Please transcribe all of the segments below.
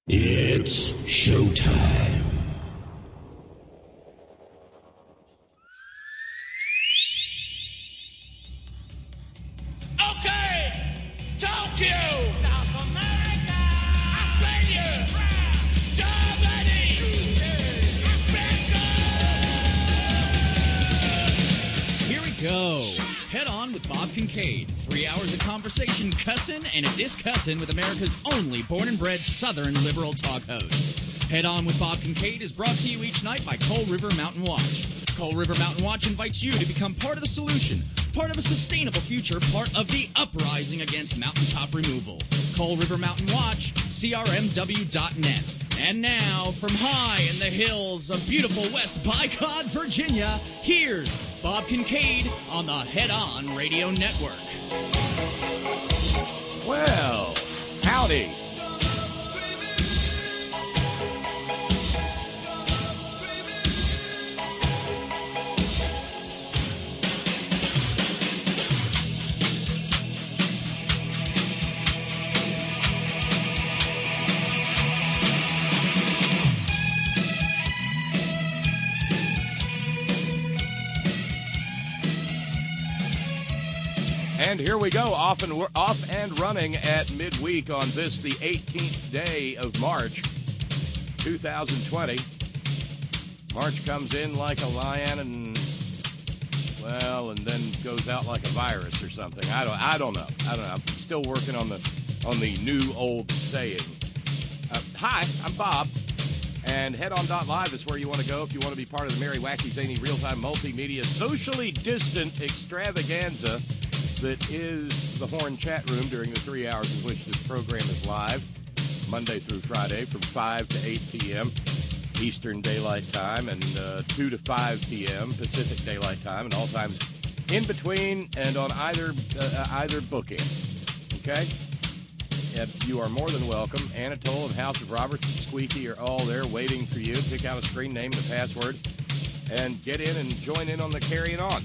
It's showtime. Okay, Tokyo, South America, Australia, Germany, Africa. Here we go. Head On with Bob Kincaid. 3 hours of conversation, cussing, and a discussin' with America's only born and bred Southern liberal talk host. Head On with Bob Kincaid is brought to you each night by Coal River Mountain Watch. Coal River Mountain Watch invites you to become part of the solution, part of a sustainable future, part of the uprising against mountaintop removal. Coal River Mountain Watch, crmw.net. And now, from high in the hills of beautiful West Bicod, Virginia, here's Bob Kincaid on the Head On Radio Network. Well, howdy. And here we go, off and running at midweek on this, the 18th day of March, 2020. March comes in like a lion and then goes out like a virus or something. I don't know. I'm still working on the new old saying. Hi, I'm Bob, and HeadOn.live is where you want to go if you want to be part of the merry, wacky, zany, real-time, multimedia, socially distant extravaganza that is the Horn chat room during the 3 hours in which this program is live, Monday through Friday from 5 to 8 p.m. Eastern Daylight Time and 2 to 5 p.m. Pacific Daylight Time, and all times in between and on either bookend. Okay? And you are more than welcome. Anatole and House of Roberts and Squeaky are all there waiting for you. Pick out a screen name and a password and get in and join in on the carrying on.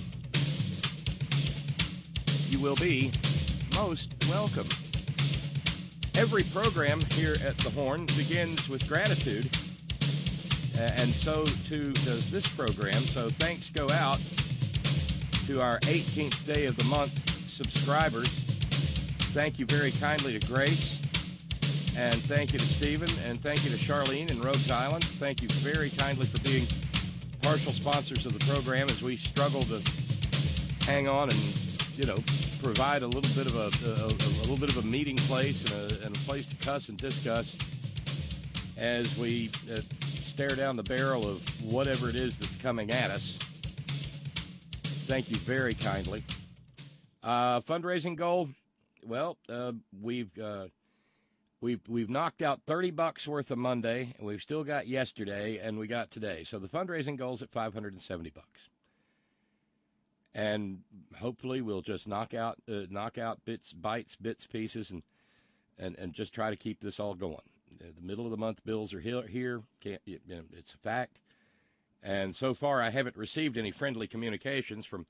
You will be most welcome. Every program here at the Horn begins with gratitude, and so too does this program. So thanks go out to our 18th day of the month subscribers. Thank you very kindly to Grace, and thank you to Stephen, and thank you to Charlene in Rhodes Island. Thank you very kindly for being partial sponsors of the program as we struggle to hang on and, provide a little bit of a meeting place and a place to cuss and discuss as we stare down the barrel of whatever it is that's coming at us. Thank you very kindly. Fundraising goal. Well, we've knocked out $30 worth of Monday, and we've still got yesterday, and we got today. So the fundraising goal's at $570. And hopefully we'll just knock out bits, pieces, and just try to keep this all going. The middle of the month bills are here. It's a fact. And so far I haven't received any friendly communications from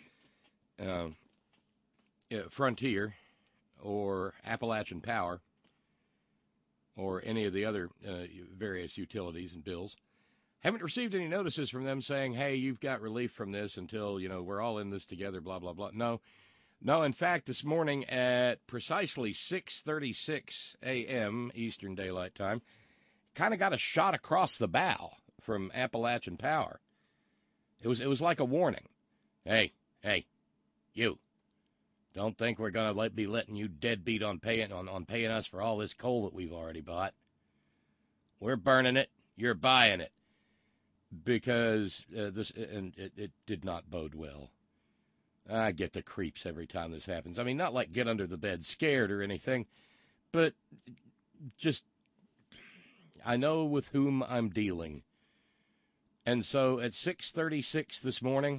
Frontier or Appalachian Power or any of the other various utilities and bills. Haven't received any notices from them saying, hey, you've got relief from this until, we're all in this together, blah, blah, blah. No, in fact, this morning at precisely 6:36 a.m. Eastern Daylight Time, kind of got a shot across the bow from Appalachian Power. It was like a warning. Hey, you. Don't think we're going to be letting you deadbeat on paying us for all this coal that we've already bought. We're burning it. You're buying it. Because it did not bode well. I get the creeps every time this happens. I mean, not like get under the bed scared or anything, but just I know with whom I'm dealing. And so at 6:36 this morning,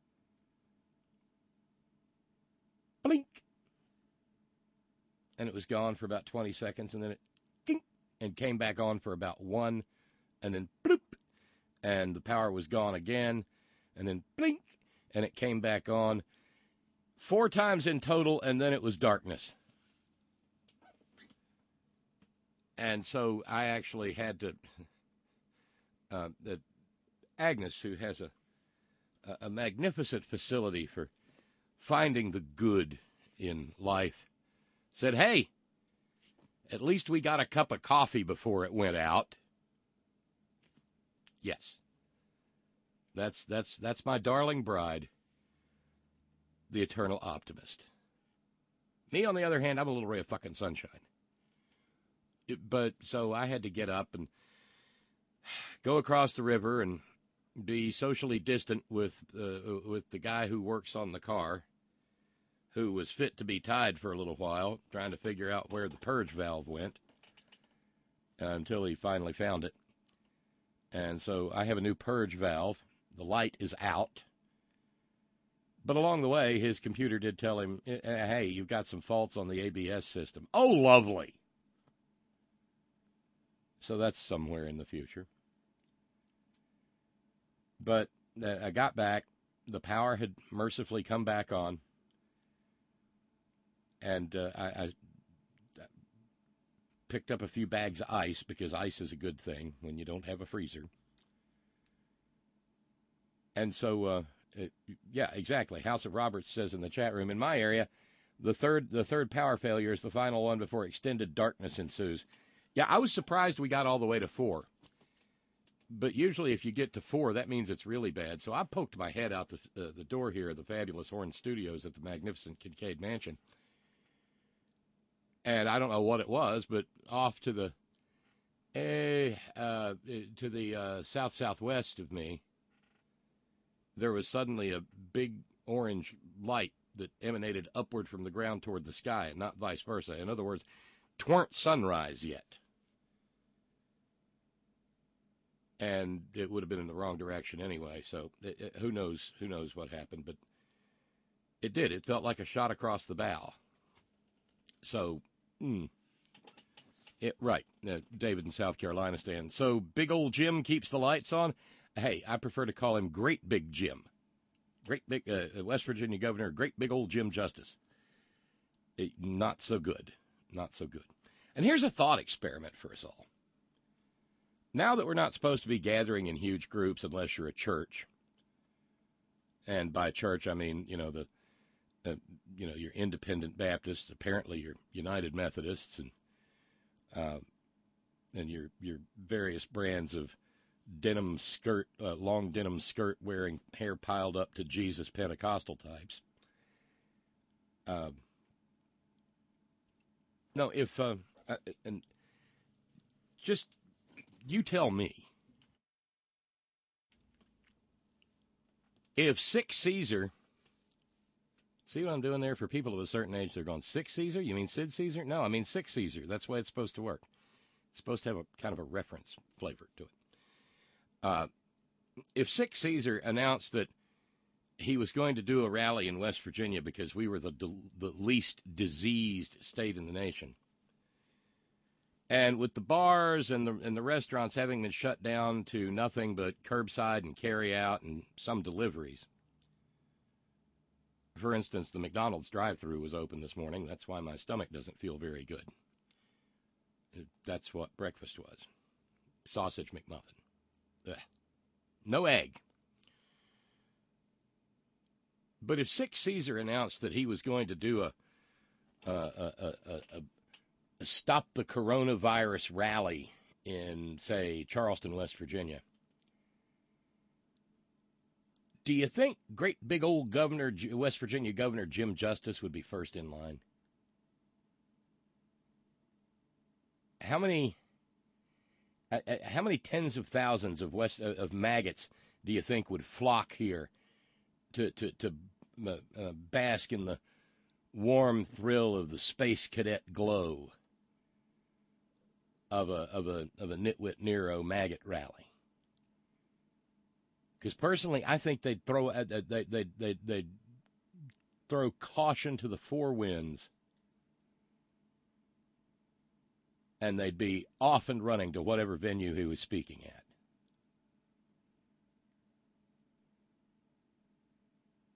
blink, and it was gone for about 20 seconds, and then it ding, and came back on for about 1, and then bloop, and the power was gone again, and then blink, and it came back on 4 times in total, and then it was darkness. And so I actually had to, Agnes, who has a magnificent facility for finding the good in life, said, hey, at least we got a cup of coffee before it went out. Yes. That's my darling bride, the eternal optimist. Me, on the other hand, I'm a little ray of fucking sunshine. But so I had to get up and go across the river and be socially distant with the guy who works on the car, who was fit to be tied for a little while, trying to figure out where the purge valve went until he finally found it. And so I have a new purge valve. The light is out. But along the way, his computer did tell him, hey, you've got some faults on the ABS system. Oh, lovely. So that's somewhere in the future. But I got back. The power had mercifully come back on. And I picked up a few bags of ice, because ice is a good thing when you don't have a freezer. And so, yeah, exactly. House of Roberts says in the chat room, in my area, the third power failure is the final one before extended darkness ensues. Yeah, I was surprised we got all the way to 4. But usually if you get to 4, that means it's really bad. So I poked my head out the door here of the fabulous Horn Studios at the magnificent Kincaid Mansion. And I don't know what it was, but off to the southwest of me, there was suddenly a big orange light that emanated upward from the ground toward the sky, and not vice versa. In other words, 'tweren't sunrise yet. And it would have been in the wrong direction anyway, so who knows what happened, but it did. It felt like a shot across the bow. So, right, David in South Carolina stand. So Big Old Jim keeps the lights on. Hey, I prefer to call him Great Big Jim. Great Big, West Virginia Governor, Great Big Old Jim Justice. Not so good. Not so good. And here's a thought experiment for us all. Now that we're not supposed to be gathering in huge groups unless you're a church, and by church I mean, your Independent Baptists, apparently your United Methodists, and your various brands of denim skirt, long denim skirt wearing, hair piled up to Jesus Pentecostal types. No, if and just you tell me, if Sick Caesar, see what I'm doing there? For people of a certain age, they're going, Sick Caesar? You mean Sid Caesar? No, I mean Sick Caesar. That's the way it's supposed to work. It's supposed to have a kind of a reference flavor to it. If Sick Caesar announced that he was going to do a rally in West Virginia because we were the least diseased state in the nation, and with the bars and the restaurants having been shut down to nothing but curbside and carry out and some deliveries. For instance, the McDonald's drive-thru was open this morning. That's why my stomach doesn't feel very good. That's what breakfast was. Sausage McMuffin. Ugh. No egg. But if Sick Caesar announced that he was going to do a stop the coronavirus rally in, say, Charleston, West Virginia, do you think great big old West Virginia Governor Jim Justice would be first in line? How many tens of thousands of maggots do you think would flock here to bask in the warm thrill of the space cadet glow of a Nitwit Nero maggot rally? Because personally, I think they'd throw caution to the four winds, and they'd be off and running to whatever venue he was speaking at.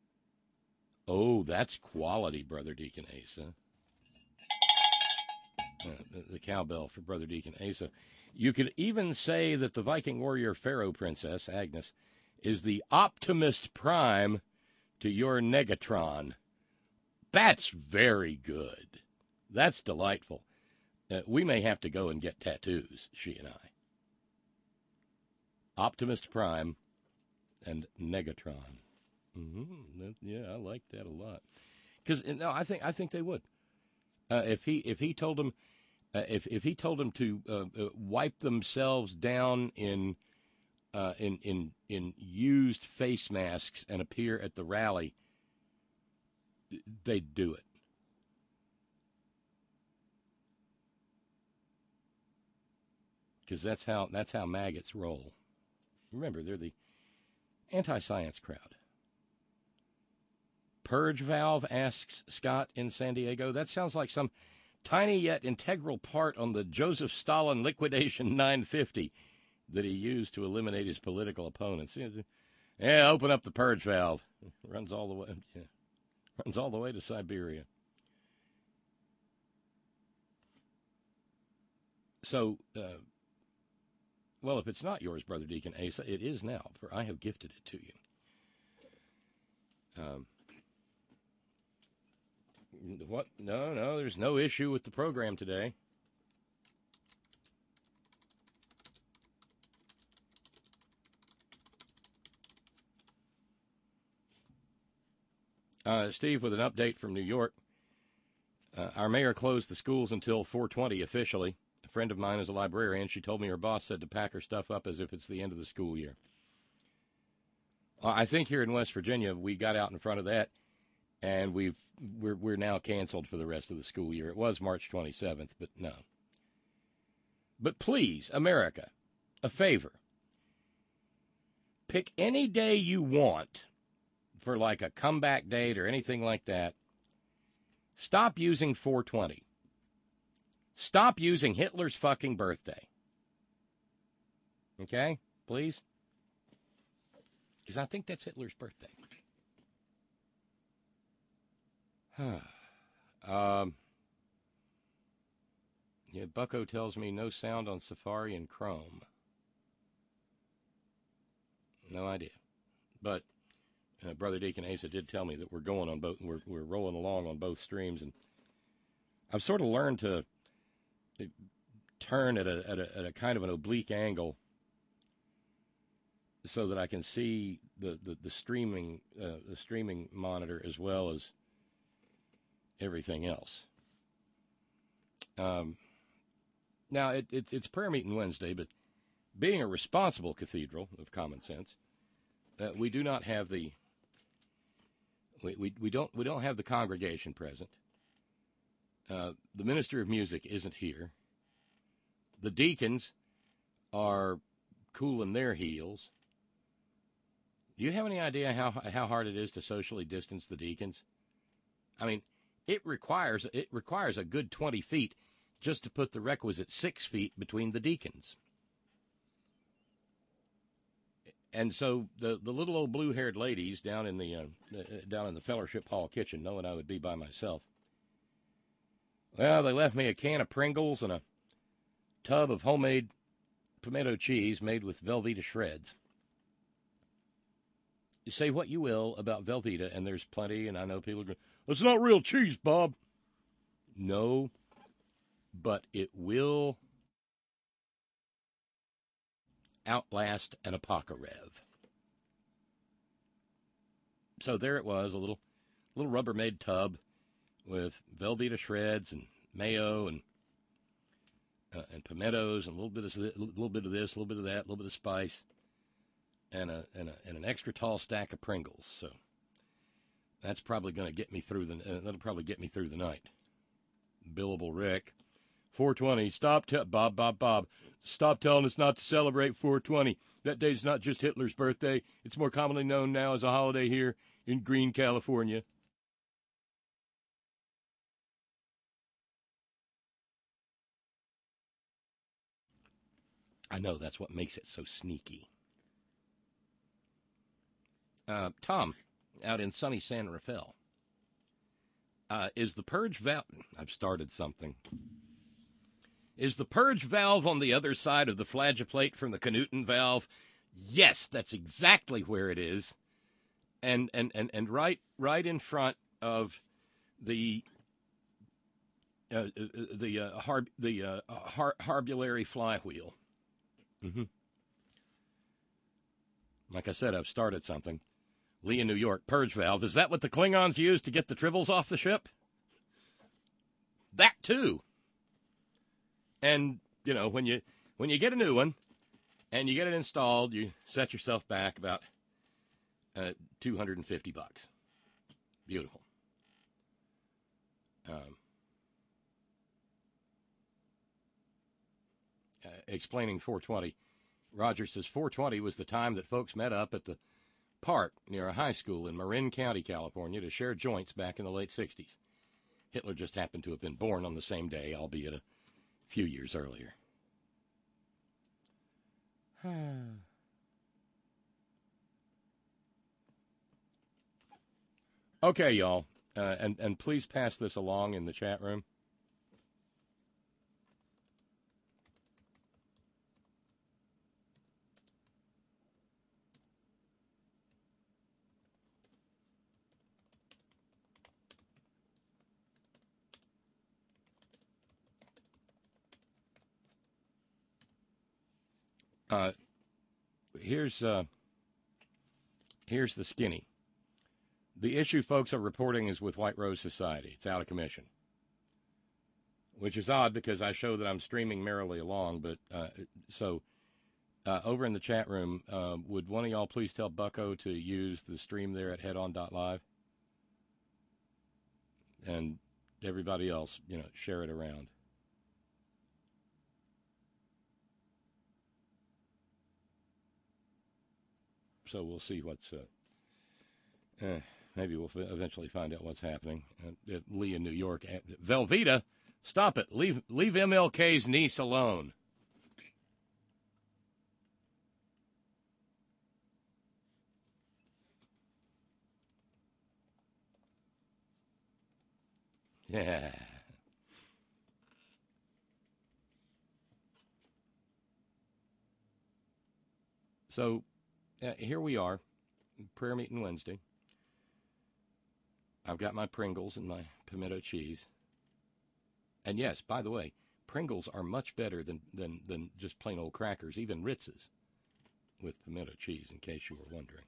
Oh, that's quality, Brother Deacon Asa. the cowbell for Brother Deacon Asa. You could even say that the Viking warrior Pharaoh Princess, Agnes, is the Optimus Prime to your Negatron. That's very good. That's delightful. We may have to go and get tattoos, she and I. Optimus Prime and Negatron. Yeah, I like that a lot. Because no, I think they would. If he told them, if he told them to wipe themselves down in used face masks and appear at the rally, they'd do it. Because that's how maggots roll. Remember, they're the anti-science crowd. Purge valve, asks Scott in San Diego. That sounds like some tiny yet integral part on the Joseph Stalin Liquidation 950 that he used to eliminate his political opponents. Yeah, open up the purge valve. Runs all the way. Yeah. Runs all the way to Siberia. So, well, if it's not yours, Brother Deacon Asa, it is now, for I have gifted it to you. What? No, there's no issue with the program today. Steve, with an update from New York. Our mayor closed the schools until 4:20 officially. A friend of mine is a librarian. She told me her boss said to pack her stuff up as if it's the end of the school year. I think here in West Virginia, we got out in front of that, and we're now canceled for the rest of the school year. It was March 27th, but no. But please, America, a favor. Pick any day you want for like a comeback date or anything like that. Stop using 420. Stop using Hitler's fucking birthday. Okay? Please? Because I think that's Hitler's birthday. Yeah, Bucko tells me no sound on Safari and Chrome. No idea. But Brother Deacon Asa did tell me that we're going on both. We're rolling along on both streams, and I've sort of learned to turn at a kind of an oblique angle so that I can see the streaming monitor as well as everything else. Now it's prayer meeting Wednesday, but being a responsible cathedral of common sense, we do not have the we don't have the congregation present. The minister of music isn't here. The deacons are cooling their heels. Do you have any idea how hard it is to socially distance the deacons? I mean, it requires a good 20 feet just to put the requisite 6 feet between the deacons. And so the little old blue-haired ladies down in the fellowship hall kitchen, knowing I would be by myself, well, they left me a can of Pringles and a tub of homemade pimento cheese made with Velveeta shreds. You say what you will about Velveeta, and there's plenty, and I know people are going, it's not real cheese, Bob. No, but it will outlast an Apocarev. So there it was, a little Rubbermaid tub with Velveeta shreds and mayo and pimentos and a little bit of this, a little bit of that, a little bit of spice, and an extra tall stack of Pringles. So that's probably going to get me through that'll probably get me through the night. Billable Rick, 420. Bob. Stop telling us not to celebrate 420. That day's not just Hitler's birthday. It's more commonly known now as a holiday here in Green, California. I know, that's what makes it so sneaky. Tom, out in sunny San Rafael, is the purge valve... I've started something. Is the purge valve on the other side of the flageolate from the Canuten valve? Yes, that's exactly where it is. And right in front of the harbulary flywheel. Mm-hmm. Like I said, I've started something. Lee in New York, purge valve. Is that what the Klingons used to get the tribbles off the ship? That too. And you know, when you get a new one and you get it installed, you set yourself back about $250. Beautiful. Explaining 420, Roger says 420 was the time that folks met up at the park near a high school in Marin County, California, to share joints back in the late 60s. Hitler just happened to have been born on the same day, albeit a few years earlier. Okay, y'all, and please pass this along in the chat room. Here's the skinny. The issue folks are reporting is with White Rose Society. It's out of commission, which is odd because I show that I'm streaming merrily along. But over in the chat room, would one of y'all please tell Bucko to use the stream there at headon.live? And everybody else, share it around. So we'll see what's, maybe we'll eventually find out what's happening. Lee in New York. Velveeta, stop it. Leave MLK's niece alone. Yeah. So, here we are, prayer meeting Wednesday. I've got my Pringles and my pimento cheese. And yes, by the way, Pringles are much better than just plain old crackers, even Ritz's, with pimento cheese, in case you were wondering.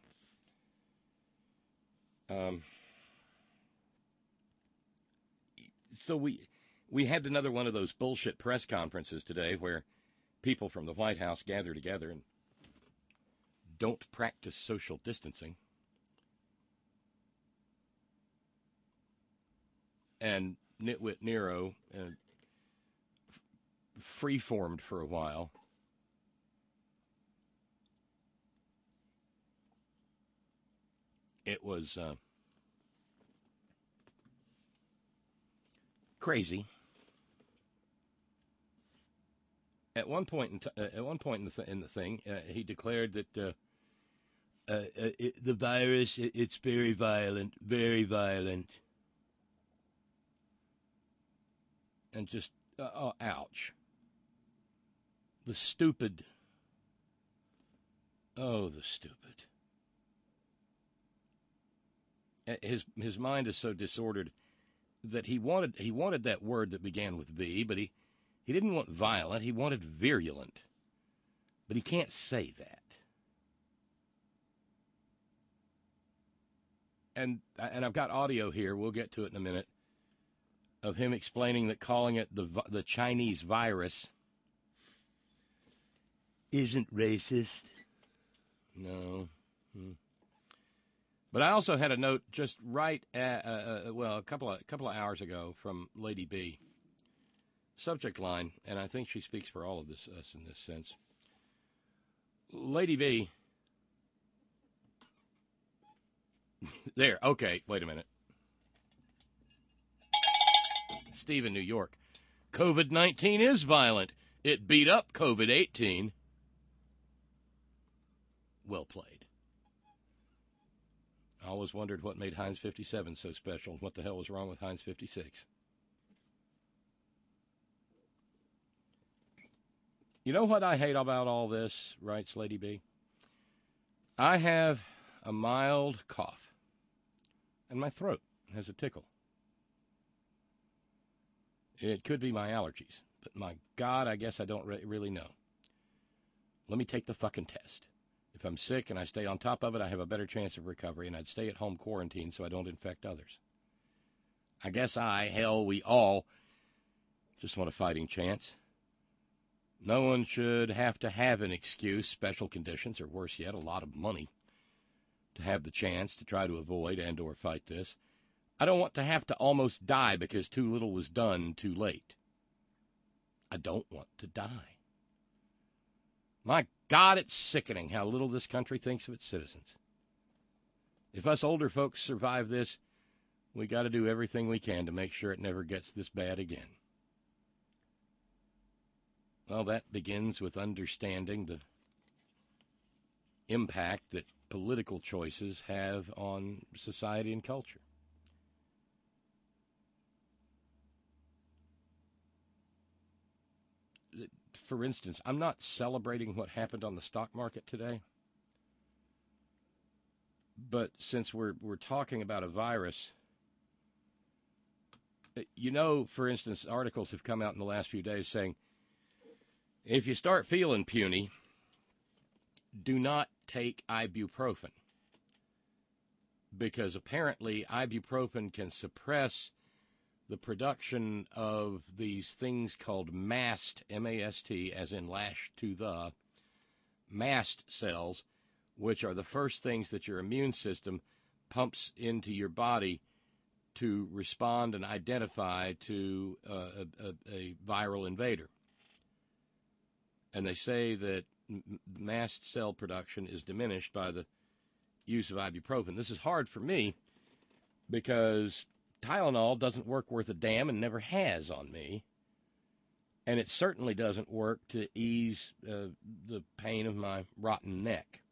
So we had another one of those bullshit press conferences today where people from the White House gather together and don't practice social distancing. And Nitwit Nero free-formed for a while. It was crazy. At one point in the thing, he declared that the virus, it's very violent, very violent. And just, ouch. The stupid. Oh, the stupid. His mind is so disordered that he wanted that word that began with V, but he didn't want violent, he wanted virulent. But he can't say that. And I've got audio here, we'll get to it in a minute, of him explaining that calling it the Chinese virus isn't racist. No. But I also had a note just right at, a couple of hours ago from Lady B. Subject line, and I think she speaks for all of us in this sense. Lady B. There, okay, wait a minute. Steve in New York. COVID-19 is violent. It beat up COVID-18. Well played. I always wondered what made Heinz 57 so special and what the hell was wrong with Heinz 56. You know what I hate about all this, writes Lady B? I have a mild cough, and my throat has a tickle. It could be my allergies, but my God, I guess I don't really know. Let me take the fucking test. If I'm sick and I stay on top of it, I have a better chance of recovery, and I'd stay at home quarantine so I don't infect others. I guess we all just want a fighting chance. No one should have to have an excuse, special conditions, or worse yet, a lot of money to have the chance to try to avoid and or fight this. I don't want to have to almost die because too little was done too late. I don't want to die. My God, it's sickening how little this country thinks of its citizens. If us older folks survive this, we got to do everything we can to make sure it never gets this bad again. Well, that begins with understanding the impact that political choices have on society and culture. For instance, I'm not celebrating what happened on the stock market today, but since we're talking about a virus, for instance, articles have come out in the last few days saying, if you start feeling puny, do not take ibuprofen, because apparently ibuprofen can suppress the production of these things called mast, M-A-S-T, as in lash to the, mast cells, which are the first things that your immune system pumps into your body to respond and identify to a viral invader. And they say that mast cell production is diminished by the use of ibuprofen. This is hard for me because Tylenol doesn't work worth a damn and never has on me. And it certainly doesn't work to ease the pain of my rotten neck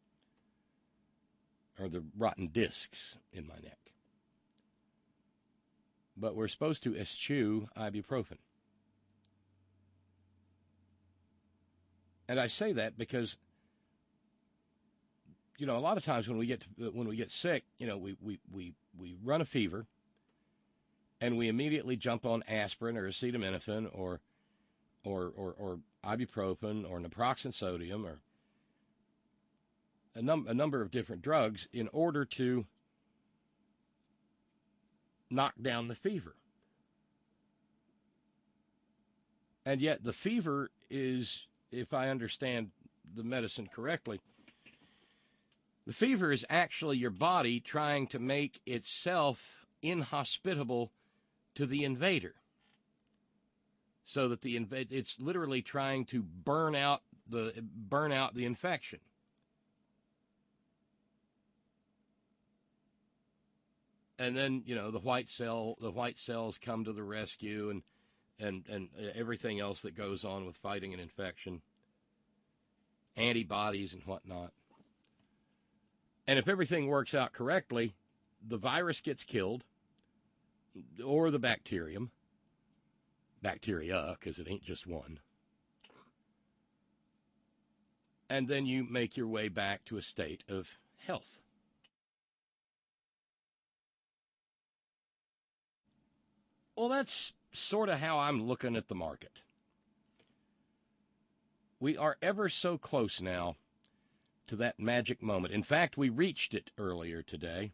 or the rotten discs in my neck. But we're supposed to eschew ibuprofen. And I say that because, a lot of times when we get sick, we run a fever, and we immediately jump on aspirin or acetaminophen or ibuprofen or naproxen sodium or a number of different drugs in order to knock down the fever. And yet the fever is, if I understand the medicine correctly, the fever is actually your body trying to make itself inhospitable to the invader. So that it's literally trying to burn out the infection. And then, the white cells come to the rescue and everything else that goes on with fighting an infection, antibodies and whatnot. And if everything works out correctly, the virus gets killed, or the bacteria, because it ain't just one. And then you make your way back to a state of health. Well, that's sort of how I'm looking at the market. We are ever so close now to that magic moment. In fact, we reached it earlier today.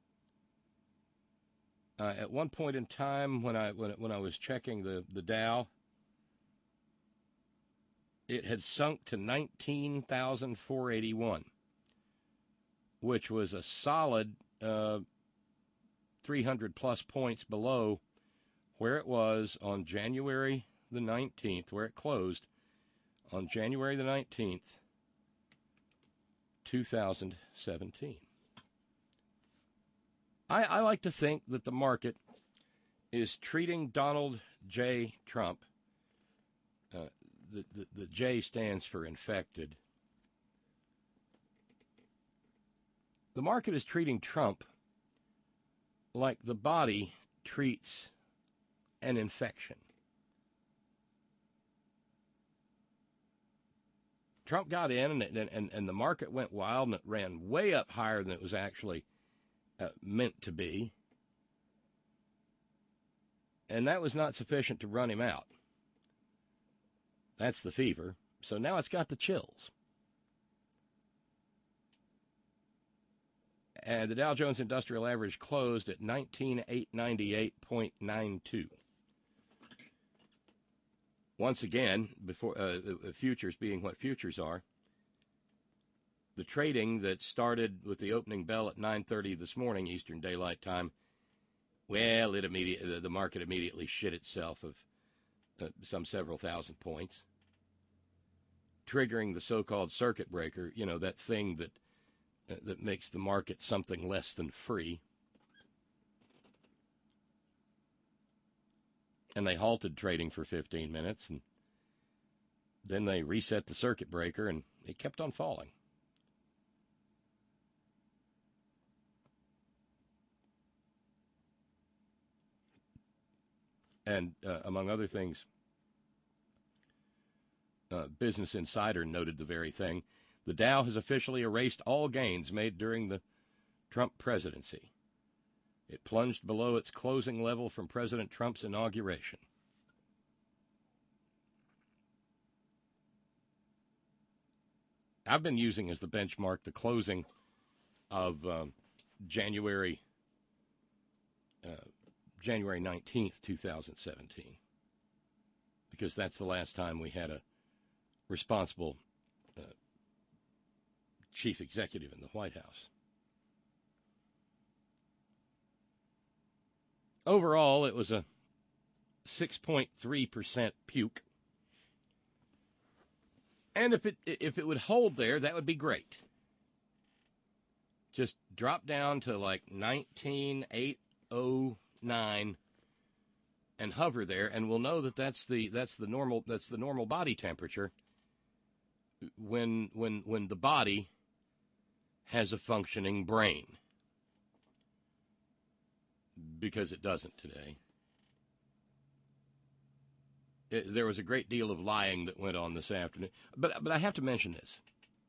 At one point in time, when I was checking the Dow, it had sunk to 19,481, which was a solid 300 plus points below where it was on January the 19th, where it closed on January the 19th, 2017. I like to think that the market is treating Donald J. Trump, the J stands for infected. The market is treating Trump like the body treats an infection. Trump got in, and the market went wild, and it ran way up higher than it was actually meant to be. And that was not sufficient to run him out. That's the fever. So now it's got the chills. And the Dow Jones Industrial Average closed at 19,898.92. Once again, before futures being what futures are, the trading that started with the opening bell at 9:30 this morning Eastern Daylight Time, well, the market immediately shit itself of some several thousand points, triggering the so-called circuit breaker. You know, that thing that makes the market something less than free. And they halted trading for 15 minutes, and then they reset the circuit breaker, and it kept on falling. And among other things, Business Insider noted the very thing. The Dow has officially erased all gains made during the Trump presidency. It plunged below its closing level from President Trump's inauguration. I've been using as the benchmark the closing of January 19th, 2017, because that's the last time we had a responsible chief executive in the White House. Overall, it was a 6.3% puke. And if it would hold there, that would be great. Just drop down to like 19,809 and hover there, and we'll know that that's the normal body temperature when the body has a functioning brain. Because it doesn't today. There was a great deal of lying that went on this afternoon. But I have to mention this.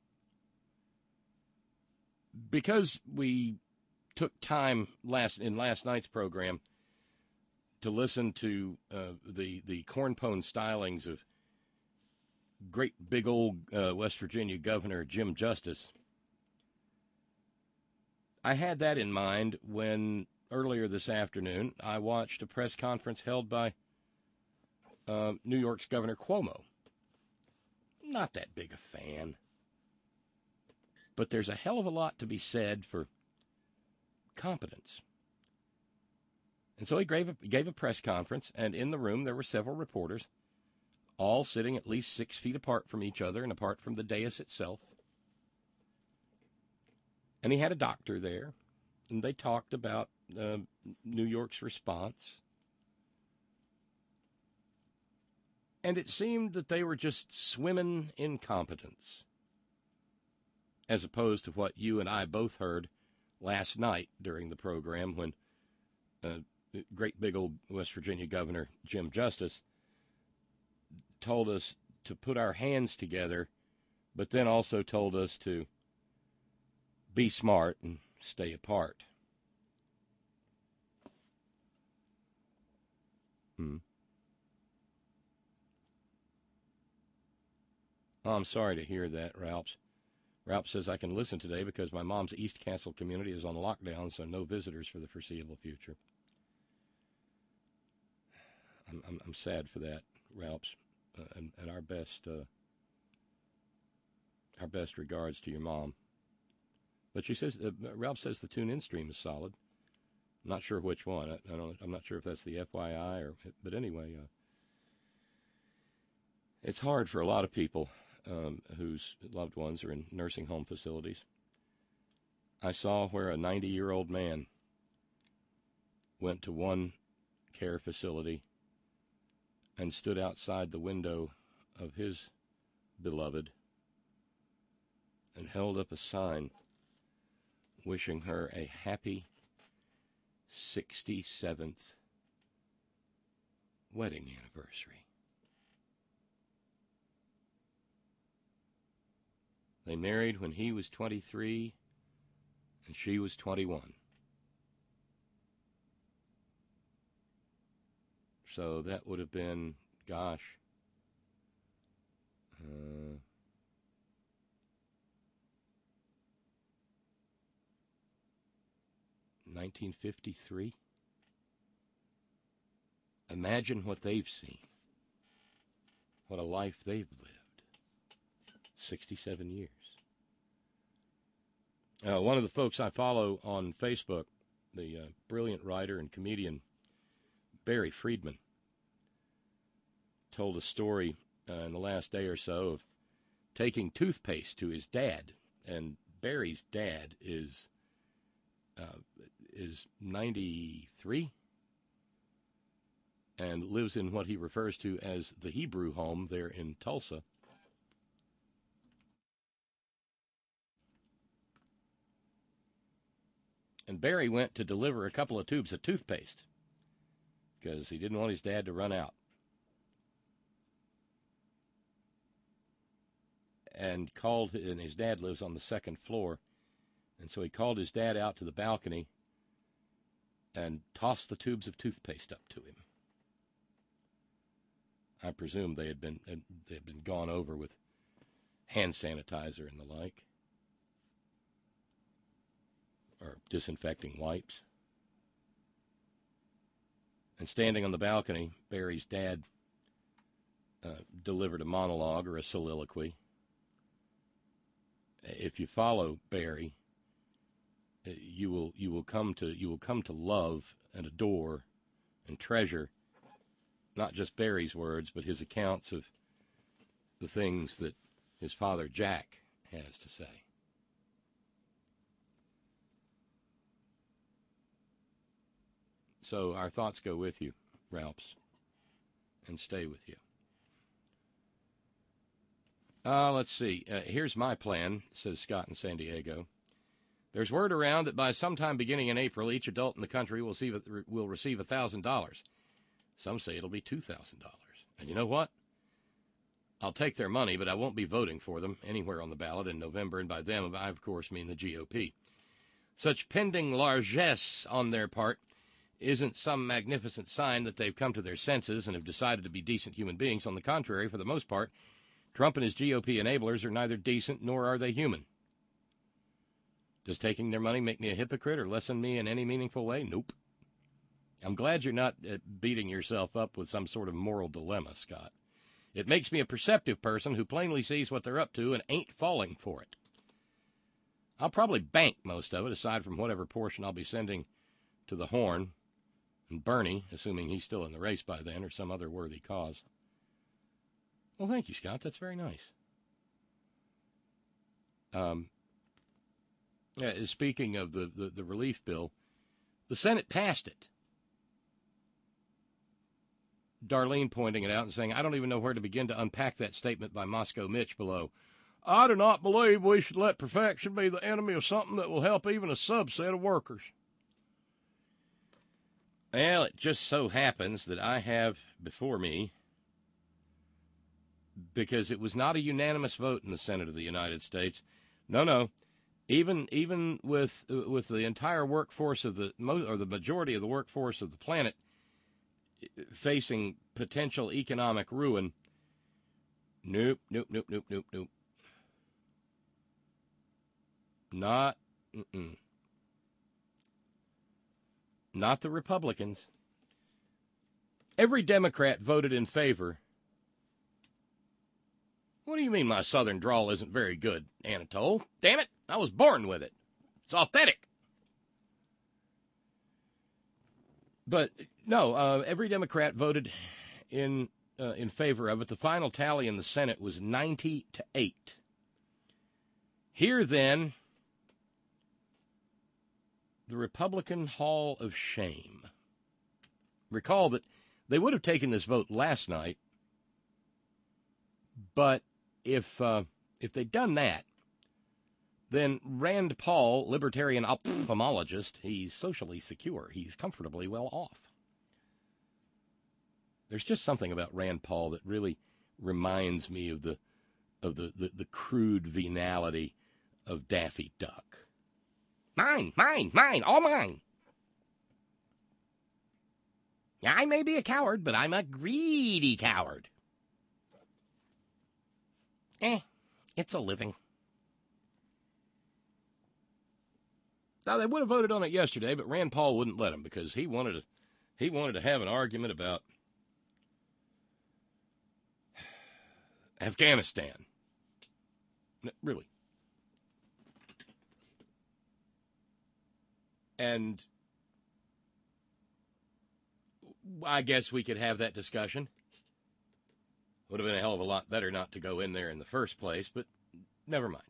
Because we took time in last night's program to listen to the cornpone stylings of great big old West Virginia Governor Jim Justice, I had that in mind when earlier this afternoon I watched a press conference held by New York's Governor Cuomo. Not that big a fan. But there's a hell of a lot to be said for competence. And so he gave a press conference, and in the room there were several reporters, all sitting at least 6 feet apart from each other and apart from the dais itself. And he had a doctor there, and they talked about New York's response. And it seemed that they were just swimming in competence, as opposed to what you and I both heard last night during the program when great big old West Virginia Governor Jim Justice told us to put our hands together, but then also told us to be smart and stay apart. Oh, I'm sorry to hear that, Ralph. Ralph says, I can listen today because my mom's East Castle community is on lockdown, so no visitors for the foreseeable future. I'm sad for that, Ralph, and our best regards to your mom. But she says, Ralph says the tune-in stream is solid. I'm not sure which one. I'm not sure if that's the FYI but anyway, it's hard for a lot of people whose loved ones are in nursing home facilities. I saw where a 90-year-old man went to one care facility and stood outside the window of his beloved and held up a sign wishing her a happy 67th wedding anniversary. They married when he was 23 and she was 21. So that would have been, 1953. Imagine what they've seen. What a life they've lived. 67 years. One of the folks I follow on Facebook, the brilliant writer and comedian Barry Friedman, told a story in the last day or so of taking toothpaste to his dad. And Barry's dad is 93 and lives in what he refers to as the Hebrew home there in Tulsa. And Barry went to deliver a couple of tubes of toothpaste because he didn't want his dad to run out. And his dad lives on the second floor. And so he called his dad out to the balcony and tossed the tubes of toothpaste up to him. I presume they had been gone over with hand sanitizer and the like, or disinfecting wipes. And standing on the balcony, Barry's dad delivered a monologue or a soliloquy. If you follow Barry, you will come to love and adore and treasure not just Barry's words, but his accounts of the things that his father Jack has to say. So our thoughts go with you, Ralphs, and stay with you. Let's see. Here's my plan, says Scott in San Diego. There's word around that by sometime beginning in April, each adult in the country will receive $1,000. Some say it'll be $2,000. And you know what? I'll take their money, but I won't be voting for them anywhere on the ballot in November, and by them, I, of course, mean the GOP. Such pending largesse on their part isn't some magnificent sign that they've come to their senses and have decided to be decent human beings. On the contrary, for the most part, Trump and his GOP enablers are neither decent nor are they human. Does taking their money make me a hypocrite or lessen me in any meaningful way? Nope. I'm glad you're not beating yourself up with some sort of moral dilemma, Scott. It makes me a perceptive person who plainly sees what they're up to and ain't falling for it. I'll probably bank most of it, aside from whatever portion I'll be sending to the Horn and Bernie, assuming he's still in the race by then, or some other worthy cause. Well, thank you, Scott. That's very nice. Speaking of the relief bill, the Senate passed it. Darlene pointing it out and saying, I don't even know where to begin to unpack that statement by Moscow Mitch below. I do not believe we should let perfection be the enemy of something that will help even a subset of workers. Well, it just so happens that I have before me, because it was not a unanimous vote in the Senate of the United States. No. Even with the entire workforce of the majority of the workforce of the planet facing potential economic ruin, nope. Not the Republicans. Every Democrat voted in favor. What do you mean my southern drawl isn't very good, Anatole? Damn it, I was born with it. It's authentic. But no, every Democrat voted in favor of it. The final tally in the Senate was 90-8. Here, then, the Republican Hall of Shame. Recall that they would have taken this vote last night, but if they'd done that, then Rand Paul, libertarian ophthalmologist, he's socially secure. He's comfortably well off. There's just something about Rand Paul that really reminds me of the of the crude venality of Daffy Duck. Mine, mine, mine, all mine. I may be a coward, but I'm a greedy coward. It's a living. Now, they would have voted on it yesterday, but Rand Paul wouldn't let them because he wanted to have an argument about Afghanistan. Really. And I guess we could have that discussion. Would have been a hell of a lot better not to go in there in the first place, but never mind.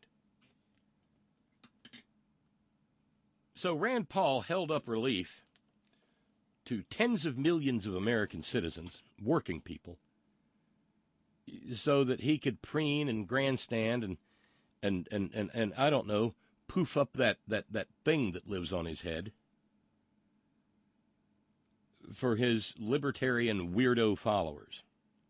So Rand Paul held up relief to tens of millions of American citizens, working people, so that he could preen and grandstand and I don't know, poof up that thing that lives on his head for his libertarian weirdo followers.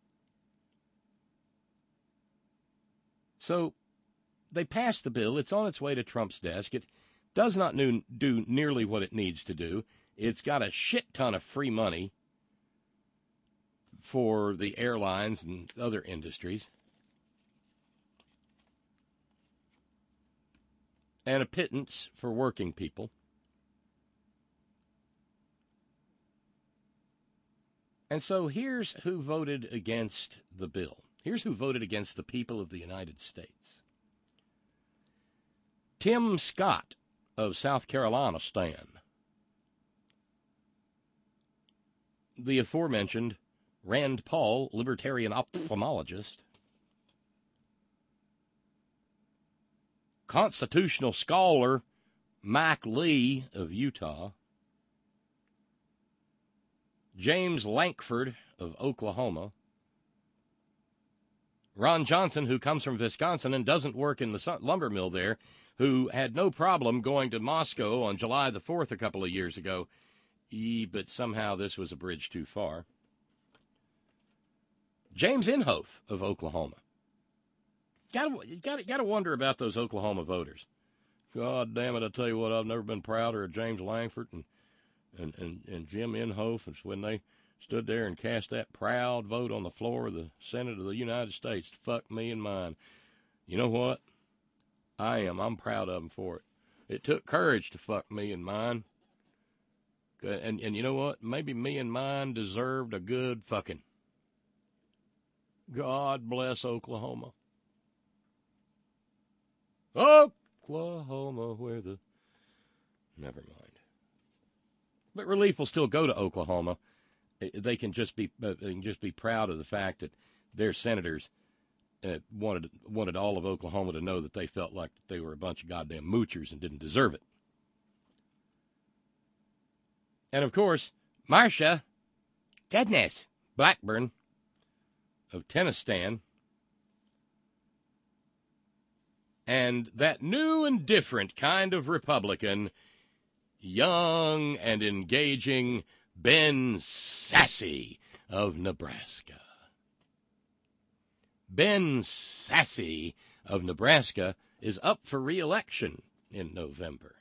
So they passed the bill. It's on its way to Trump's desk. It does not do nearly what it needs to do. It's got a shit ton of free money for the airlines and other industries, and a pittance for working people. And so here's who voted against the bill. Here's who voted against the people of the United States. Tim Scott of South Carolina Stan. The aforementioned Rand Paul, libertarian ophthalmologist. Constitutional scholar Mike Lee of Utah. James Lankford of Oklahoma. Ron Johnson, who comes from Wisconsin and doesn't work in the lumber mill there, who had no problem going to Moscow on July the 4th a couple of years ago, but somehow this was a bridge too far. James Inhofe of Oklahoma. You got to wonder about those Oklahoma voters. God damn it, I tell you what, I've never been prouder of James Lankford and Jim Inhofe. It's when they stood there and cast that proud vote on the floor of the Senate of the United States to fuck me and mine. You know what? I'm proud of them for it. It took courage to fuck me and mine. And you know what? Maybe me and mine deserved a good fucking. God bless Oklahoma. Oklahoma, where the... Never mind. But relief will still go to Oklahoma. They can just be proud of the fact that their senators wanted all of Oklahoma to know that they felt like they were a bunch of goddamn moochers and didn't deserve it. And of course, Marsha, goodness, Blackburn of Tennessee, and that new and different kind of Republican, young and engaging Ben Sasse of Nebraska. Ben Sasse of Nebraska is up for re-election in November.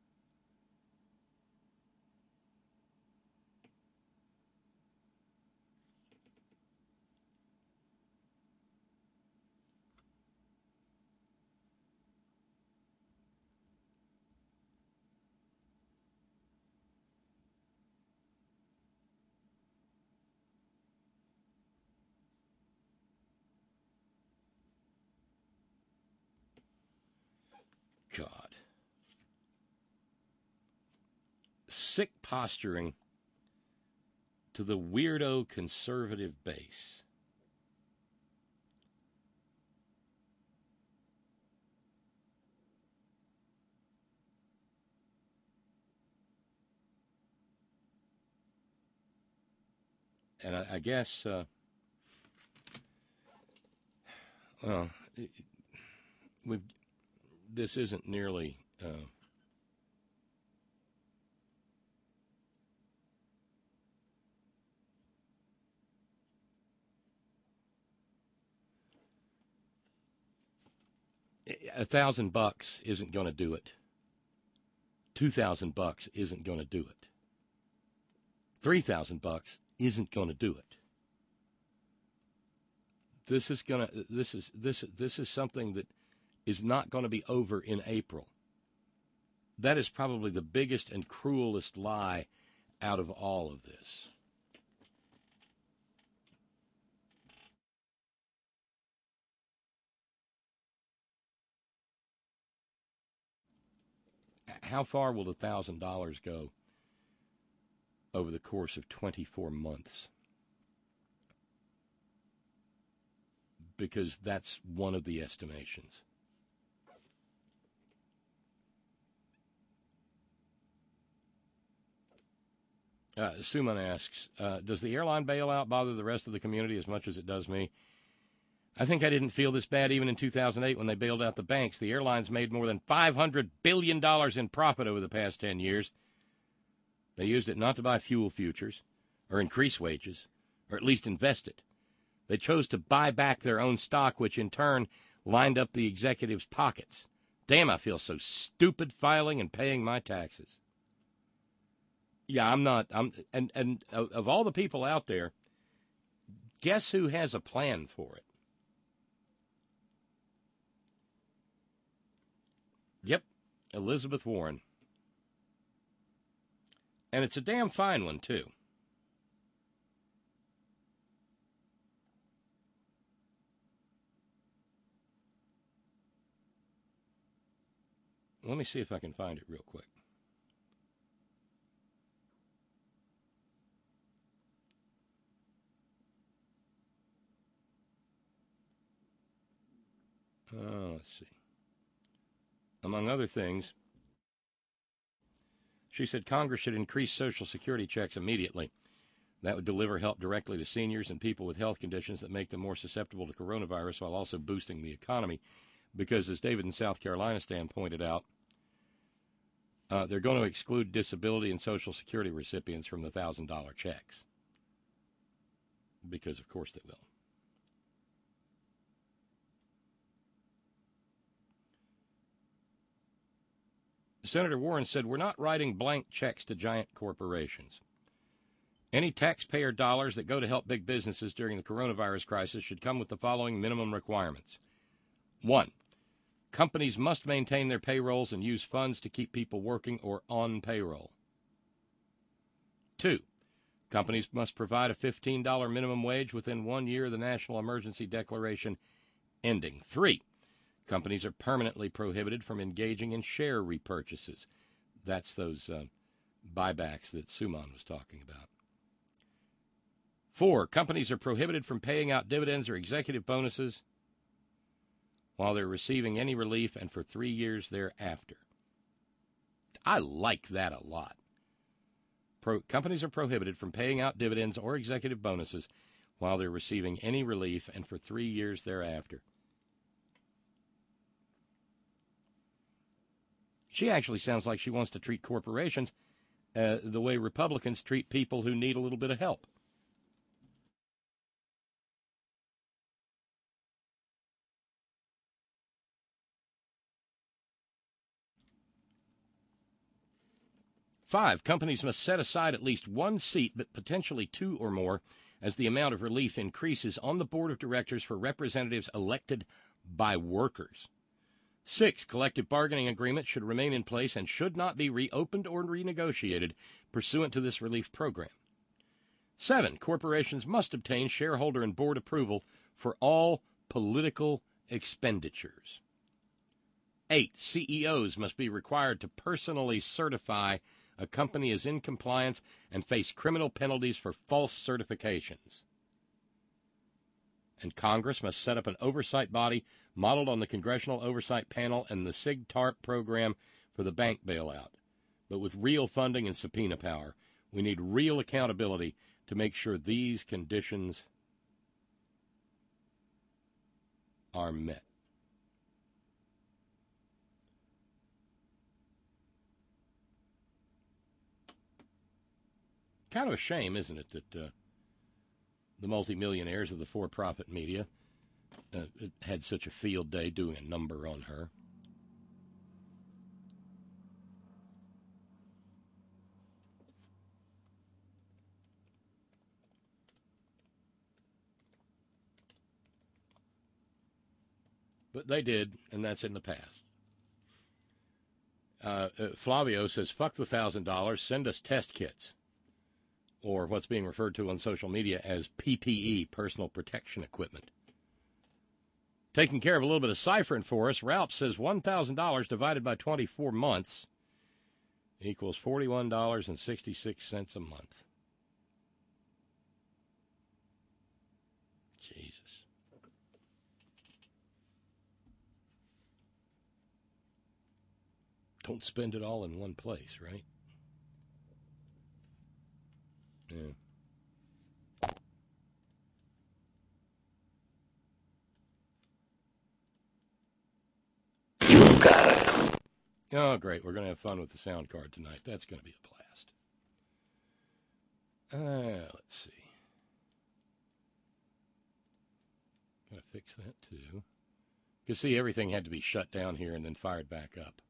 God. Sick posturing to the weirdo conservative base. And I guess, this isn't nearly $1,000 isn't going to do it. $2,000 isn't going to do it. $3,000 isn't going to do it. This is something that is not going to be over in April. That is probably the biggest and cruelest lie out of all of this. How far will the $1,000 go over the course of 24 months? Because that's one of the estimations. Suman asks, does the airline bailout bother the rest of the community as much as it does me? I think I didn't feel this bad even in 2008 when they bailed out the banks. The airlines made more than $500 billion in profit over the past 10 years. They used it not to buy fuel futures or increase wages, or at least invest it. They chose to buy back their own stock, which in turn lined up the executives' pockets. Damn, I feel so stupid filing and paying my taxes. Yeah, I'm not. And of all the people out there, guess who has a plan for it? Yep, Elizabeth Warren. And it's a damn fine one, too. Let me see if I can find it real quick. Let's see. Among other things, she said Congress should increase Social Security checks immediately. That would deliver help directly to seniors and people with health conditions that make them more susceptible to coronavirus while also boosting the economy. Because, as David in South Carolina Stan pointed out, they're going to exclude disability and Social Security recipients from the $1,000 checks. Because, of course, they will. Senator Warren said, we're not writing blank checks to giant corporations. Any taxpayer dollars that go to help big businesses during the coronavirus crisis should come with the following minimum requirements. 1. Companies must maintain their payrolls and use funds to keep people working or on payroll. 2. Companies must provide a $15 minimum wage within 1 year of the national emergency declaration ending. 3. Companies are permanently prohibited from engaging in share repurchases. That's those buybacks that Suman was talking about. 4. Companies are prohibited from paying out dividends or executive bonuses while they're receiving any relief and for 3 years thereafter. I like that a lot. Companies are prohibited from paying out dividends or executive bonuses while they're receiving any relief and for 3 years thereafter. She actually sounds like she wants to treat corporations the way Republicans treat people who need a little bit of help. Five, companies must set aside at least one seat, but potentially two or more, as the amount of relief increases on the board of directors for representatives elected by workers. 6, collective bargaining agreements should remain in place and should not be reopened or renegotiated pursuant to this relief program. 7, corporations must obtain shareholder and board approval for all political expenditures. 8, CEOs must be required to personally certify a company is in compliance and face criminal penalties for false certifications. And Congress must set up an oversight body modeled on the Congressional Oversight Panel and the SIG-TARP program for the bank bailout, but with real funding and subpoena power. We need real accountability to make sure these conditions are met. Kind of a shame, isn't it, that the multimillionaires of the for-profit media had such a field day doing a number on her. But they did, and that's in the past. Flavio says, fuck the $1,000, send us test kits, or what's being referred to on social media as PPE, personal protection equipment. Taking care of a little bit of ciphering for us, Ralph says $1,000 divided by 24 months equals $41.66 a month. Jesus. Don't spend it all in one place, right? Yeah. You got it. Oh, great. We're going to have fun with the sound card tonight. That's going to be a blast. Let's see. Got to fix that, too. Because, see, everything had to be shut down here and then fired back up.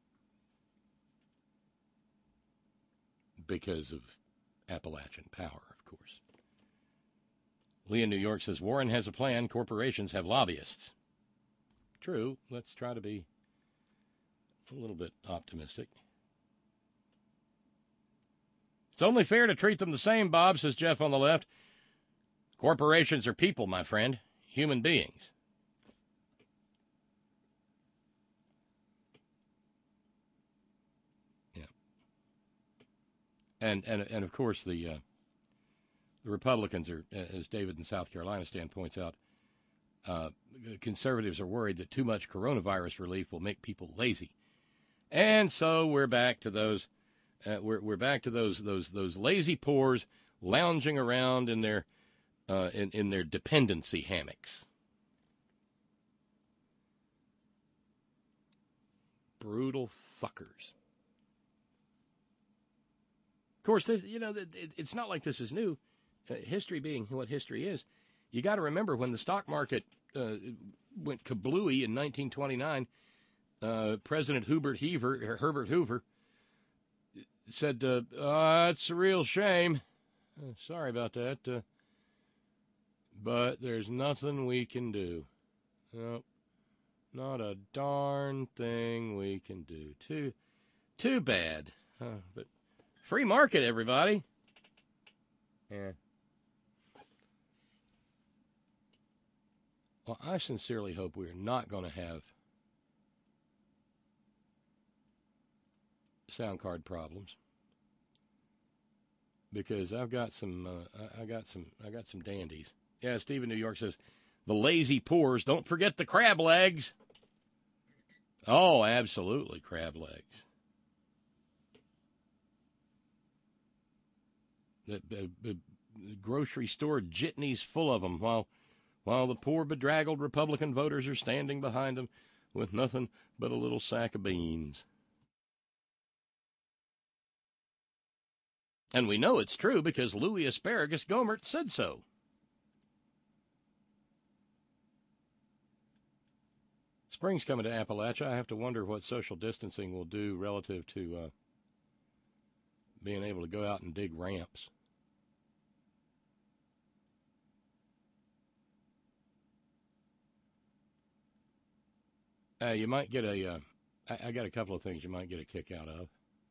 Because of Appalachian Power, of course. Lee in New York says, Warren has a plan. Corporations have lobbyists. True. Let's try to be a little bit optimistic. It's only fair to treat them the same, Bob, says Jeff on the left. Corporations are people, my friend. Human beings. And of course, the Republicans are, as David in South Carolina stand points out, conservatives are worried that too much coronavirus relief will make people lazy, and so we're back to those. We're back to those lazy poors lounging around in their in their dependency hammocks. Brutal fuckers. Of course, this, it's not like this is new. History being what history is, you got to remember when the stock market went kablooey in 1929, President Herbert Hoover said, it's a real shame. Sorry about that. But there's nothing we can do. Nope. Not a darn thing we can do. Too bad. But free market, everybody. Yeah. Well, I sincerely hope we're not going to have sound card problems, because I've got some I got some dandies. Yeah, Steve in New York says the lazy poors. Don't forget the crab legs. Oh, absolutely, crab legs. The grocery store jitneys full of them, while the poor bedraggled Republican voters are standing behind them with nothing but a little sack of beans. And we know it's true because Louis Asparagus Gohmert said so. Spring's coming to Appalachia. I have to wonder what social distancing will do relative to being able to go out and dig ramps. You might get I got a couple of things you might get a kick out of.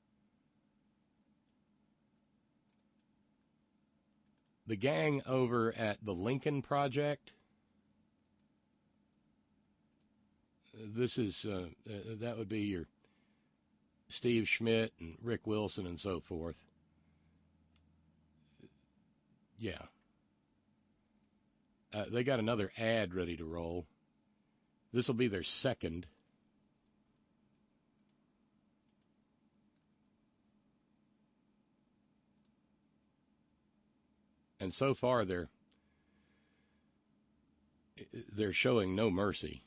The gang over at the Lincoln Project, this is, that would be your Steve Schmidt and Rick Wilson and so forth. Yeah. They got another ad ready to roll. This will be their second. And so far, they're showing no mercy.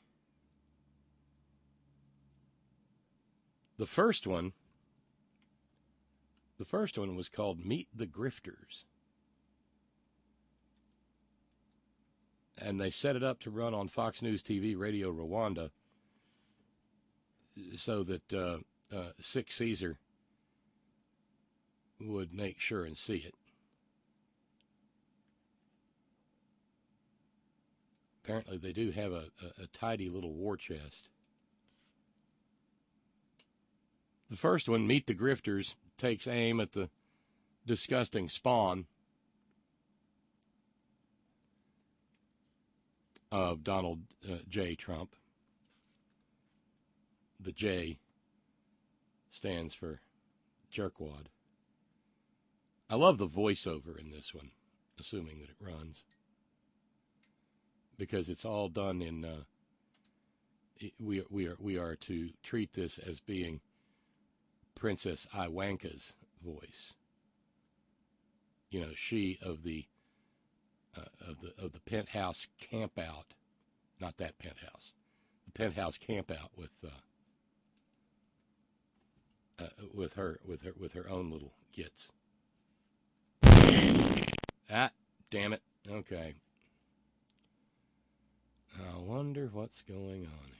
The first one was called Meet the Grifters. and they set it up to run on Fox News TV, Radio Rwanda, so that Sick Caesar would make sure and see it. Apparently they do have a tidy little war chest. The first one, Meet the Grifters, takes aim at the disgusting spawn of Donald J. Trump. The J stands for jerkwad. I love the voiceover in this one, assuming that it runs, because it's all done in. We are to treat this as being Princess Ivanka's voice. You know, she of the penthouse campout, not that penthouse, the penthouse campout with her own little gits. Ah, damn it. Okay. I wonder what's going on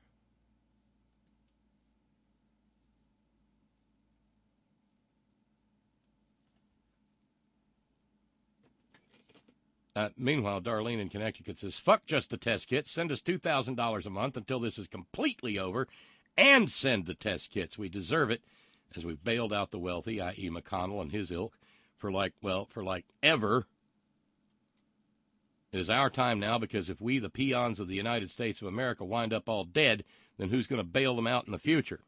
here. Meanwhile, Darlene in Connecticut says, fuck just the test kits. Send us $2,000 a month until this is completely over, and send the test kits. We deserve it, as we've bailed out the wealthy, i.e. McConnell and his ilk, for ever. It is our time now, because if we, the peons of the United States of America, wind up all dead, then who's going to bail them out in the future?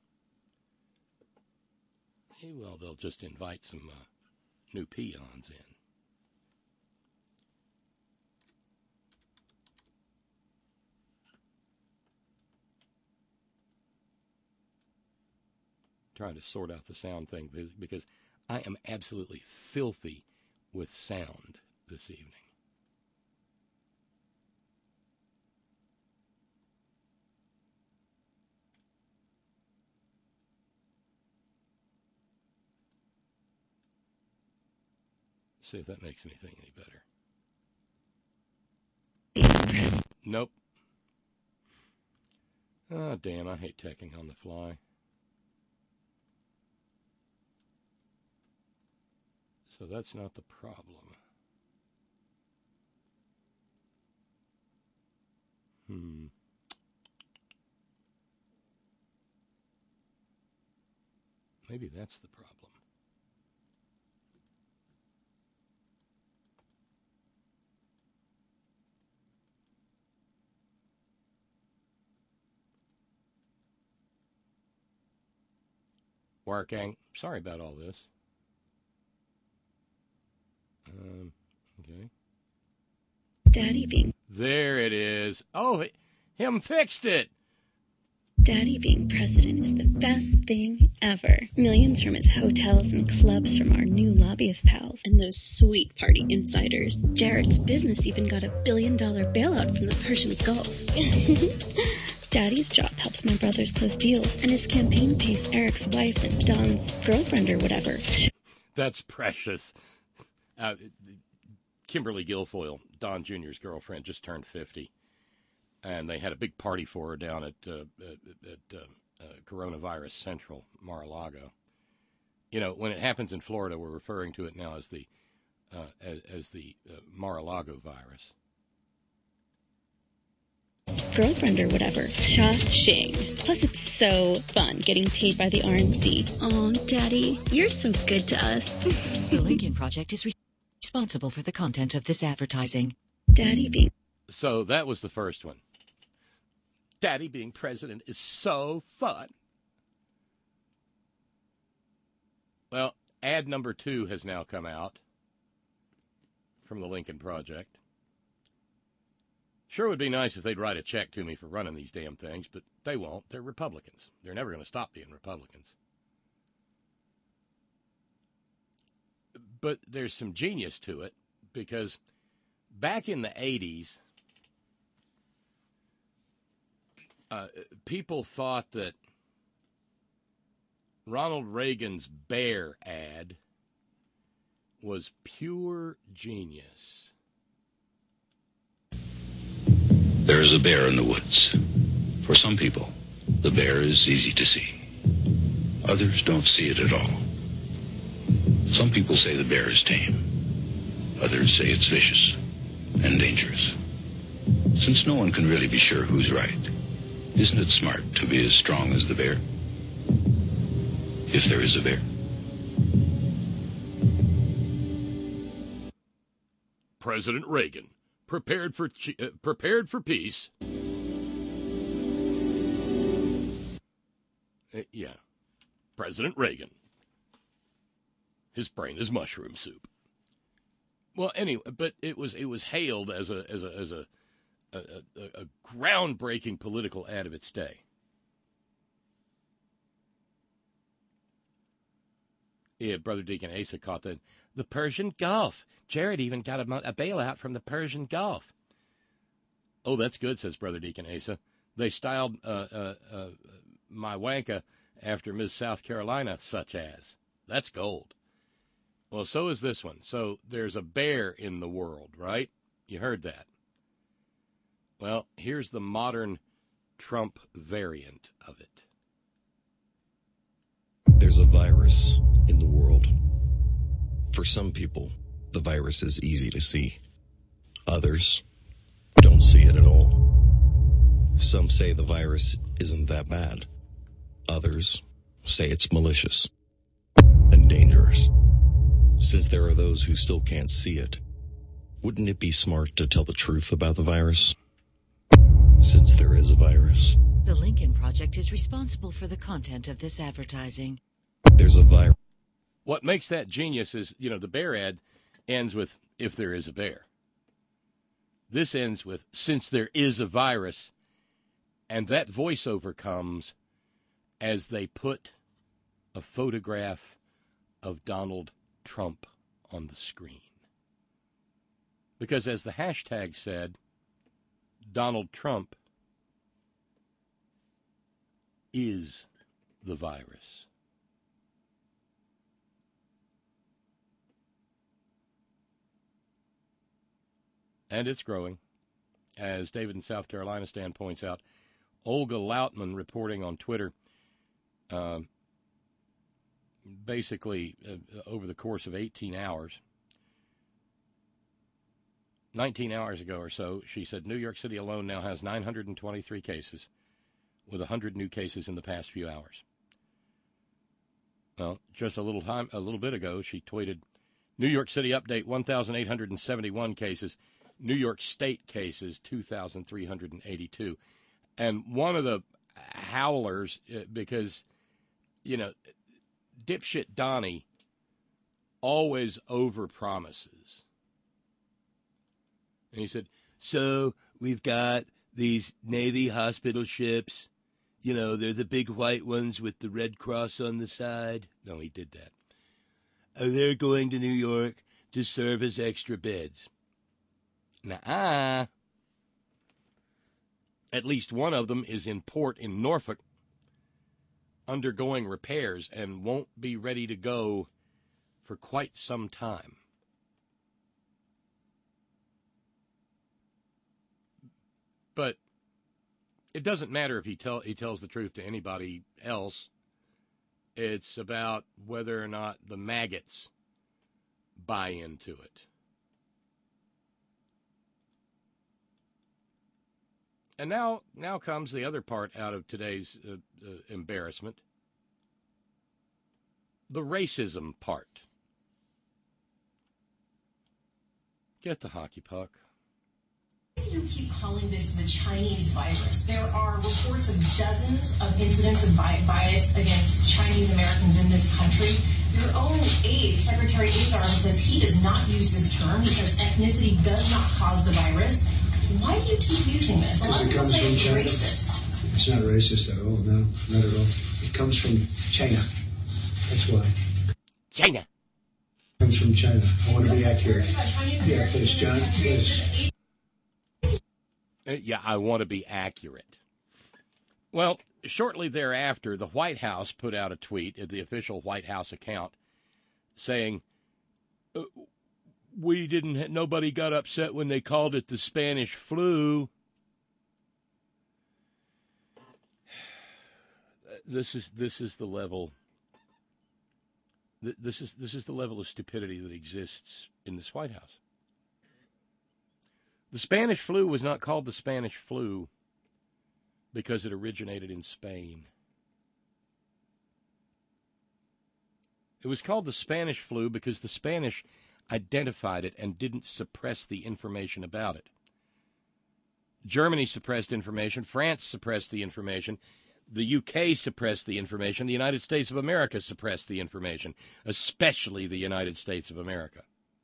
Hey, well, they'll just invite some new peons in. Trying to sort out the sound thing, because I am absolutely filthy with sound this evening. See if that makes anything any better. Nope. Oh, damn, I hate teching on the fly. So that's not the problem. Maybe that's the problem. Working. Sorry about all this. Okay. Daddy being... There it is. Oh, him fixed it. Daddy being president is the best thing ever. Millions from his hotels and clubs from our new lobbyist pals and those sweet party insiders. Jared's business even got $1 billion bailout from the Persian Gulf. Daddy's job helps my brothers close deals, and his campaign pays Eric's wife and Don's girlfriend or whatever. That's precious. Kimberly Guilfoyle, Don Jr.'s girlfriend, just turned 50, and they had a big party for her down at Coronavirus Central, Mar-a-Lago. You know, when it happens in Florida, we're referring to it now as the Mar-a-Lago virus. Girlfriend or whatever. Cha-ching. Plus, it's so fun getting paid by the RNC. Aw, Daddy, you're so good to us. The Lincoln Project is responsible for the content of this advertising. Daddy being... So that was the first one. Daddy being president is so fun. Well, ad number 2 has now come out from the Lincoln Project. Sure would be nice if they'd write a check to me for running these damn things, but they won't. They're Republicans. They're never going to stop being Republicans. But there's some genius to it, because back in the 80s, people thought that Ronald Reagan's bear ad was pure genius. There is a bear in the woods. For some people, the bear is easy to see. Others don't see it at all. Some people say the bear is tame. Others say it's vicious and dangerous. Since no one can really be sure who's right, isn't it smart to be as strong as the bear? If there is a bear. President Reagan, prepared for peace. Yeah, President Reagan. His brain is mushroom soup. Well, anyway, but it was hailed as a groundbreaking political ad of its day. Yeah, Brother Deacon Asa caught the Persian Gulf. Jared even got a bailout from the Persian Gulf. Oh, that's good, says Brother Deacon Asa. They styled my wanka after Ms. South Carolina, such as. That's gold. Well, so is this one. So there's a bear in the world, right? You heard that. Well, here's the modern Trump variant of it. There's a virus in the world. For some people, the virus is easy to see. Others don't see it at all. Some say the virus isn't that bad. Others say it's malicious and dangerous. Since there are those who still can't see it, wouldn't it be smart to tell the truth about the virus? Since there is a virus. The Lincoln Project is responsible for the content of this advertising. There's a virus. What makes that genius is, the bear ad ends with, if there is a bear. This ends with, since there is a virus, and that voiceover comes as they put a photograph of Donald Trump on the screen. Because as the hashtag said, Donald Trump is the virus. And it's growing. As David in South Carolina Stan points out, Olga Lautman reporting on Twitter, basically over the course of 19 hours ago or so, she said New York City alone now has 923 cases, with 100 new cases in the past few hours. Well, just a little bit ago, she tweeted, New York City update, 1,871 cases. New York State cases, 2,382. And one of the howlers, because, dipshit Donnie always overpromises. And he said, so we've got these Navy hospital ships. They're the big white ones with the Red Cross on the side. No, he did that. They're going to New York to serve as extra beds. Nuh-uh. At least one of them is in port in Norfolk, undergoing repairs, and won't be ready to go for quite some time. But it doesn't matter if he tells the truth to anybody else. It's about whether or not the maggots buy into it. And now comes the other part out of today's embarrassment. The racism part. Get the hockey puck. You keep calling this the Chinese virus. There are reports of dozens of incidents of bias against Chinese Americans in this country. Your own aide, Secretary Azar, says he does not use this term. He says ethnicity does not cause the virus. Why do you keep using this? A lot of people say it's racist. It's not racist at all. No, not at all. It comes from China. That's why. China. It comes from China. I want to be accurate. Yeah, please, John. Please. Yeah, I want to be accurate. Well, shortly thereafter, the White House put out a tweet at the official White House account saying, nobody got upset when they called it the Spanish flu. This is the level. This is the level of stupidity that exists in this White House. The Spanish flu was not called the Spanish flu because it originated in Spain. It was called the Spanish flu because the Spanish identified it and didn't suppress the information about it. Germany suppressed information. France suppressed the information. The UK suppressed the information. The United States of America suppressed the information, especially the United States of America.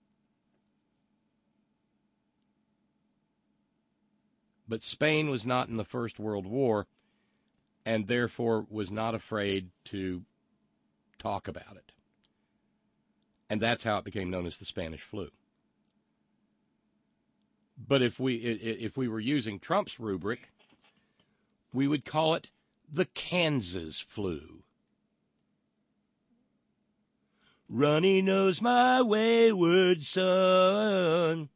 But Spain was not in the First World War and therefore was not afraid to talk about it. And that's how it became known as the Spanish flu. But if we were using Trump's rubric, we would call it the Kansas flu. Ronnie knows my wayward son.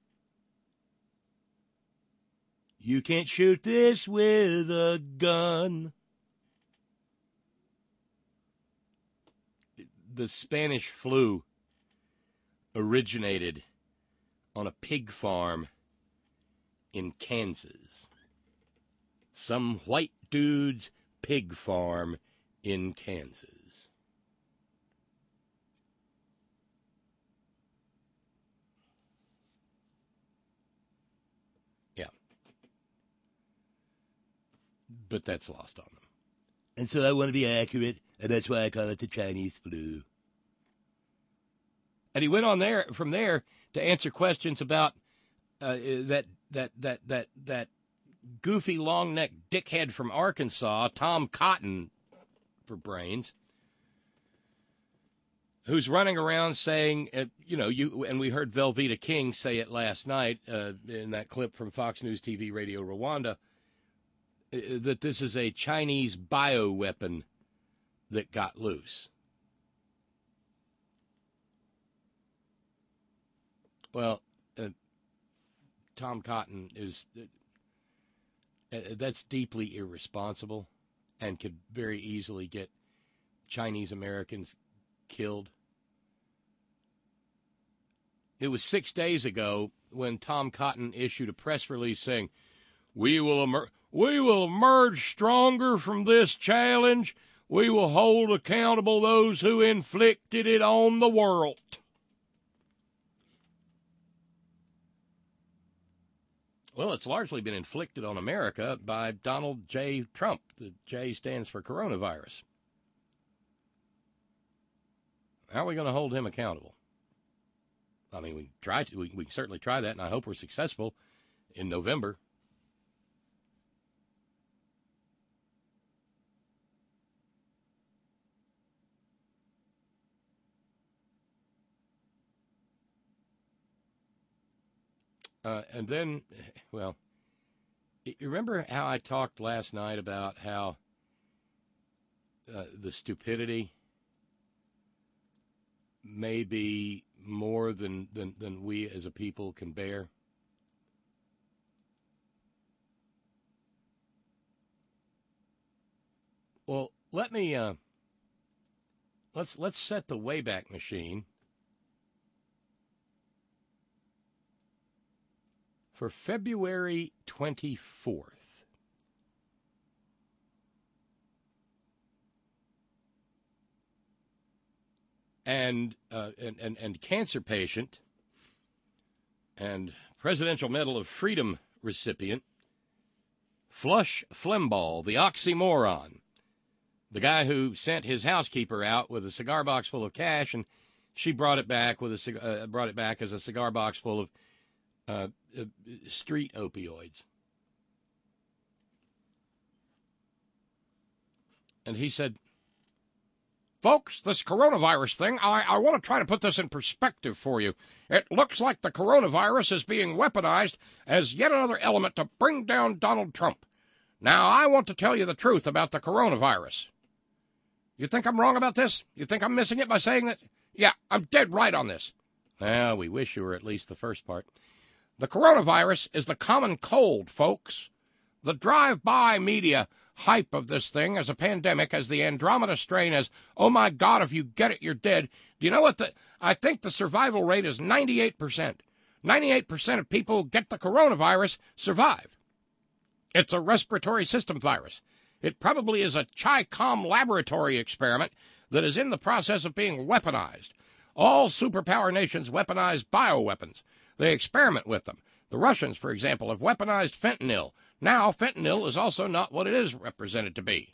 You can't shoot this with a gun. The Spanish flu originated on a pig farm in Kansas. Some white dude's pig farm in Kansas. Yeah. But that's lost on them. And so I want to be accurate, and that's why I call it the Chinese flu. And he went on from there to answer questions about that goofy long-necked dickhead from Arkansas, Tom Cotton, for brains, who's running around saying, and we heard Velveeta King say it last night in that clip from Fox News TV Radio Rwanda, that this is a Chinese bioweapon that got loose. Well, Tom Cotton is... that's deeply irresponsible and could very easily get Chinese Americans killed. It was 6 days ago when Tom Cotton issued a press release saying, we will emerge stronger from this challenge. We will hold accountable those who inflicted it on the world. Well, it's largely been inflicted on America by Donald J. Trump. The J stands for coronavirus. How are we going to hold him accountable? I mean, we can certainly try that, and I hope we're successful in November. And then, well, you remember how I talked last night about how the stupidity may be more than we as a people can bear? Well, let me let's set the Wayback Machine for February 24th. And cancer patient and Presidential Medal of Freedom recipient Flush Flembaugh, the oxymoron, the guy who sent his housekeeper out with a cigar box full of cash, and she brought it back as a cigar box full of street opioids. And he said, folks, this coronavirus thing, I want to try to put this in perspective for you. It looks like the coronavirus is being weaponized as yet another element to bring down Donald Trump. Now, I want to tell you the truth about the coronavirus. You think I'm wrong about this? You think I'm missing it by saying that? Yeah, I'm dead right on this. Well, we wish you were at least the first part. The coronavirus is the common cold, folks. The drive-by media hype of this thing as a pandemic, as the Andromeda strain, as, oh my God, if you get it, you're dead. Do you know what I think the survival rate is 98%. 98% of people who get the coronavirus survive. It's a respiratory system virus. It probably is a Chi-Com laboratory experiment that is in the process of being weaponized. All superpower nations weaponize bioweapons. They experiment with them. The Russians, for example, have weaponized fentanyl. Now, fentanyl is also not what it is represented to be.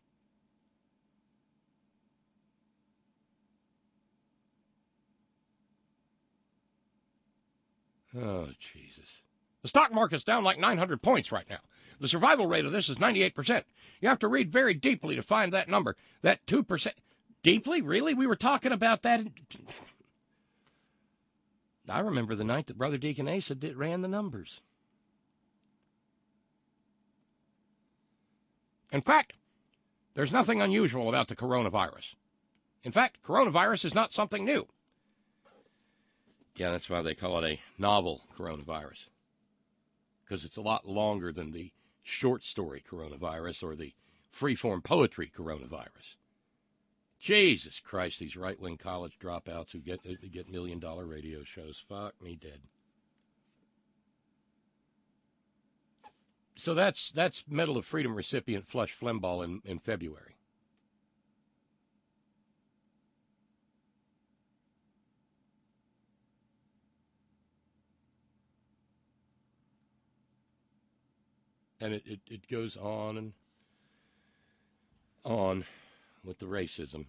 Oh, Jesus. The stock market's down like 900 points right now. The survival rate of this is 98%. You have to read very deeply to find that number. That 2%. Deeply? Really? We were talking about that. I remember the night that Brother Deacon Asa ran the numbers. In fact, there's nothing unusual about the coronavirus. In fact, coronavirus is not something new. Yeah, that's why they call it a novel coronavirus. Because it's a lot longer than the short story coronavirus or the freeform poetry coronavirus. Jesus Christ, these right-wing college dropouts who get million-dollar radio shows. Fuck me dead. So that's Medal of Freedom recipient Flush Flembaugh in February. And it goes on and on with the racism.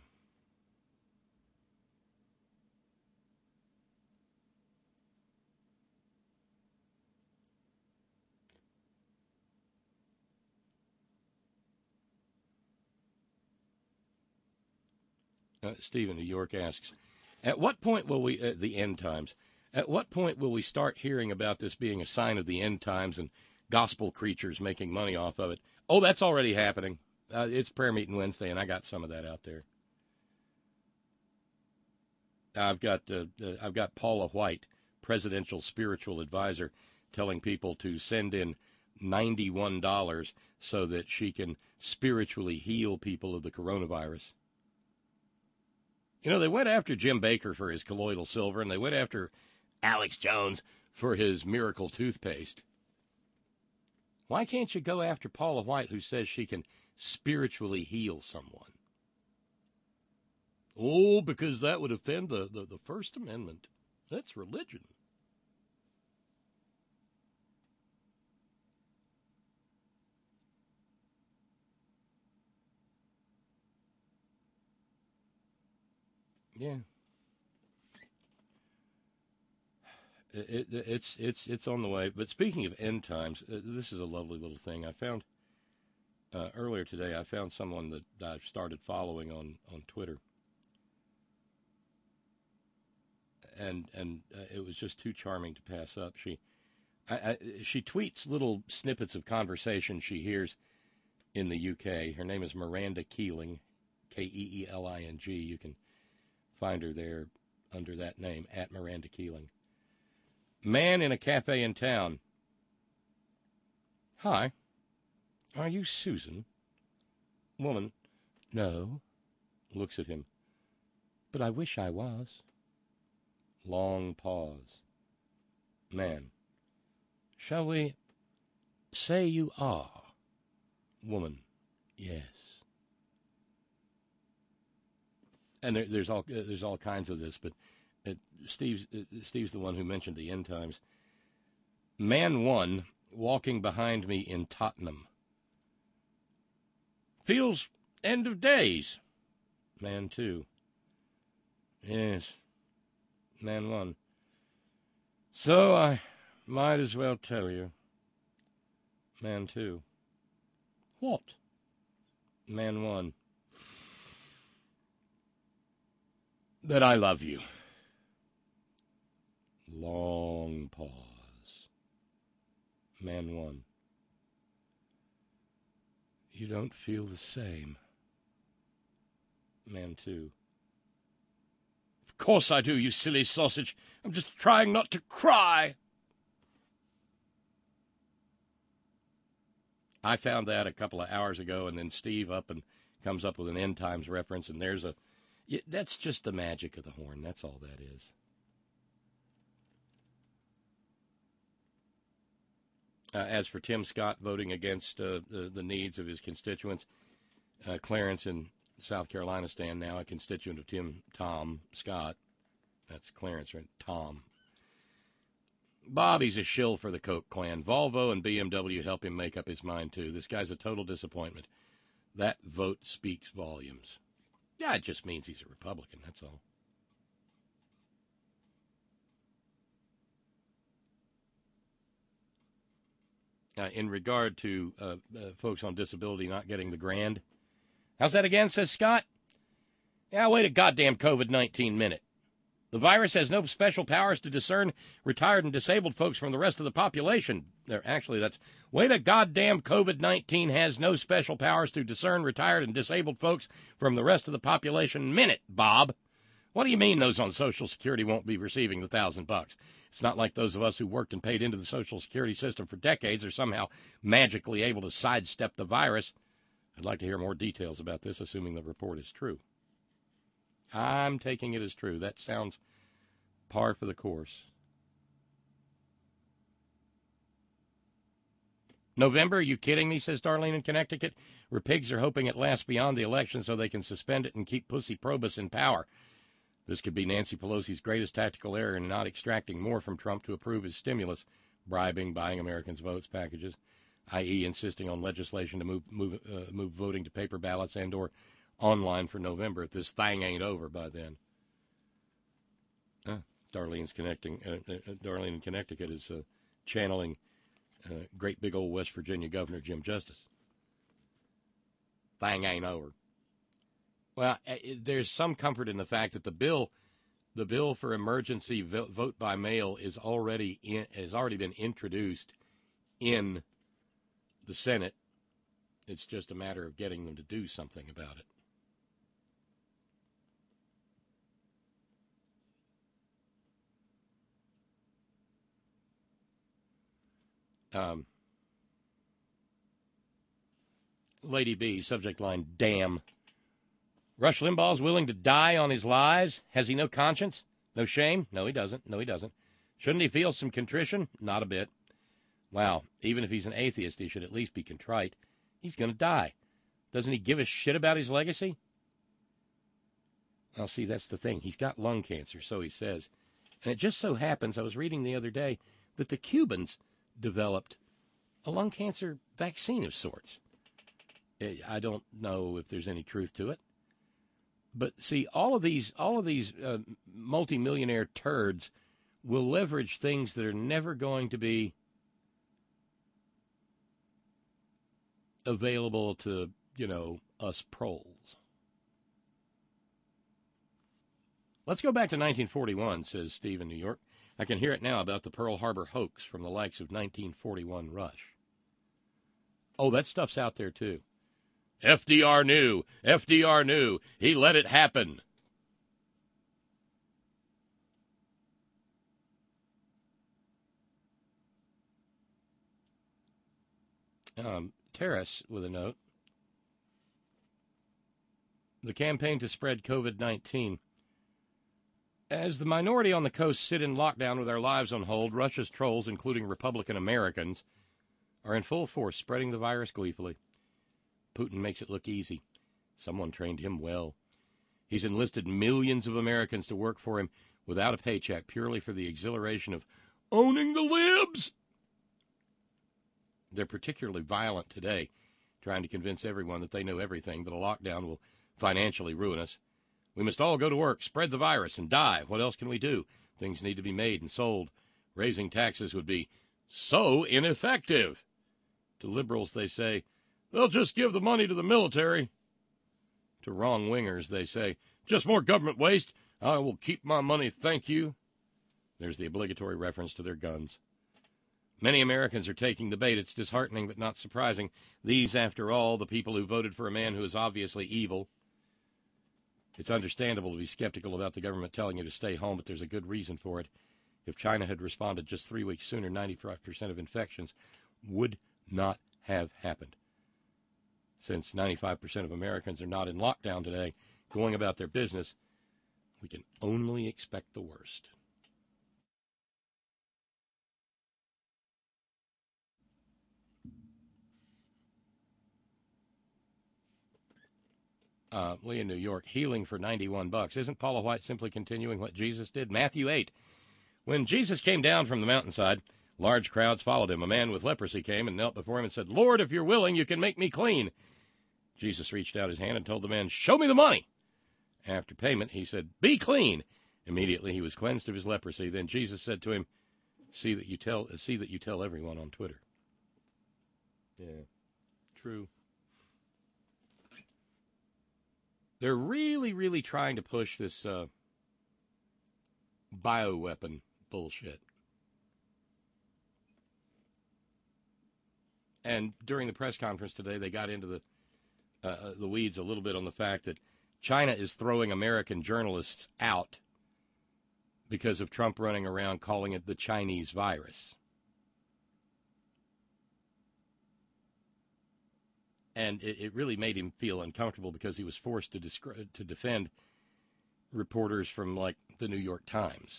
Steve in New York asks, at what point will we, the end times, at what point will we start hearing about this being a sign of the end times and gospel creatures making money off of it? Oh, that's already happening. It's prayer meeting Wednesday, and I got some of that out there. I've got Paula White, presidential spiritual advisor, telling people to send in $91 so that she can spiritually heal people of the coronavirus. You know, they went after Jim Baker for his colloidal silver, and they went after Alex Jones for his miracle toothpaste. Why can't you go after Paula White, who says she can spiritually heal someone? Oh, because that would offend the First Amendment. That's religion. Yeah. It's on the way. But speaking of end times, this is a lovely little thing. I found earlier today, I found someone that I've started following on Twitter. And it was just too charming to pass up. She tweets little snippets of conversation she hears in the UK. Her name is Miranda Keeling, Keeling. You can find her there under that name, at Miranda Keeling. Man in a cafe in town. Hi, are you Susan? Woman, no. Looks at him. But I wish I was. Long pause. Man, shall we say you are? Woman, yes. And there's all kinds of this, but Steve's the one who mentioned the end times. Man 1 walking behind me in Tottenham. Feels end of days. Man 2. Yes. Man 1. So I might as well tell you. Man 2. What? Man 1. That I love you. Long pause. Man 1. You don't feel the same. Man 2. Of course I do, you silly sausage. I'm just trying not to cry. I found that a couple of hours ago, and then Steve up and comes up with an end times reference, and that's just the magic of the horn. That's all that is. As for Tim Scott voting against the needs of his constituents, Clarence in South Carolina stand now, a constituent of Tom Scott. That's Clarence, right? Tom. Bobby's a shill for the Koch clan. Volvo and BMW help him make up his mind, too. This guy's a total disappointment. That vote speaks volumes. Yeah, it just means he's a Republican, that's all. In regard to folks on disability not getting the grand, how's that again, says Scott? Yeah, wait a goddamn COVID-19 minute. The virus has no special powers to discern retired and disabled folks from the rest of the population. Actually, that's wait a goddamn COVID-19 has no special powers to discern retired and disabled folks from the rest of the population minute, Bob. What do you mean those on Social Security won't be receiving the $1,000? It's not like those of us who worked and paid into the Social Security system for decades are somehow magically able to sidestep the virus. I'd like to hear more details about this, assuming the report is true. I'm taking it as true. That sounds par for the course. November, are you kidding me, says Darlene in Connecticut. Where pigs are hoping it lasts beyond the election so they can suspend it and keep Pussy Probus in power. This could be Nancy Pelosi's greatest tactical error in not extracting more from Trump to approve his stimulus, bribing, buying Americans' votes packages, i.e. insisting on legislation to move voting to paper ballots and or online for November if this thing ain't over by then. Darlene in Connecticut is channeling great big old West Virginia Governor Jim Justice. Thing ain't over. Well, there's some comfort in the fact that the bill for emergency vote by mail has already been introduced in the Senate. It's just a matter of getting them to do something about it. Lady B, subject line, damn. Rush Limbaugh's willing to die on his lies? Has he no conscience? No shame? No, he doesn't. No, he doesn't. Shouldn't he feel some contrition? Not a bit. Wow, even if he's an atheist, he should at least be contrite. He's going to die. Doesn't he give a shit about his legacy? Well, see, that's the thing. He's got lung cancer, so he says. And it just so happens, I was reading the other day, that the Cubans developed a lung cancer vaccine of sorts. I don't know if there's any truth to it. But see, all of these multimillionaire turds will leverage things that are never going to be available to, us proles. Let's go back to 1941, says Steve in New York. I can hear it now about the Pearl Harbor hoax from the likes of 1941 Rush. Oh, that stuff's out there, too. FDR knew. He let it happen. Terrace with a note. The campaign to spread COVID-19. As the minority on the coast sit in lockdown with their lives on hold, Russia's trolls, including Republican Americans, are in full force spreading the virus gleefully. Putin makes it look easy. Someone trained him well. He's enlisted millions of Americans to work for him without a paycheck, purely for the exhilaration of owning the libs. They're particularly violent today, trying to convince everyone that they know everything, that a lockdown will financially ruin us. We must all go to work, spread the virus, and die. What else can we do? Things need to be made and sold. Raising taxes would be so ineffective. To liberals, they say, they'll just give the money to the military. To wrong-wingers, they say, just more government waste. I will keep my money, thank you. There's the obligatory reference to their guns. Many Americans are taking the bait. It's disheartening but not surprising. These, after all, the people who voted for a man who is obviously evil. It's understandable to be skeptical about the government telling you to stay home, but there's a good reason for it. If China had responded just 3 weeks sooner, 95% of infections would not have happened. Since 95% of Americans are not in lockdown today, going about their business, we can only expect the worst. Lee in New York, healing for $91. Isn't Paula White simply continuing what Jesus did? Matthew 8. When Jesus came down from the mountainside, large crowds followed him. A man with leprosy came and knelt before him and said, Lord, if you're willing, you can make me clean. Jesus reached out his hand and told the man, show me the money. After payment, he said, be clean. Immediately he was cleansed of his leprosy. Then Jesus said to him, see that you tell everyone on Twitter. Yeah, true. They're really, really trying to push this bioweapon bullshit. And during the press conference today, they got into the weeds a little bit on the fact that China is throwing American journalists out because of Trump running around calling it the Chinese virus. And it really made him feel uncomfortable because he was forced to defend reporters from, like, the New York Times.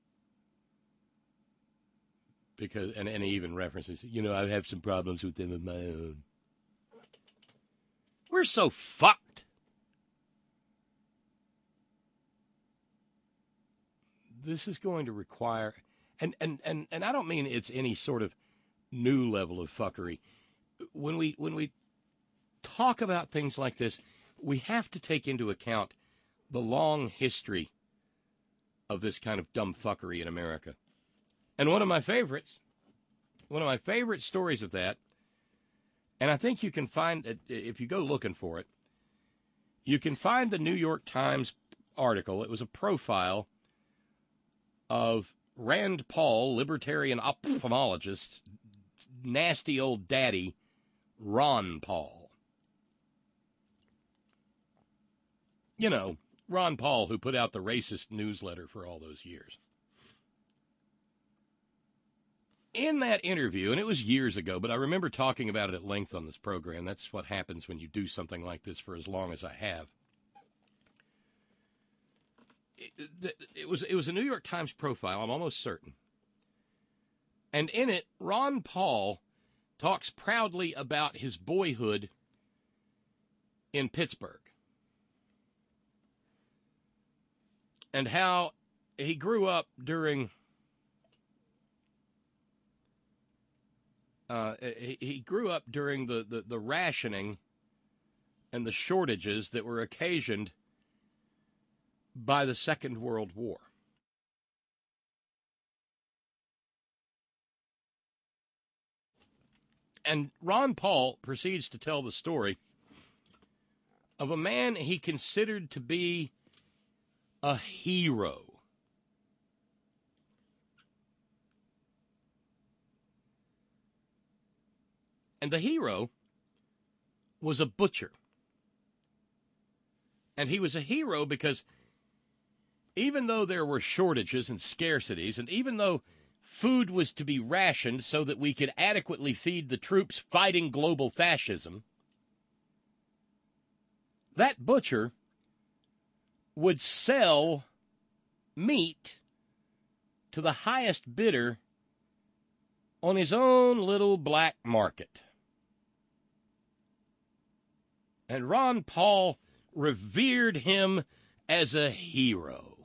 And he even references, I have some problems with them of my own. We're so fucked. This is going to require, and I don't mean it's any sort of new level of fuckery. When we talk about things like this, we have to take into account the long history of this kind of dumb fuckery in America. And one of my favorite stories of that, and I think you can find it, if you go looking for it, you can find the New York Times article. It was a profile of Rand Paul, libertarian ophthalmologist, nasty old daddy, Ron Paul. Ron Paul, who put out the racist newsletter for all those years. In that interview, and it was years ago, but I remember talking about it at length on this program. That's what happens when you do something like this for as long as I have. It was a New York Times profile, I'm almost certain. And in it, Ron Paul talks proudly about his boyhood in Pittsburgh. And how he grew up during the rationing and the shortages that were occasioned by the Second World War. And Ron Paul proceeds to tell the story of a man he considered to be a hero. And the hero was a butcher. And he was a hero because even though there were shortages and scarcities, and even though food was to be rationed so that we could adequately feed the troops fighting global fascism, that butcher would sell meat to the highest bidder on his own little black market. And Ron Paul revered him as a hero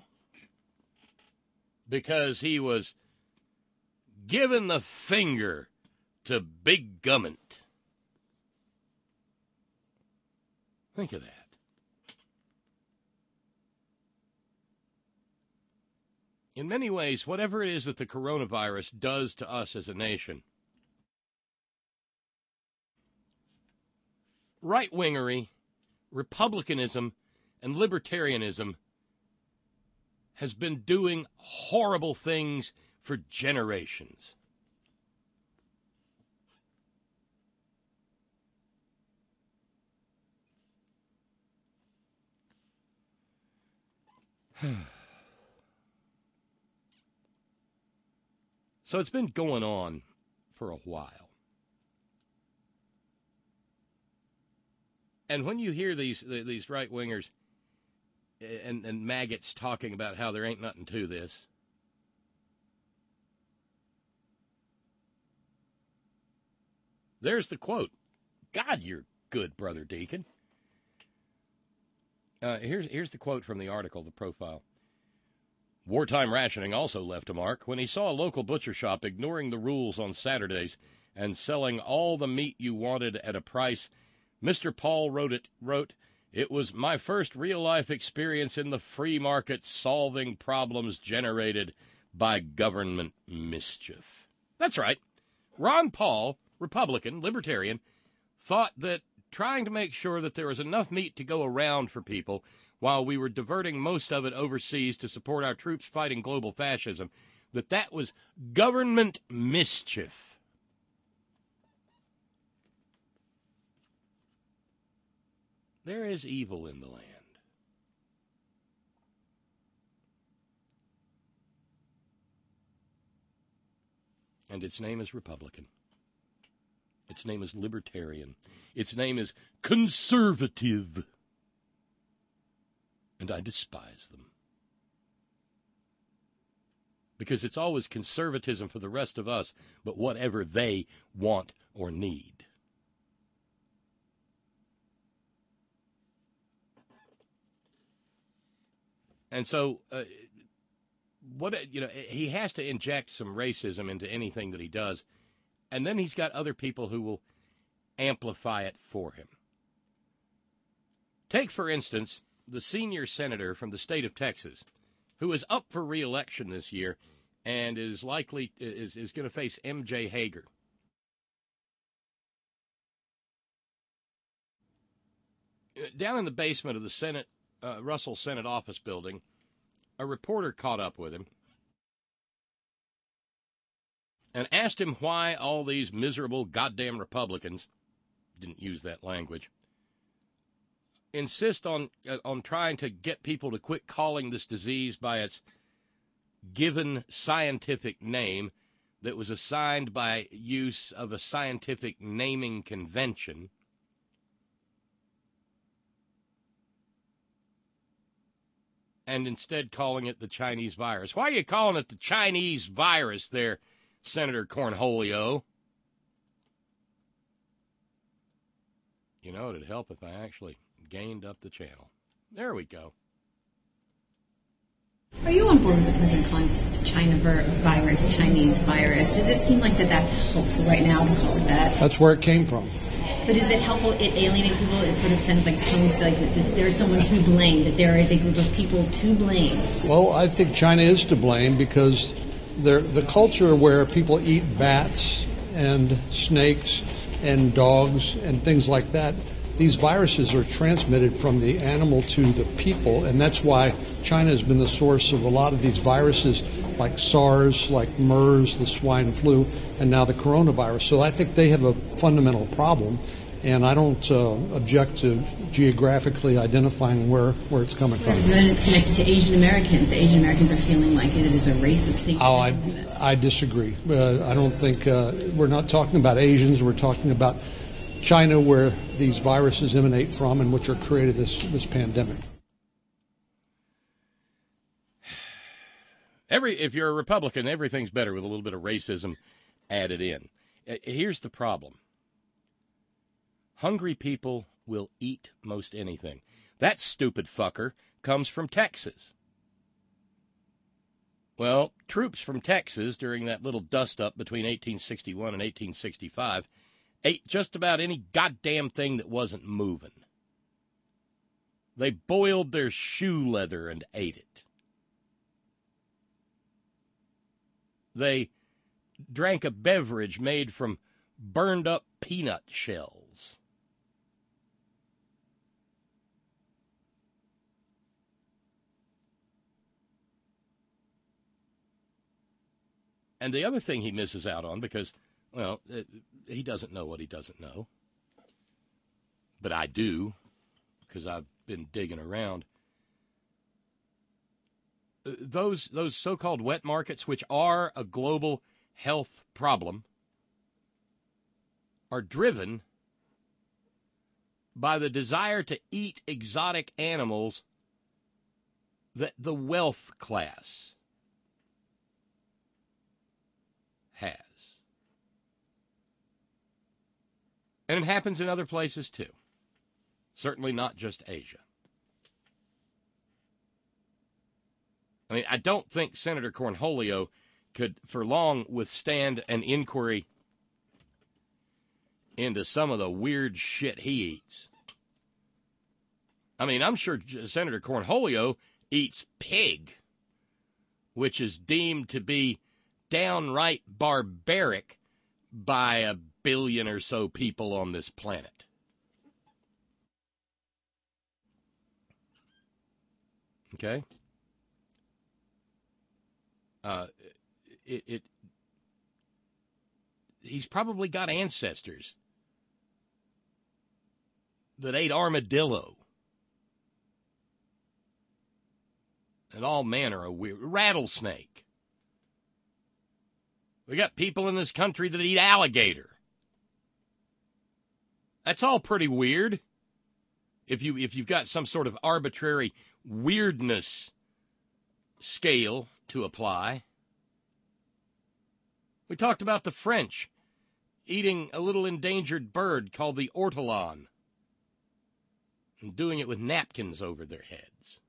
because he was giving the finger to big government. Think of that. In many ways, whatever it is that the coronavirus does to us as a nation, right-wingery, republicanism, and libertarianism has been doing horrible things for generations. So it's been going on for a while. And when you hear these right-wingers and maggots talking about how there ain't nothing to this, there's the quote. God, you're good, Brother Deacon. Here's the quote from the article, the profile. Wartime rationing also left a mark when he saw a local butcher shop ignoring the rules on Saturdays and selling all the meat you wanted at a price. Mr. Paul wrote, "It was my first real-life experience in the free market solving problems generated by government mischief." That's right. Ron Paul, Republican, Libertarian, thought that trying to make sure that there was enough meat to go around for people while we were diverting most of it overseas to support our troops fighting global fascism, that was government mischief. There is evil in the land. And its name is Republican. Its name is Libertarian. Its name is Conservative. And I despise them. Because it's always conservatism for the rest of us, but whatever they want or need. And so, he has to inject some racism into anything that he does. And then he's got other people who will amplify it for him. Take, for instance, the senior senator from the state of Texas, who is up for re-election this year and is likely is going to face M.J. Hager. Down in the basement of the Senate, Russell Senate office building, a reporter caught up with him and asked him why all these miserable goddamn Republicans, didn't use that language, insist on trying to get people to quit calling this disease by its given scientific name that was assigned by use of a scientific naming convention. And instead calling it the Chinese virus. Why are you calling it the Chinese virus there, Senator Cornholio? You know, it'd help if I actually gained up the channel. There we go. Are you on board with the president calling this China virus, Chinese virus? Does it seem like that's helpful right now to call it that? That's where it came from. But is it helpful? It alienates people. It sort of sends tones like there's someone to blame, that there is a group of people to blame. Well, I think China is to blame because the culture where people eat bats and snakes and dogs and things like that, these viruses are transmitted from the animal to the people, and that's why China has been the source of a lot of these viruses like SARS, like MERS, the swine flu, and now the coronavirus. So I think they have a fundamental problem, and I don't object to geographically identifying where it's coming from. And then it's connected to Asian Americans. The Asian Americans are feeling like it is a racist thing. Oh, I disagree. I don't think we're not talking about Asians. We're talking about China, where these viruses emanate from and which are created this pandemic. If you're a Republican, everything's better with a little bit of racism added in. Here's the problem. Hungry people will eat most anything. That stupid fucker comes from Texas. Well, troops from Texas during that little dust-up between 1861 and 1865 ate just about any goddamn thing that wasn't moving. They boiled their shoe leather and ate it. They drank a beverage made from burned-up peanut shells. And the other thing he misses out on, because, well, he doesn't know what he doesn't know. But I do, because I've been digging around. Those so-called wet markets, which are a global health problem, are driven by the desire to eat exotic animals that the wealth class has. And it happens in other places too. Certainly not just Asia. I mean, I don't think Senator Cornholio could for long withstand an inquiry into some of the weird shit he eats. I mean, I'm sure Senator Cornholio eats pig, which is deemed to be downright barbaric by 1 billion or so people on this planet. Okay? He's probably got ancestors that ate armadillo and all manner of weird rattlesnake. We got people in this country that eat alligator. That's all pretty weird. If you've got some sort of arbitrary weirdness scale to apply. We talked about the French eating a little endangered bird called the ortolan and doing it with napkins over their heads.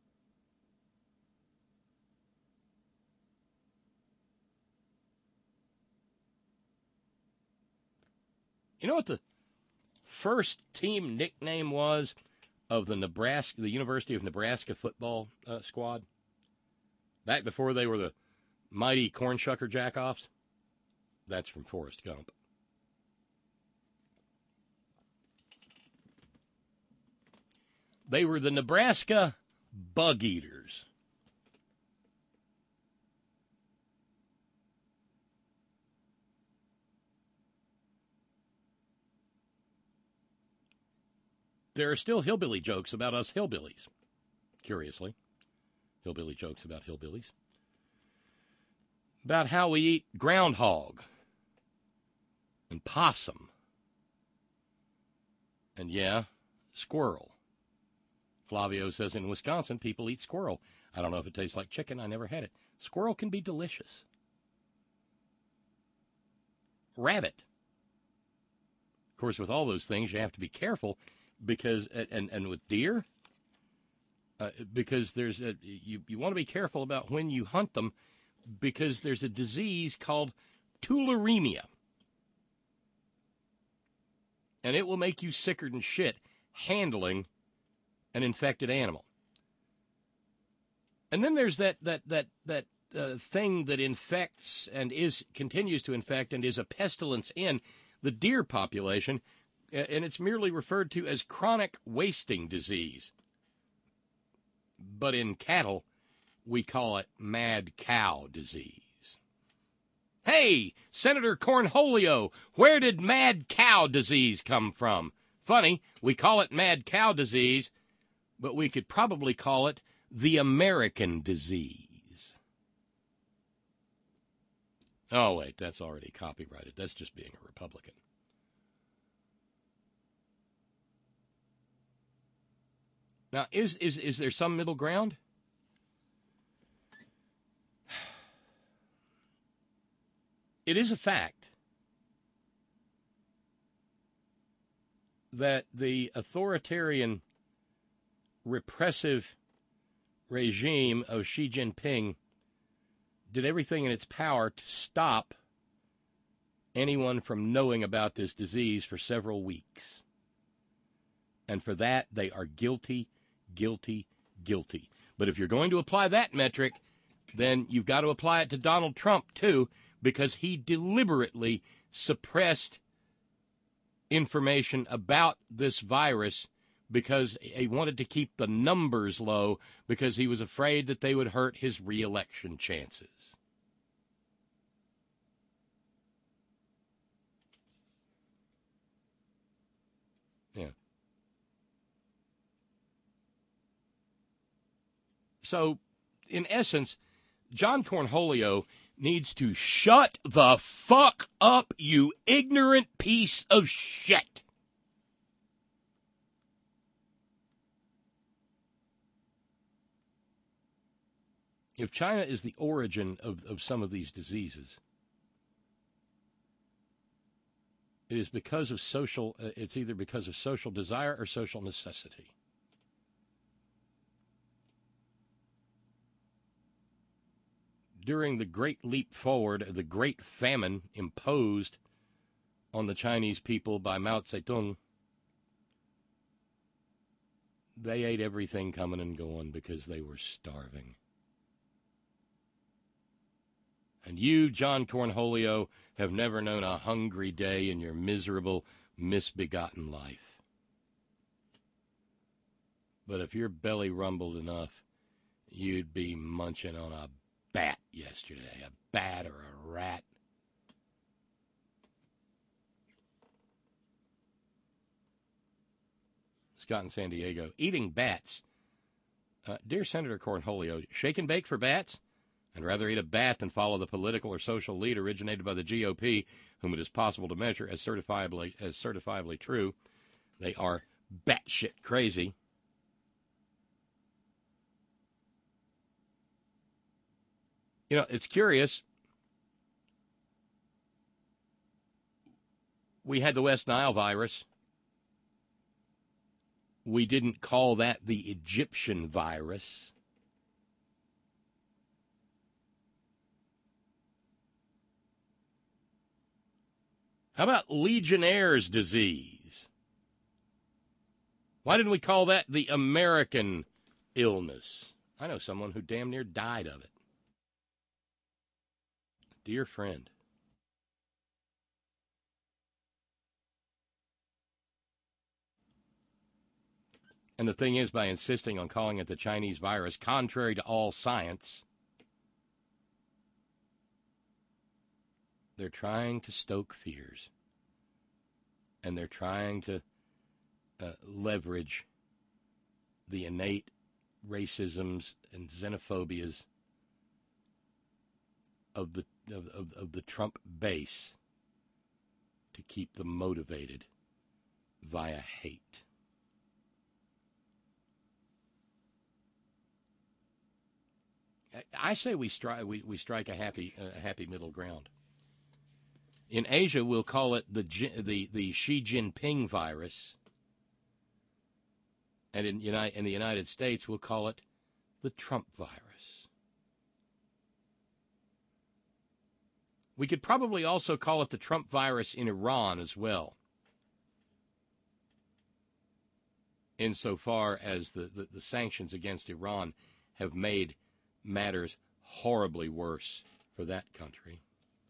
You know what the first team nickname was of the University of Nebraska football squad? Back before they were the mighty Cornshucker Jackoffs? That's from Forrest Gump. They were the Nebraska Bug Eaters. There are still hillbilly jokes about us hillbillies, curiously. Hillbilly jokes about hillbillies. About how we eat groundhog and possum. And yeah, squirrel. Flavio says in Wisconsin, people eat squirrel. I don't know if it tastes like chicken. I never had it. Squirrel can be delicious. Rabbit. Of course, with all those things, you have to be careful because, and with deer, because there's you want to be careful about when you hunt them because there's a disease called tularemia. And it will make you sicker than shit handling an infected animal. And then there's that thing that infects and continues to infect and is a pestilence in the deer population, and it's merely referred to as chronic wasting disease. But in cattle, we call it mad cow disease. Hey, Senator Cornholio, where did mad cow disease come from? Funny, we call it mad cow disease, but we could probably call it the American disease. Oh, wait, that's already copyrighted. That's just being a Republican. Now, is there some middle ground? It is a fact that the authoritarian, repressive regime of Xi Jinping did everything in its power to stop anyone from knowing about this disease for several weeks. And for that, they are guilty, guilty, guilty. But if you're going to apply that metric, then you've got to apply it to Donald Trump, too, because he deliberately suppressed information about this virus because he wanted to keep the numbers low because he was afraid that they would hurt his re-election chances. Yeah. So, in essence, John Cornholio needs to shut the fuck up, you ignorant piece of shit. if China is the origin of some of these diseases, it is because of social, it's either because of social desire or social necessity. During the Great Leap Forward, the Great Famine imposed on the Chinese people by Mao Zedong, they ate everything coming and going because they were starving. And you, John Cornholio, have never known a hungry day in your miserable, misbegotten life. But if your belly rumbled enough, you'd be munching on a bat yesterday, a bat or a rat. Scott in San Diego, eating bats. Dear Senator Cornholio, shake and bake for bats? I'd rather eat a bat than follow the political or social lead originated by the GOP, whom it is possible to measure as certifiably true. They are batshit crazy. You know, it's curious. We had the West Nile virus. We didn't call that the Egyptian virus. How about Legionnaire's disease? Why didn't we call that the American illness? I know someone who damn near died of it. Dear friend. And the thing is, by insisting on calling it the Chinese virus, contrary to all science, they're trying to stoke fears. And they're trying to leverage the innate racisms and xenophobias of the Trump base to keep them motivated via hate. I say we strike a happy middle ground. In Asia, we'll call it the Xi Jinping virus, and in the United States, we'll call it the Trump virus. We could probably also call it the Trump virus in Iran as well, insofar as the sanctions against Iran have made matters horribly worse for that country.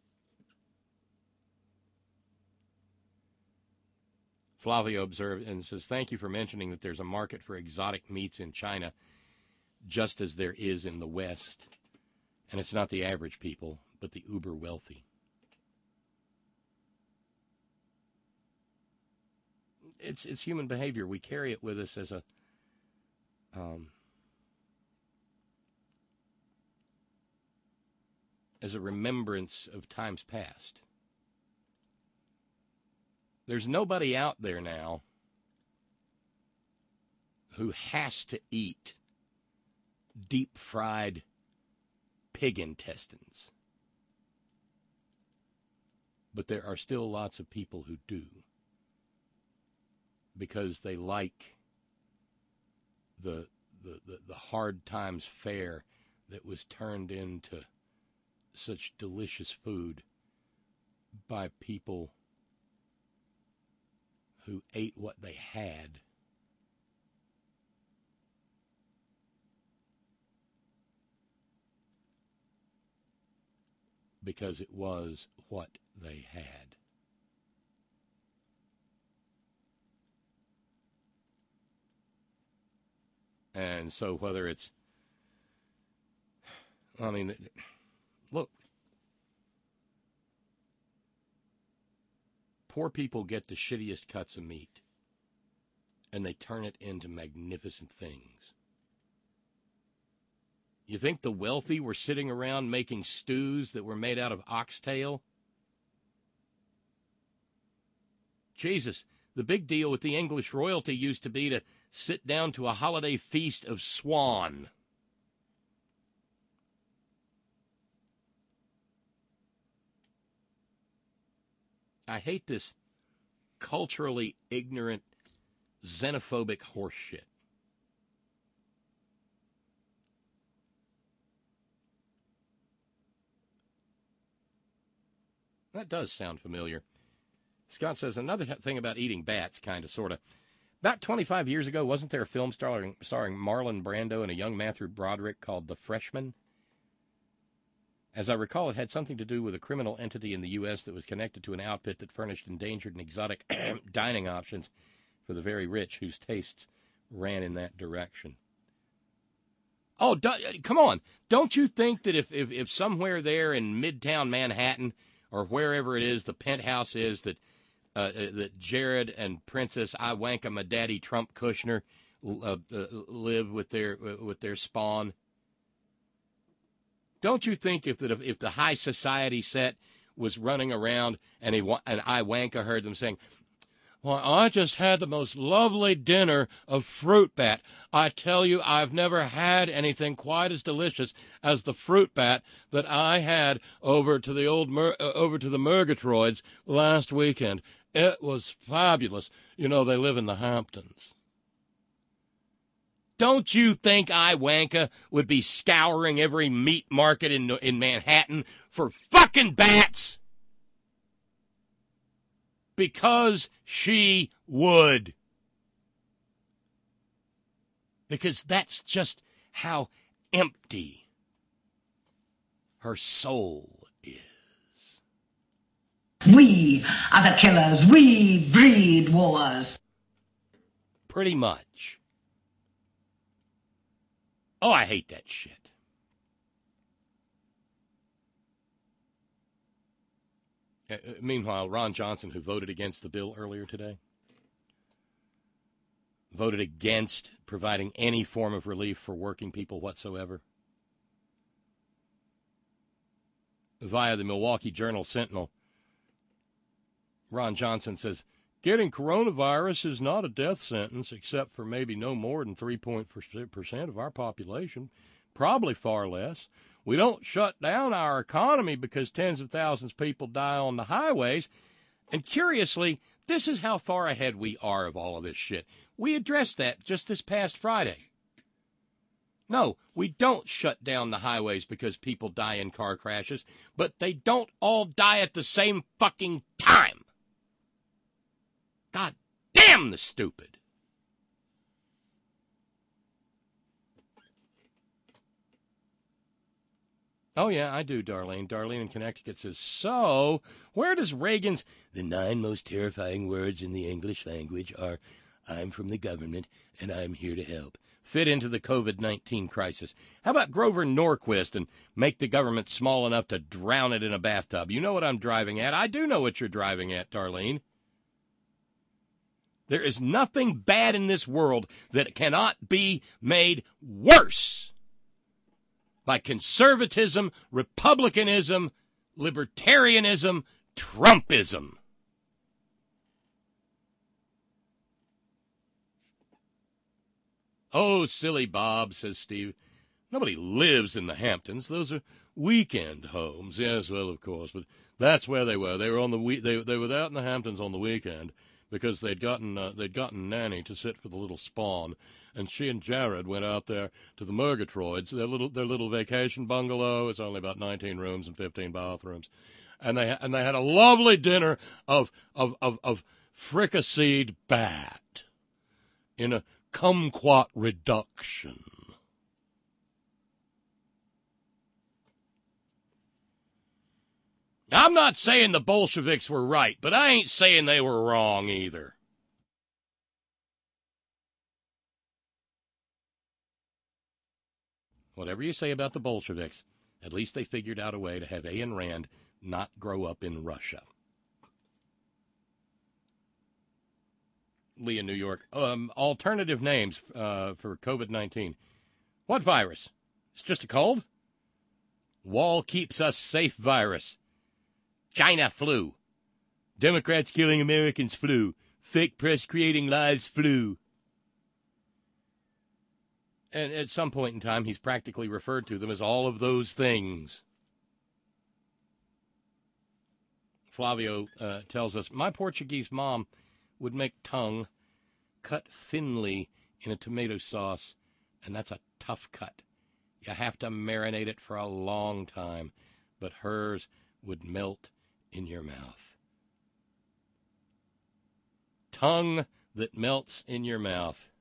Flavio observed and says, thank you for mentioning that there's a market for exotic meats in China, just as there is in the West. And it's not the average people, but the uber wealthy. It's human behavior. We carry it with us as a remembrance of times past. There's nobody out there now who has to eat deep-fried pig intestines. But there are still lots of people who do, because they like the hard times fare that was turned into such delicious food by people who ate what they had. Because it was what they had. And so whether it's, look, poor people get the shittiest cuts of meat, and they turn it into magnificent things. You think the wealthy were sitting around making stews that were made out of oxtail? Jesus, the big deal with the English royalty used to be to sit down to a holiday feast of swan. I hate this culturally ignorant, xenophobic horse shit. That does sound familiar. Scott says, another thing about eating bats, kind of, sort of. About 25 years ago, wasn't there a film starring Marlon Brando and a young Matthew Broderick called The Freshman? As I recall, it had something to do with a criminal entity in the U.S. that was connected to an outfit that furnished endangered and exotic dining options for the very rich whose tastes ran in that direction. Oh, come on. Don't you think that if somewhere there in Midtown Manhattan or wherever it is, the penthouse is, that Jared and Princess Ivanka, my daddy Trump Kushner, live with their spawn? Don't you think if the high society set was running around and Ivanka heard them saying, "Well, I just had the most lovely dinner of fruit bat. I tell you, I've never had anything quite as delicious as the fruit bat that I had over to the Murgatroyds last weekend. It was fabulous." You know, they live in the Hamptons. Don't you think Ivanka would be scouring every meat market in Manhattan for fucking bats? Because she would. Because that's just how empty her soul is. We are the killers. We breed wars. Pretty much. Oh, I hate that shit. Meanwhile, Ron Johnson, who voted against the bill earlier today, voted against providing any form of relief for working people whatsoever. Via the Milwaukee Journal-Sentinel, Ron Johnson says, getting coronavirus is not a death sentence, except for maybe no more than 3% of our population, probably far less. We don't shut down our economy because tens of thousands of people die on the highways. And curiously, this is how far ahead we are of all of this shit. We addressed that just this past Friday. No, we don't shut down the highways because people die in car crashes, but they don't all die at the same fucking time. God damn the stupid. Oh, yeah, I do, Darlene. Darlene in Connecticut says, so where does Reagan's, the 9 most terrifying words in the English language are, I'm from the government and I'm here to help, fit into the COVID-19 crisis? How about Grover Norquist and make the government small enough to drown it in a bathtub? You know what I'm driving at. I do know what you're driving at, Darlene. There is nothing bad in this world that cannot be made worse by conservatism, republicanism, libertarianism, Trumpism. Oh, silly Bob, says Steve. Nobody lives in the Hamptons. Those are weekend homes. Yes, well, of course, but that's where they were. They were on the they were out in the Hamptons on the weekend because they'd gotten Nanny to sit for the little spawn, and she and Jared went out there to the Murgatroyds, their little vacation bungalow. It's only about 19 rooms and 15 bathrooms, and they had a lovely dinner of fricasseed bat in a kumquat reduction. I'm not saying the Bolsheviks were right, but I ain't saying they were wrong either. Whatever you say about the Bolsheviks, at least they figured out a way to have Ayn Rand not grow up in Russia. Lee in New York. Alternative names for COVID-19. What virus? It's just a cold? Wall keeps us safe virus. China flu. Democrats killing Americans flu. Fake press creating lies flu. And at some point in time, he's practically referred to them as all of those things. Flavio tells us, my Portuguese mom would make tongue cut thinly in a tomato sauce, and that's a tough cut. You have to marinate it for a long time, but hers would melt in your mouth. Tongue that melts in your mouth.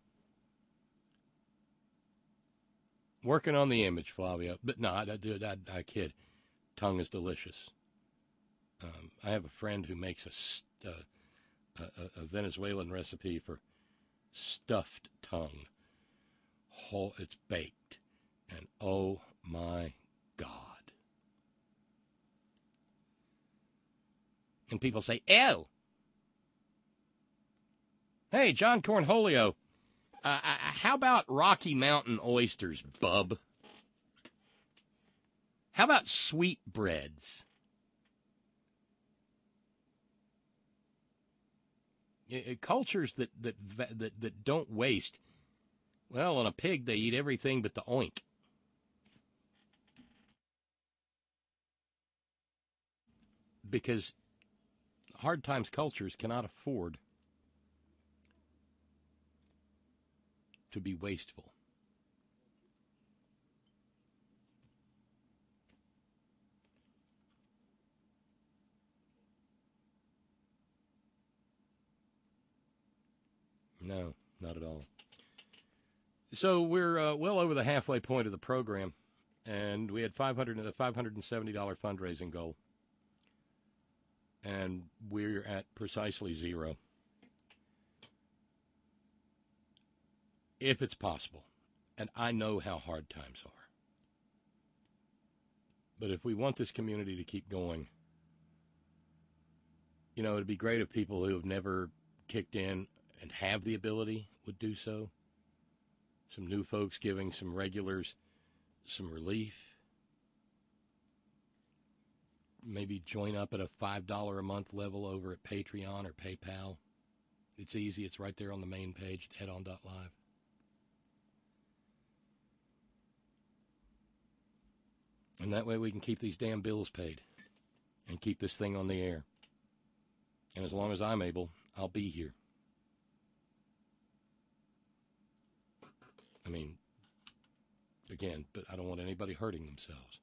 Working on the image, Flavio. But no, I kid. Tongue is delicious. I have a friend who makes a Venezuelan recipe for stuffed tongue. Whole, it's baked. And oh my God. And people say, ew. Hey, John Cornholio, how about Rocky Mountain oysters, bub? How about sweetbreads? Cultures that don't waste. Well, on a pig, they eat everything but the oink. Because hard times cultures cannot afford to be wasteful. No, not at all. So we're well over the halfway point of the program, and we had a $570 fundraising goal, and we're at precisely zero. If it's possible, and I know how hard times are, but if we want this community to keep going, you know, it'd be great if people who have never kicked in and have the ability would do so. Some new folks giving some regulars some relief. Maybe join up at a $5 a month level over at Patreon or PayPal. It's easy. It's right there on the main page, headon.live. And that way we can keep these damn bills paid and keep this thing on the air. And as long as I'm able, I'll be here. I mean, again, but I don't want anybody hurting themselves.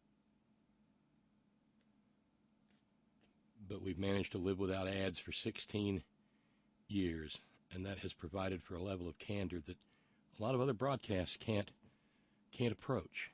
But we've managed to live without ads for 16 years, and that has provided for a level of candor that a lot of other broadcasts can't approach.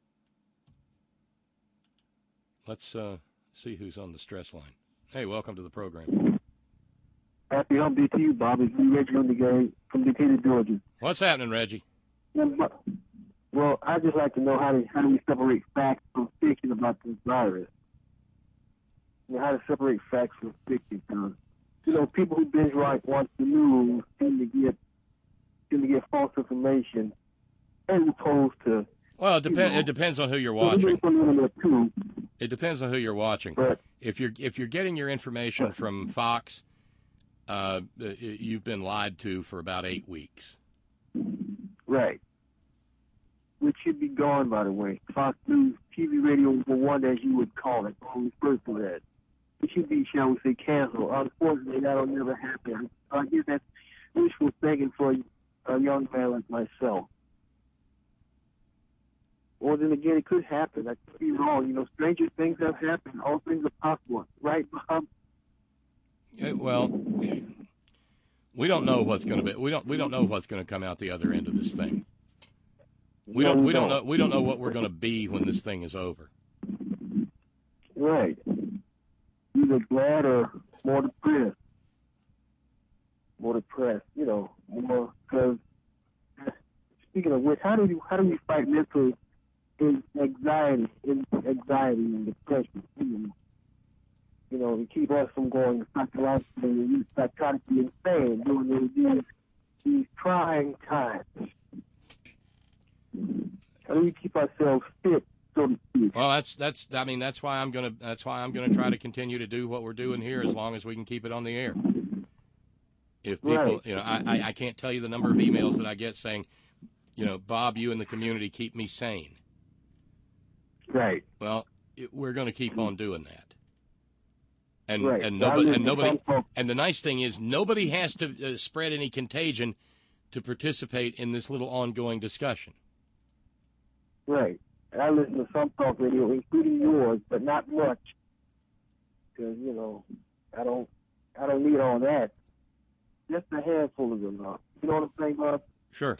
Let's see who's on the stress line. Hey, welcome to the program. Happy hump day to you, Bob. It's me, Reggie on the game from Decatur, Georgia. What's happening, Reggie? Well, I'd just like to know how do we separate facts from fiction about this virus? You know, how to separate facts from fiction. Because, you know, people who binge watch the news tend to get false information as opposed to. Well, it depends on who you're watching. It depends on who you're watching. But if you're getting your information from Fox, you've been lied to for about 8 weeks. Right. Which should be gone, by the way. Fox News, TV radio number one, as you would call it, or refer to that. It should be, shall we say, canceled. Unfortunately, that'll never happen. So I guess that's wishful thinking for a young man like myself. Or then again, it could happen. I could be wrong. You know, stranger things have happened. All things are possible. Right, Bob? Well, we don't know what's going to be. We don't know what's going to come out the other end of this thing. We don't know what we're going to be when this thing is over. Right. Either glad or more depressed. More depressed, you know, more because. Speaking of which, how do we fight mental anxiety and depression? You know, to keep us from going psychologically insane during these trying times. How do we keep ourselves fit, so to speak? Well, that's why I'm gonna try to continue to do what we're doing here as long as we can keep it on the air. If people, right. You know, I can't tell you the number of emails that I get saying, you know, Bob, you and the community keep me sane. Right. Well, we're going to keep on doing that. And Right. and So I nobody live and in nobody some folks- and the nice thing is nobody has to spread any contagion to participate in this little ongoing discussion. Right. And I listen to some talk radio, including yours, but not much, because I don't need all that. Just a handful of them, you know what I'm saying, Bob? Sure.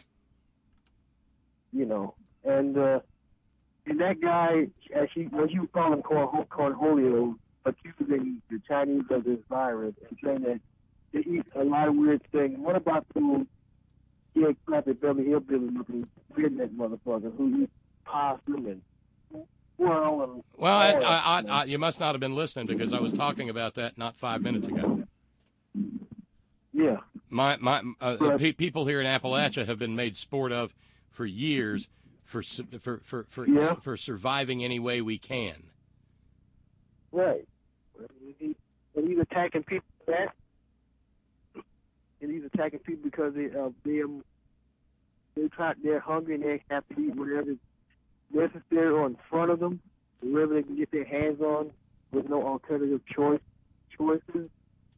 And that guy, as you call him Cornholio, accusing the Chinese of this virus and saying that they eat a lot of weird things. What about those clapping Beverly Hillbillies looking redneck motherfuckers who eat possum and squirrel and... Well, I, you must not have been listening because I was talking about that not 5 minutes ago. Yeah. People here in Appalachia have been made sport of for years for surviving any way we can. Right. And he's attacking people for that. And he's attacking people because they're hungry and they have to eat whatever is necessary or in front of them, wherever they can get their hands on with no alternative choices.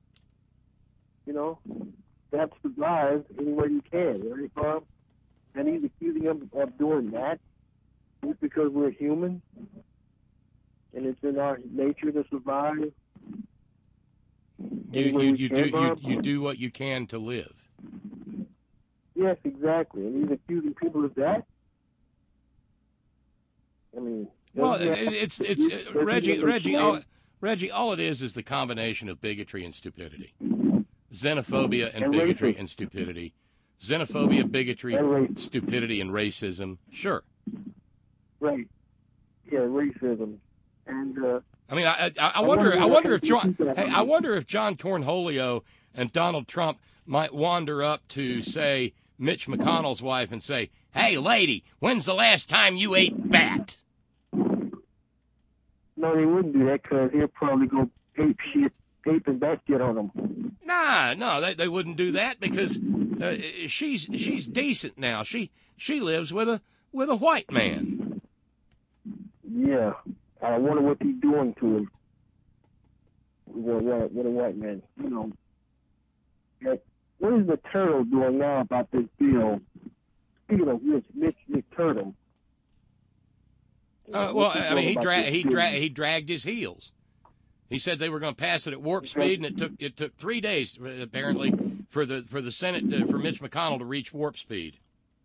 They have to survive any way you can, right, Bob? And he's accusing them of doing that just because we're human and it's in our nature to survive. You do what you can to live. Yes, exactly. And he's accusing people of that. I mean, well, it's Reggie. All it is the combination of bigotry and stupidity, xenophobia and bigotry and stupidity, xenophobia, bigotry, stupidity, and racism. Sure. Right. Yeah, racism. And I mean, I wonder if John Cornholio and Donald Trump might wander up to, say, Mitch McConnell's wife and say, "Hey, lady, when's the last time you ate bat?" No, they wouldn't do that because he'll probably go ape and bat shit on them. No, they wouldn't do that because she's decent now. She lives with a white man. Yeah, I wonder what he's doing to him. With a white man, What is the turtle doing now about this bill? Speaking of which, Mitch McTurtle. Well, I mean, he dragged his heels. He said they were going to pass it at warp speed, and it took 3 days apparently for the Senate for Mitch McConnell to reach warp speed.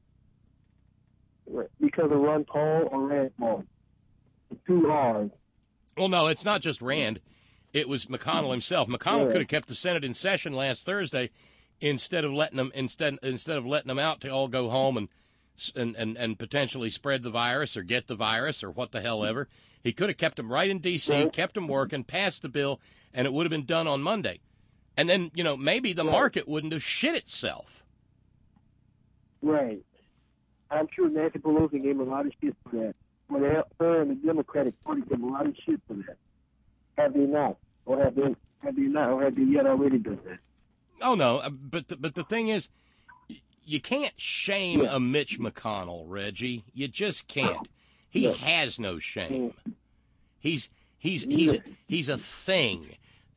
Because of Ron Paul or Rand Paul, two R's. Well, no, it's not just Rand. It was McConnell himself. McConnell could have kept the Senate in session last Thursday instead of letting them out to all go home and potentially spread the virus or get the virus or what the hell ever. He could have kept them right in D.C., kept them working, passed the bill, and it would have been done on Monday. And then, maybe the market wouldn't have shit itself. Right. I'm sure Nancy Pelosi gave him a lot of shit for that. Well, her and the Democratic Party gave him a lot of shit for that. Have they not? Or have they not? Or have they yet already done that? Oh, no. But the thing is, you can't shame a Mitch McConnell, Reggie. You just can't. He has no shame. He's a thing.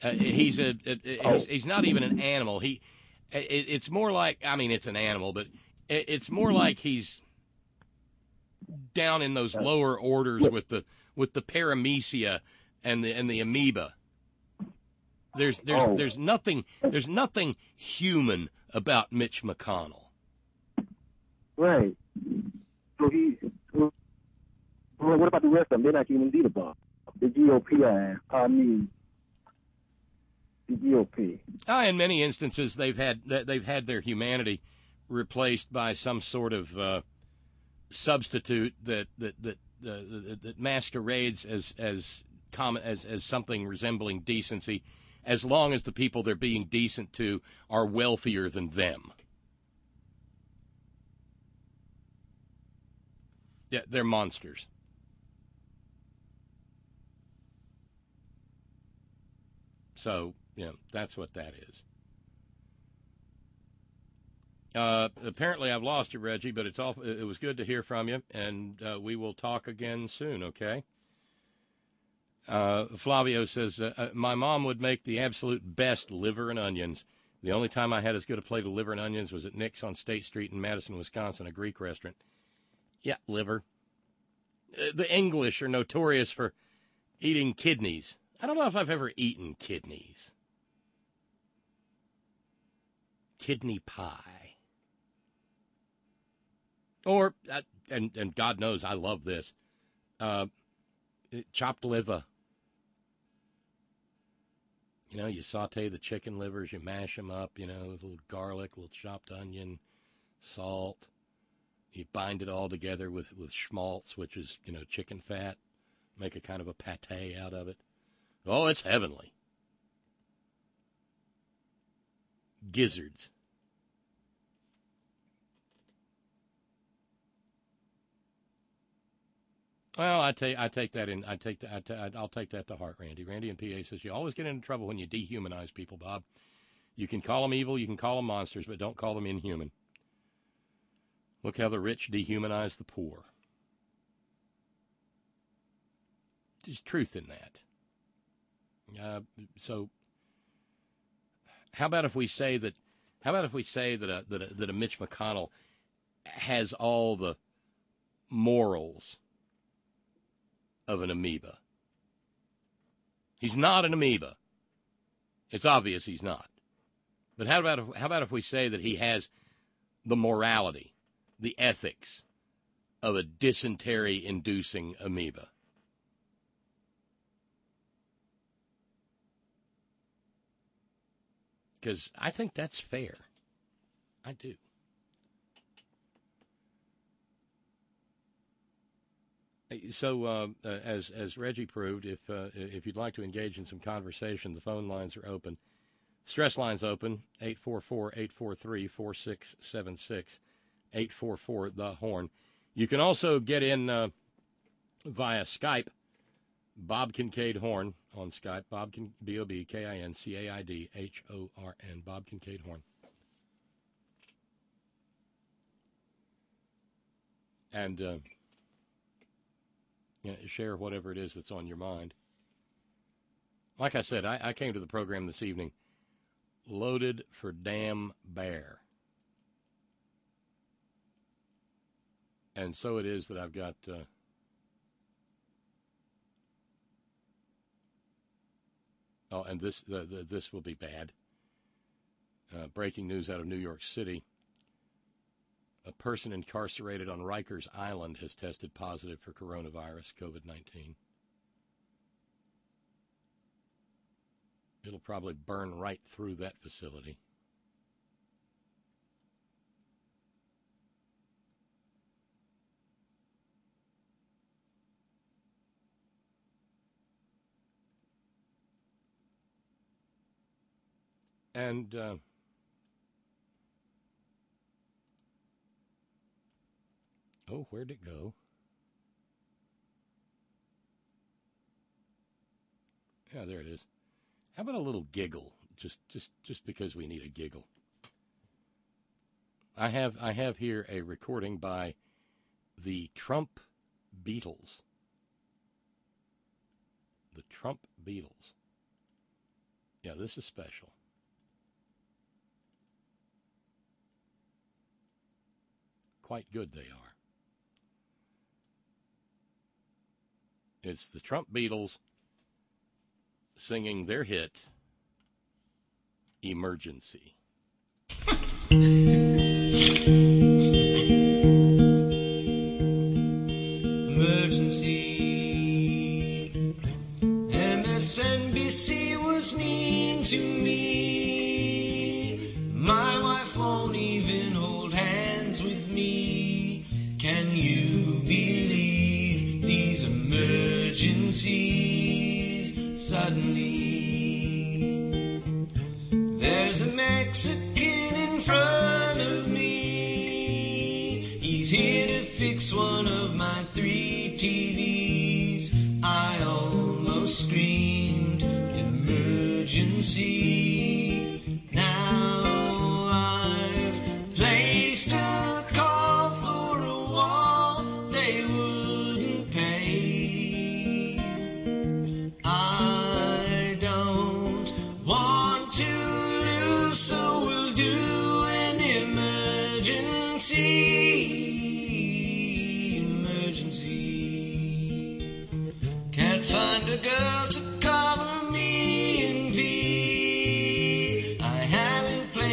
He's not even an animal. It's more like, I mean, it's an animal, but it's more like he's down in those lower orders with the paramecia and the amoeba. There's nothing human about Mitch McConnell. Right. So what about the rest of them? They're not even beat about the GOP. I mean, the GOP. In many instances, they've had their humanity replaced by some sort of substitute that masquerades as something resembling decency, as long as the people they're being decent to are wealthier than them. Yeah, they're monsters. So, that's what that is. Apparently I've lost you, Reggie, but it was good to hear from you, and we will talk again soon, okay? Flavio says, my mom would make the absolute best liver and onions. The only time I had as good a plate of liver and onions was at Nick's on State Street in Madison, Wisconsin, a Greek restaurant. Yeah, liver. The English are notorious for eating kidneys. I don't know if I've ever eaten kidneys. Kidney pie. Or, and God knows I love this, chopped liver. You know, you saute the chicken livers, you mash them up, with a little garlic, a little chopped onion, salt. You bind it all together with schmaltz, which is, chicken fat. Make a kind of a pate out of it. Oh, it's heavenly. Gizzards. Well, I'll take that to heart, Randy. Randy in PA says you always get into trouble when you dehumanize people, Bob. You can call them evil, you can call them monsters, but don't call them inhuman. Look how the rich dehumanize the poor. There's truth in that. So, how about if we say that a Mitch McConnell has all the morals of an amoeba? He's not an amoeba. It's obvious he's not. But how about if we say that he has the morality, the ethics of a dysentery-inducing amoeba? Because I think that's fair. I do. So, as Reggie proved, if you'd like to engage in some conversation, the phone lines are open. Stress lines open, 844-843-4676, 844-THE-HORN. You can also get in via Skype, Bob Kincaid Horn on Skype, B-O-B-K-I-N-C-A-I-D-H-O-R-N, Bob Kincaid Horn. And share whatever it is that's on your mind. Like I said, I came to the program this evening loaded for damn bear. And so it is that I've got and this will be bad. Breaking news out of New York City. A person incarcerated on Rikers Island has tested positive for coronavirus, COVID-19. It'll probably burn right through that facility. And where'd it go? Yeah, there it is. How about a little giggle? Just because we need a giggle. I have here a recording by the Trump Beatles. The Trump Beatles. Yeah, this is special. Quite good they are. It's the Trump Beatles singing their hit, Emergency. Emergency. MSNBC was mean to me. My wife won't even hold hands with me. Can you believe these emergencies? Suddenly, there's a Mexican in front of me. He's here to fix one of my 3 TVs. I almost screamed, emergency. Now I've placed a call for a wall they wouldn't pay.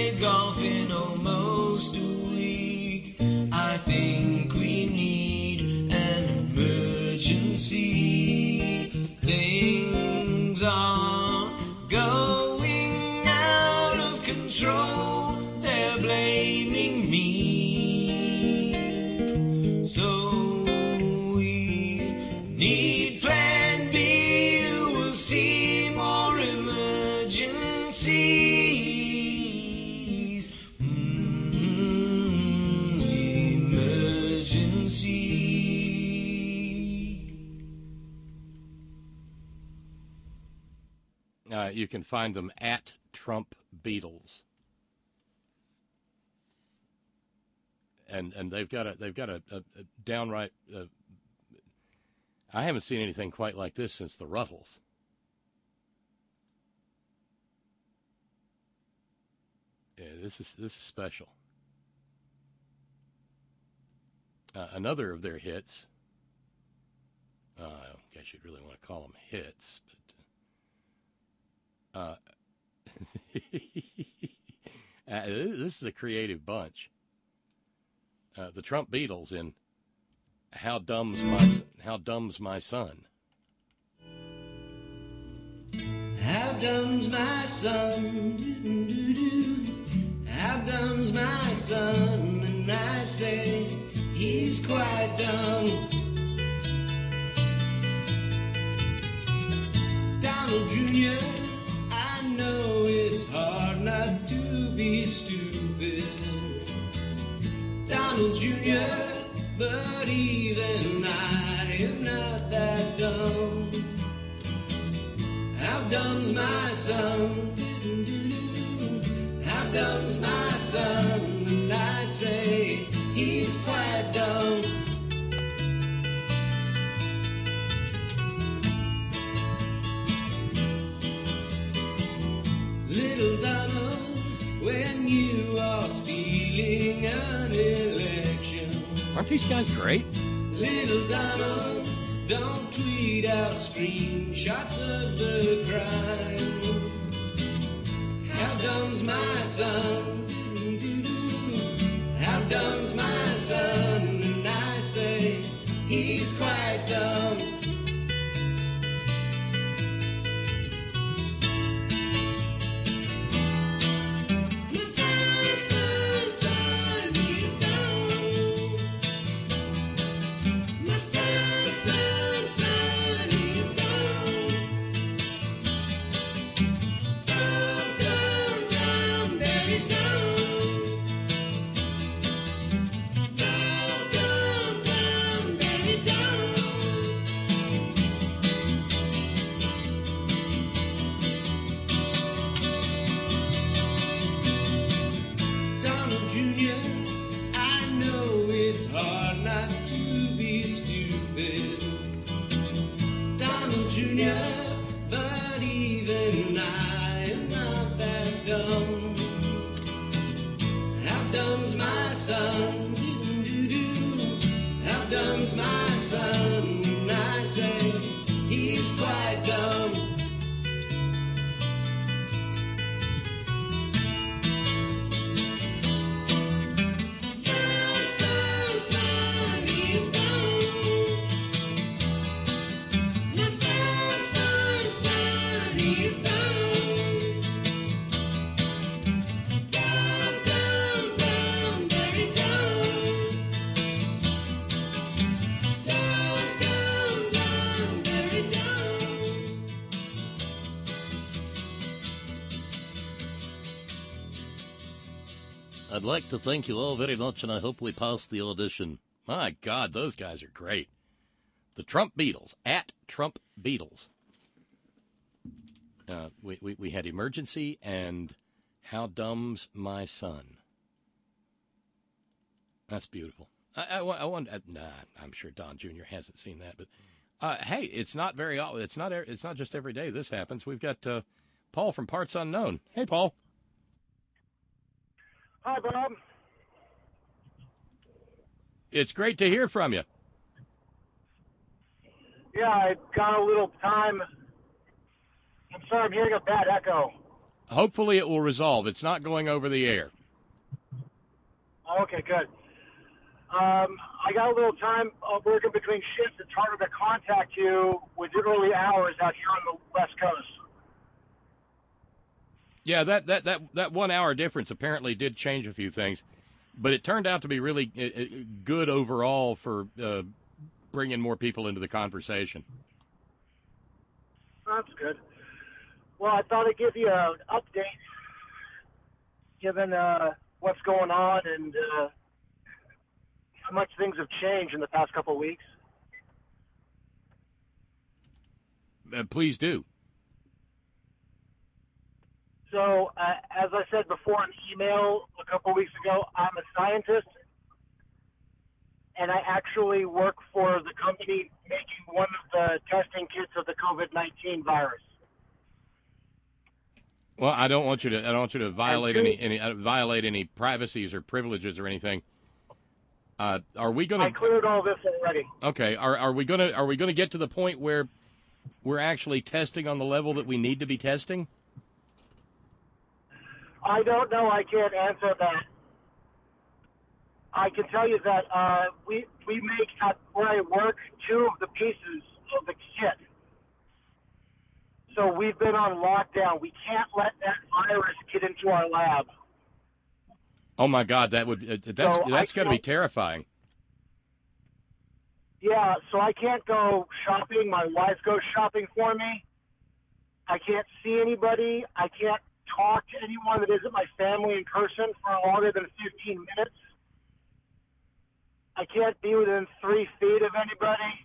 played golf in almost a week. I think we need an emergency. Things are going out of control. They're blaming me. So we need Plan B. We'll see more emergencies. Emergency. You can find them at Trump Beatles. And they've got a downright. I haven't seen anything quite like this since the Ruttles. Yeah, this is special. Another of their hits. I guess you'd really want to call them hits, but this is a creative bunch. The Trump Beatles in How Dumb's My Son. How dumb's my son? How dumb's my son? And I say he's quite dumb. Donald Jr., I know it's hard not to be stupid. Donald Jr., but even I am not that dumb. How dumb's my son? How dumb's my son? And I say he's quite dumb. Little Donald, when you are stealing an election. Aren't these guys great? Little Donald, don't tweet out screenshots of the crime. How dumb's my son? How dumb's my son? And I say he's quite dumb. I'd like to thank you all very much, and I hope we pass the audition. My God, those guys are great. The Trump Beatles, at Trump Beatles. We had Emergency and How Dumb's My Son. That's beautiful. I wonder. I'm sure Don Jr. hasn't seen that, but hey, it's not very. It's not just every day this happens. We've got Paul from Parts Unknown. Hey, Paul. Hi, Bob. It's great to hear from you. Yeah, I got a little time. I'm sorry, I'm hearing a bad echo. hopefully it will resolve. It's not going over the air. Okay, good. I got a little time working between shifts. It's harder to contact you with the early hours out here on the West Coast. Yeah, that 1 hour difference apparently did change a few things, but it turned out to be really good overall for bringing more people into the conversation. That's good. Well, I thought I'd give you an update, given what's going on and how much things have changed in the past couple of weeks. Please do. So, as I said before in email a couple of weeks ago, I'm a scientist, and I actually work for the company making one of the testing kits of the COVID-19 virus. Well, I don't want you to violate any privacies or privileges or anything. Are we going to? I cleared all this already. Okay. Are we going to get to the point where we're actually testing on the level that we need to be testing? I don't know. I can't answer that. I can tell you that we make at where I work 2 of the pieces of the kit. So we've been on lockdown. We can't let that virus get into our lab. Oh my God, that's got to be terrifying. Yeah, so I can't go shopping. My wife goes shopping for me. I can't see anybody. I can't talk to anyone that isn't my family in person for longer than 15 minutes. I can't be within 3 feet of anybody.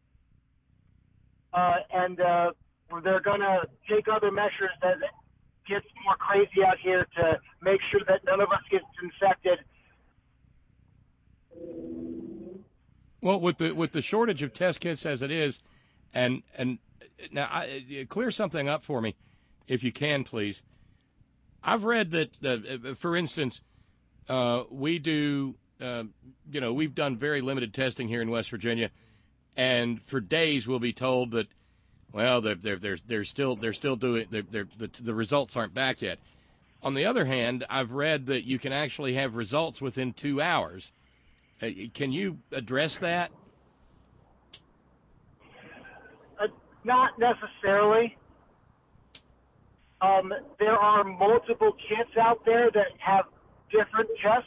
And they're going to take other measures as it gets more crazy out here to make sure that none of us gets infected. Well, with the shortage of test kits as it is, and now clear something up for me, if you can, please. I've read that, for instance, we do, we've done very limited testing here in West Virginia, and for days we'll be told that, well, they're still doing the results aren't back yet. On the other hand, I've read that you can actually have results within 2 hours. Can you address that? Not necessarily. There are multiple kits out there that have different tests.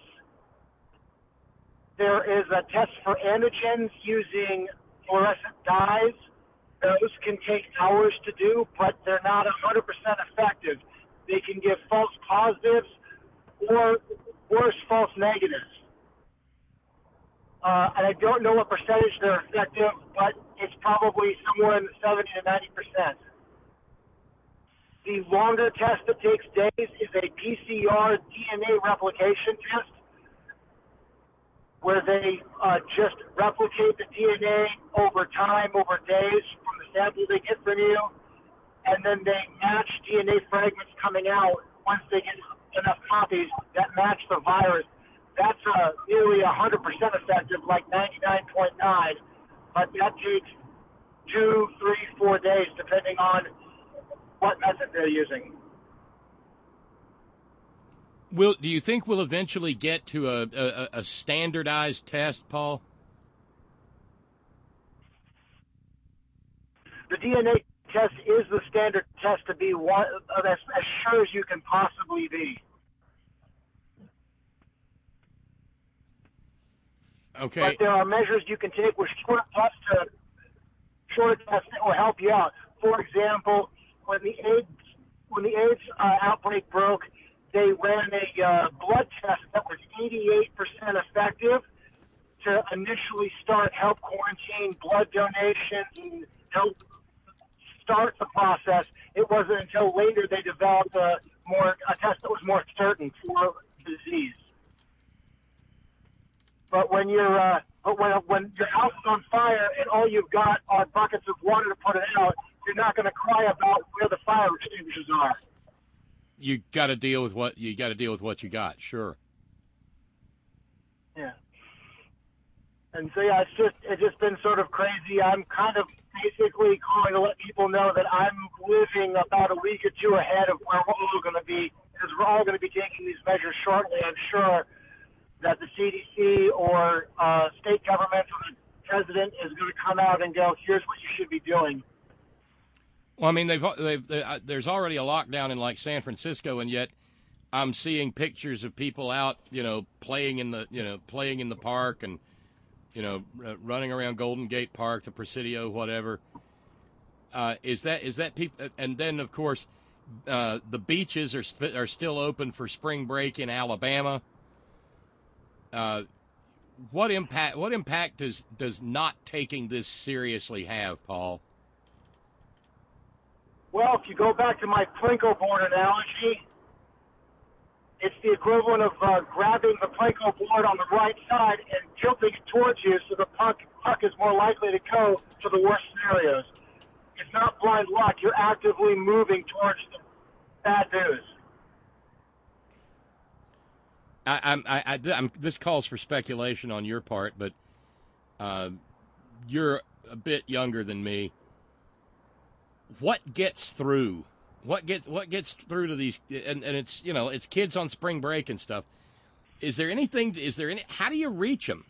There is a test for antigens using fluorescent dyes. Those can take hours to do, but they're not 100% effective. They can give false positives or worse, false negatives. And I don't know what percentage they're effective, but it's probably somewhere in the 70 to 90%. The longer test that takes days is a PCR DNA replication test, where they just replicate the DNA over time, over days, from the sample they get from you, and then they match DNA fragments coming out once they get enough copies that match the virus. That's nearly 100% effective, like 99.9, but that takes 2, 3, 4 days, depending on what method they're using. Do you think we'll eventually get to a standardized test, Paul? The DNA test is the standard test to be one as sure as you can possibly be. Okay. But there are measures you can take with shorter tests that will help you out. For example, when the AIDS outbreak broke, they ran a blood test that was 88% effective to initially help quarantine blood donations and help start the process. It wasn't until later they developed a test that was more certain for disease. But when when your house is on fire and all you've got are buckets of water to put it out, you're not going to cry about where the fire extinguishers are. You got to deal with what you got. Sure. Yeah. And so, yeah, it's just been sort of crazy. I'm kind of basically calling to let people know that I'm living about a week or two ahead of where we're all going to be, because we're all going to be taking these measures shortly. I'm sure that the CDC or state government or the president is going to come out and go, here's what you should be doing. Well, I mean, there's already a lockdown in like San Francisco, and yet I'm seeing pictures of people out, playing in the park and, running around Golden Gate Park, the Presidio, whatever. Is that people? And then, of course, the beaches are still open for spring break in Alabama. What impact does not taking this seriously have, Paul? Well, if you go back to my Plinko board analogy, it's the equivalent of grabbing the Plinko board on the right side and tilting it towards you, so the puck is more likely to go to the worst scenarios. It's not blind luck. You're actively moving towards the bad news. This calls for speculation on your part, but you're a bit younger than me. What gets through? What gets through to these? And it's it's kids on spring break and stuff. Is there any? How do you reach them?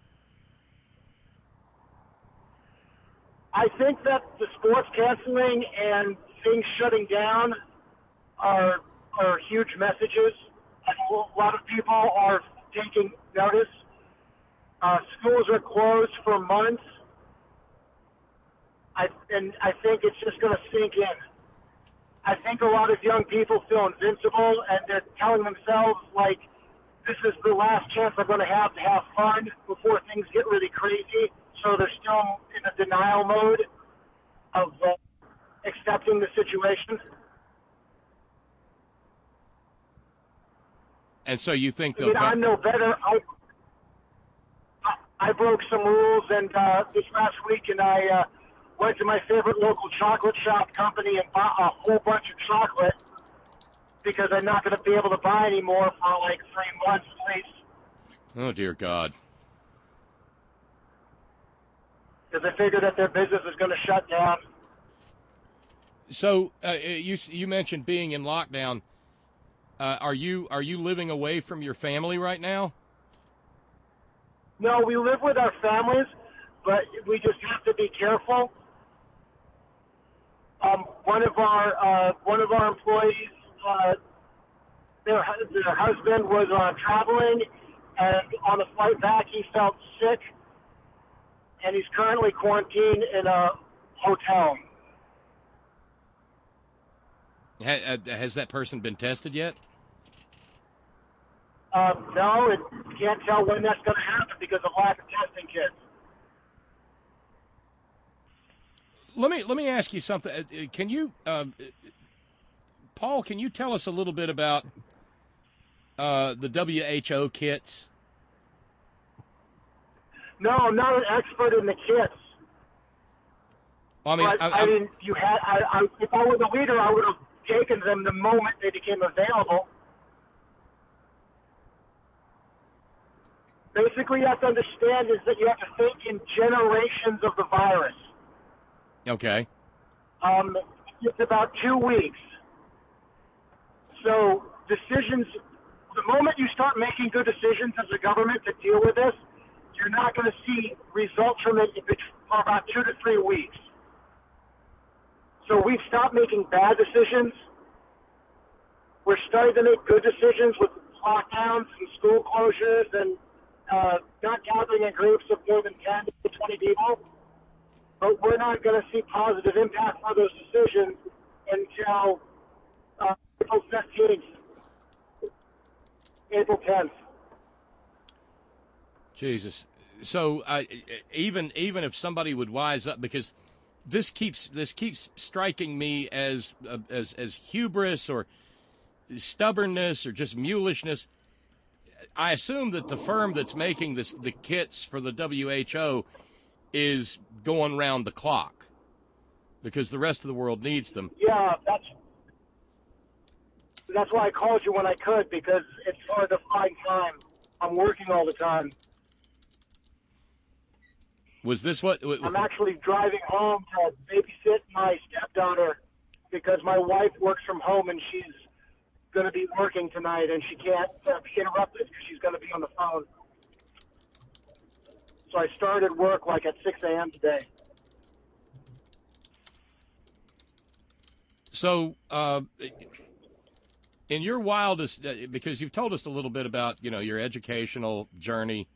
I think that the sports canceling and things shutting down are huge messages. A lot of people are taking notice. Schools are closed for months. I think it's just going to sink in. I think a lot of young people feel invincible, and they're telling themselves, like, this is the last chance I'm going to have fun before things get really crazy. So they're still in a denial mode of accepting the situation. And so you think they'll I'm no better. I broke some rules, and this last week, and I went to my favorite local chocolate shop company and bought a whole bunch of chocolate because I'm not going to be able to buy any more for like 3 months at least. Oh, dear God. Because I figured that their business is going to shut down. So you mentioned being in lockdown. Are you living away from your family right now? No, we live with our families, but we just have to be careful. One of our employees, their husband was traveling, and on the flight back he felt sick, and he's currently quarantined in a hotel. Has that person been tested yet? No, it can't tell when that's going to happen because of lack of testing kits. Let me ask you something. Can you, Paul? Can you tell us a little bit about the WHO kits? No, I'm not an expert in the kits. I mean, I mean, you had. If I were the leader, I would have taken them the moment they became available. Basically, you have to understand is that you have to think in generations of the virus. Okay. It's about 2 weeks. So decisions, the moment you start making good decisions as a government to deal with this, you're not going to see results from it for about 2 to 3 weeks. So we've stopped making bad decisions. We're starting to make good decisions with lockdowns and school closures and not gathering in groups of more than 10 to 20 people. But we're not going to see positive impact for those decisions until April 15th, April 10th. Jesus. So even if somebody would wise up, because this keeps striking me as hubris or stubbornness or just mulishness. I assume that the firm that's making the kits for the WHO is going round the clock because the rest of the world needs them. Yeah, that's why I called you when I could, because it's hard to find time. I'm working all the time. Was this what? I'm actually driving home to babysit my stepdaughter because my wife works from home and she's going to be working tonight and she can't be interrupted because she's going to be on the phone. So I started work like at 6 a.m. today. So, in your wildest, because you've told us a little bit about, your educational journey,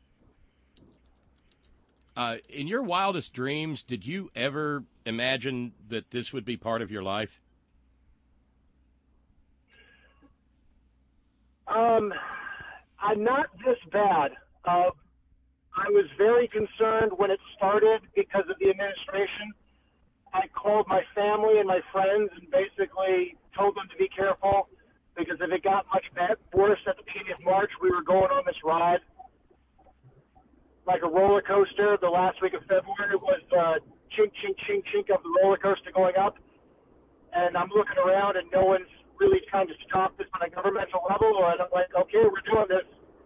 in your wildest dreams, did you ever imagine that this would be part of your life? I'm not this bad. I was very concerned when it started because of the administration. I called my family and my friends and basically told them to be careful because if it got much worse at the beginning of March, we were going on this ride like a roller coaster. The last week of February was the chink, chink, chink, chink of the roller coaster going up. And I'm looking around and no one's really trying to stop this on a governmental level. And I'm like, okay, we're doing this.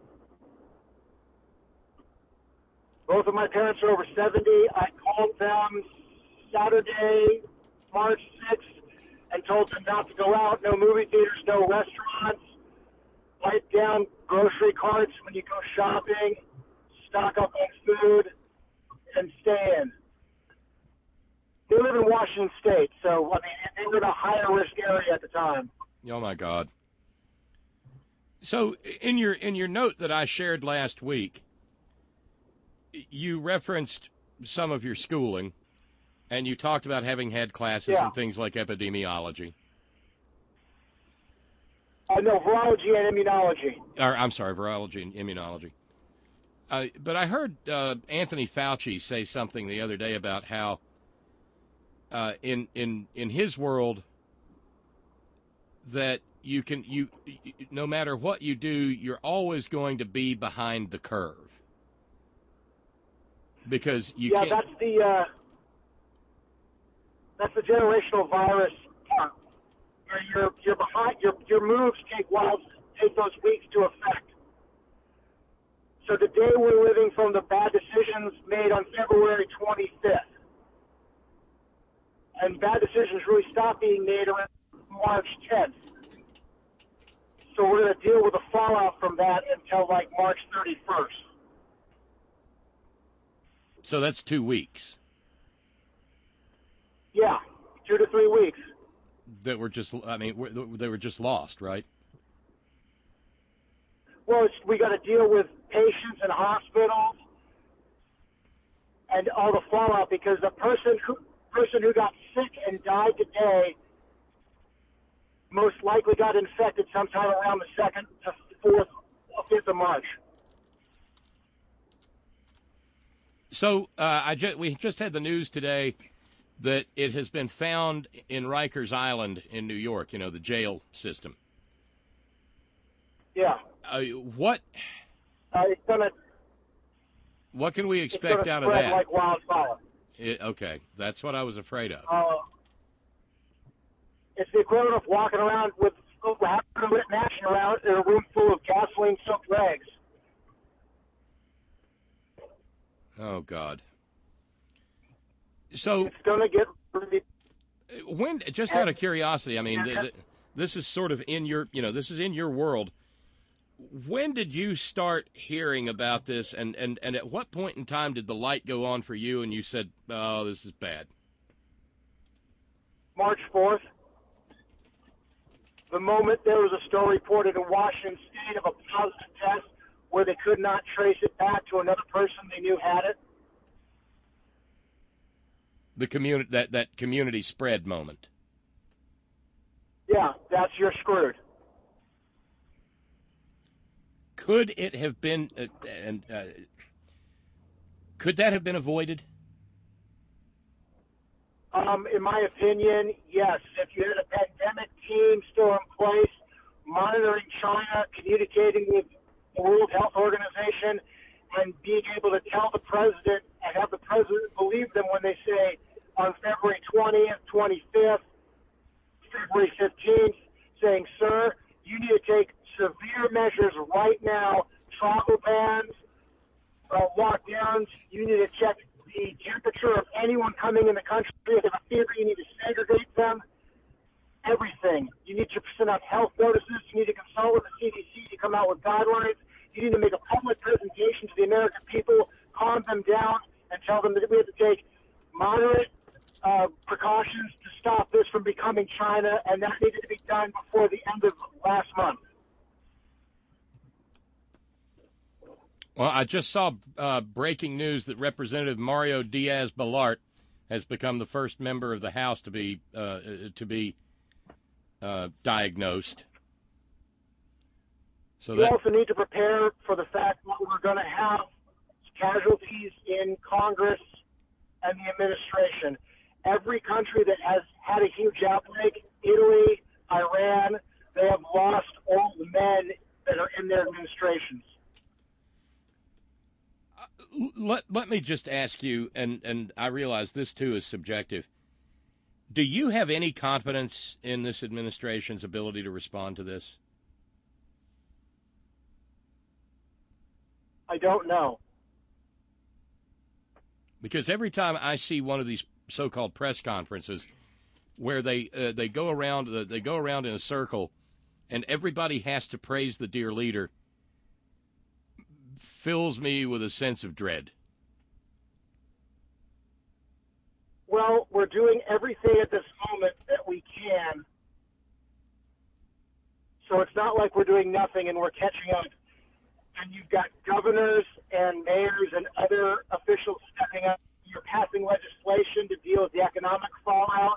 Both of my parents are over 70. I called them Saturday, March 6th, and told them not to go out, no movie theaters, no restaurants, wipe down grocery carts when you go shopping, stock up on food, and stay in. They live in Washington State, so, they were in a higher risk area at the time. Oh, my God. So, in your note that I shared last week, you referenced some of your schooling, and you talked about having had classes in things like epidemiology. No, virology and immunology. I'm sorry, virology and immunology. But I heard Anthony Fauci say something the other day about how in his world that you no matter what you do, you're always going to be behind the curve. Because you can't. That's the generational virus part, where you're behind. Your moves take those weeks to affect. So today we're living from the bad decisions made on February 25th, and bad decisions really stopped being made around March 10th. So we're going to deal with the fallout from that until like March 31st. So that's 2 weeks. Yeah, 2 to 3 weeks. That were just, they were just lost, right? Well, we got to deal with patients in hospitals and all the fallout because the person who got sick and died today most likely got infected sometime around the 2nd to 4th or 5th of March. So we just had the news today that it has been found in Rikers Island in New York, the jail system. Yeah. What can we expect out of that? Like wildfire. Okay, that's what I was afraid of. It's the equivalent of walking around with having a lit match around in a room full of gasoline-soaked rags. Oh, God. So it's going to get when, just out of curiosity, this is sort of in your, this is in your world. When did you start hearing about this, and at what point in time did the light go on for you and you said, oh, this is bad? March 4th. The moment there was a story reported in Washington State of a positive test where they could not trace it back to another person they knew had it. The community, that community spread moment. Yeah, you're screwed. Could it have been, could that have been avoided? In my opinion, yes. If you had a pandemic team still in place, monitoring China, communicating with the World Health Organization, and being able to tell the president and have the president believe them when they say on February 20th, 25th, February 15th, saying, sir, you need to take severe measures right now, travel bans, lockdowns, you need to check the temperature of anyone coming in the country. If they have a fever, you need to segregate them. Everything. You need to send out health notices. You need to consult with the CDC to come out with guidelines. You need to make a public presentation to the American people, calm them down, and tell them that we have to take moderate precautions to stop this from becoming China, and that needed to be done before the end of last month. Well, I just saw breaking news that Representative Mario Diaz-Balart has become the first member of the House to be diagnosed. So we also need to prepare for the fact that we're going to have casualties in Congress and the administration. Every country that has had a huge outbreak, Italy, Iran, they have lost all the men that are in their administrations. Let me just ask you, and I realize this too is subjective. Do you have any confidence in this administration's ability to respond to this? I don't know. Because every time I see one of these so-called press conferences where they go around in a circle and everybody has to praise the dear leader, fills me with a sense of dread. Well, we're doing everything at this moment that we can. So it's not like we're doing nothing and we're catching up. And you've got governors and mayors and other officials stepping up. You're passing legislation to deal with the economic fallout.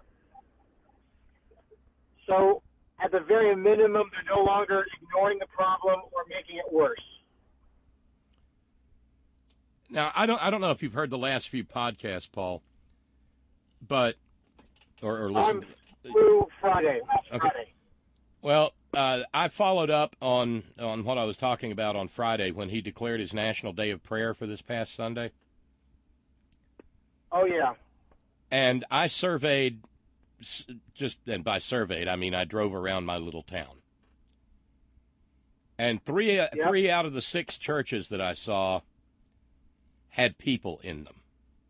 So at the very minimum, they're no longer ignoring the problem or making it worse. Now, I don't know if you've heard the last few podcasts, Paul, but or listen. Through Friday. Okay. Friday. Well, I followed up on what I was talking about on Friday when he declared his National Day of Prayer for this past Sunday. Oh, yeah. And I surveyed, and by surveyed, I mean I drove around my little town. And three out of the 6 churches that I saw had people in them.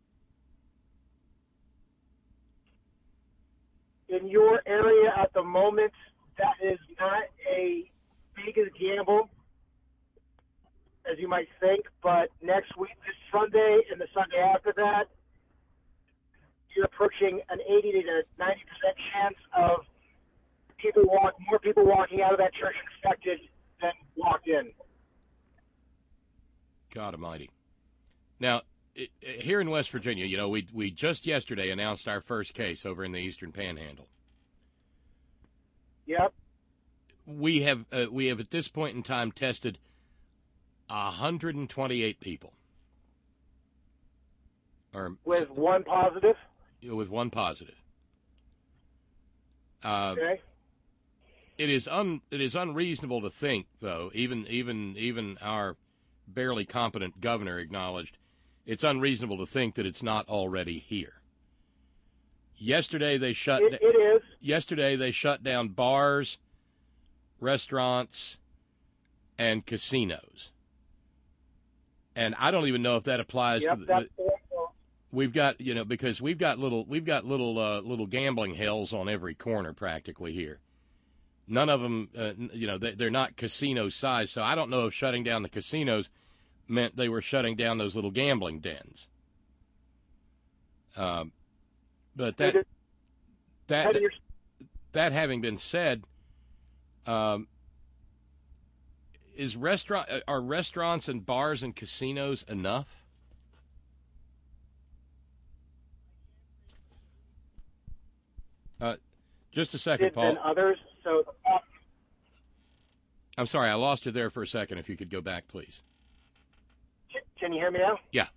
In your area at the moment, that is not a big a gamble, as you might think, but next week, this Sunday and the Sunday after that, you're approaching an 80 to 90% chance of more people walking out of that church infected than walked in. God almighty. Now, here in West Virginia, you know, we just yesterday announced our first case over in the Eastern Panhandle. Yep. We have at this point in time tested 128 people. With one positive? With one positive. Okay. It is unreasonable to think, though, even our barely competent governor acknowledged, it's unreasonable to think that it's not already here. Yesterday they shut. It is. Yesterday they shut down bars, restaurants, and casinos. And I don't even know if that applies to the. We've got, you know, because we've got little gambling hells on every corner practically here. None of them, you know, they're not casino size. So I don't know if shutting down the casinos meant they were shutting down those little gambling dens. But that having been said, are restaurants and bars and casinos enough? Just a second, Paul. Than others, so I'm sorry, I lost you there for a second. If you could go back, please. Can you hear me now? Yeah.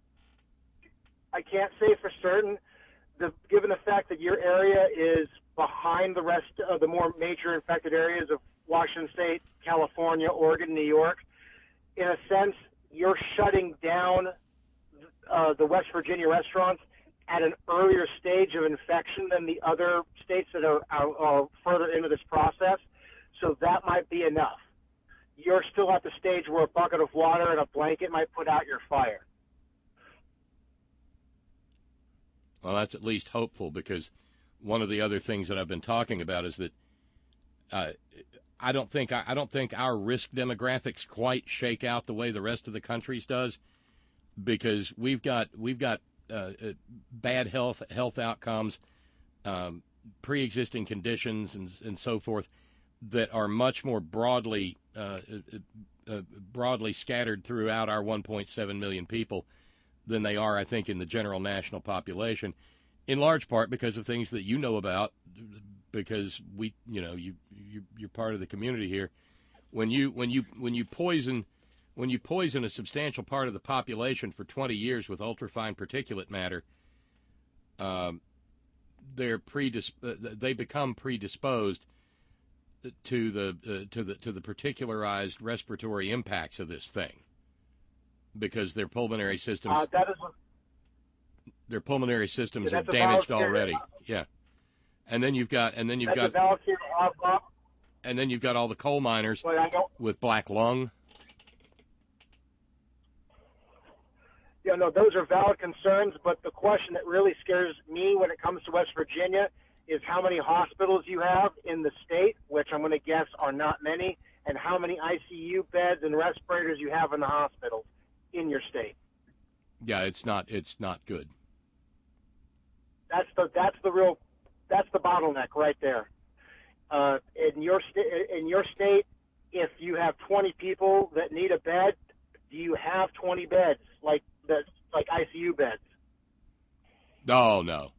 I can't say for certain, given the fact that your area is behind the rest of the more major infected areas of Washington State, California, Oregon, New York. In a sense, you're shutting down the West Virginia restaurants at an earlier stage of infection than the other states that are further into this process. So that might be enough. You're still at the stage where a bucket of water and a blanket might put out your fire. Well, that's at least hopeful, because one of the other things that I've been talking about is that I don't think our risk demographics quite shake out the way the rest of the country's does, because we've got bad health outcomes, pre-existing conditions, and so forth that are much more broadly scattered throughout our 1.7 million people than they are, I think, in the general national population, in large part because of things that you know about, because you're part of the community here. When you poison a substantial part of the population for 20 years with ultrafine particulate matter, they become predisposed to the particularized respiratory impacts of this thing, because their pulmonary systems are damaged already. Yeah, and then you've got all the coal miners with black lung. Yeah, no, those are valid concerns, but the question that really scares me when it comes to West Virginia is how many hospitals you have in the state, which I'm going to guess are not many, and how many ICU beds and respirators you have in the hospitals in your state. Yeah, it's not good. That's the bottleneck right there. In your state, if you have 20 people that need a bed, do you have 20 beds like ICU beds? Oh, no.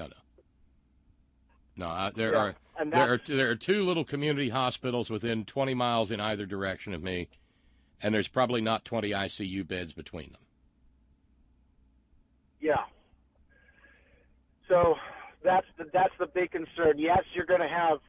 There are two little community hospitals within 20 miles in either direction of me, and there's probably not 20 ICU beds between them. Yeah. So that's the big concern. Yes, you're going to have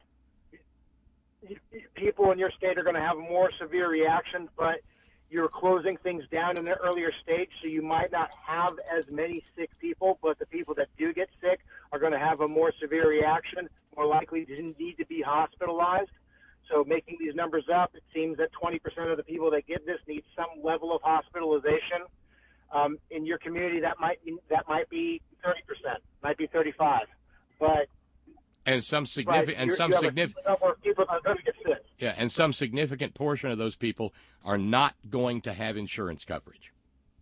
people in your state are going to have more severe reactions, but you're closing things down in the earlier stage, so you might not have as many sick people, but the people that do get sick are going to have a more severe reaction, more likely to need to be hospitalized. So making these numbers up, it seems that 20% of the people that get this need some level of hospitalization. In your community, that might be 30%, might be 35%, but some significant number of people that are going to get sick. Yeah, and some significant portion of those people are not going to have insurance coverage.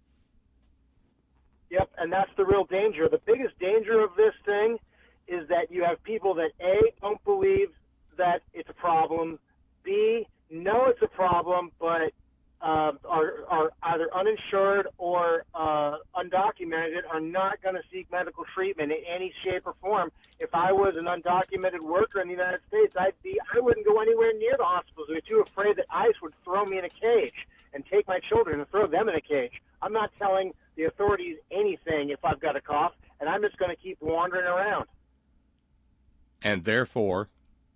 Yep, and that's the real danger. The biggest danger of this thing is that you have people that, A, don't believe that it's a problem, B, know it's a problem, but are either uninsured or undocumented, are not going to seek medical treatment in any shape or form. If I was an undocumented worker in the United States, I wouldn't go anywhere near the hospitals. I'd be too afraid that ICE would throw me in a cage and take my children and throw them in a cage. I'm not telling the authorities anything if I've got a cough, and I'm just going to keep wandering around. And therefore,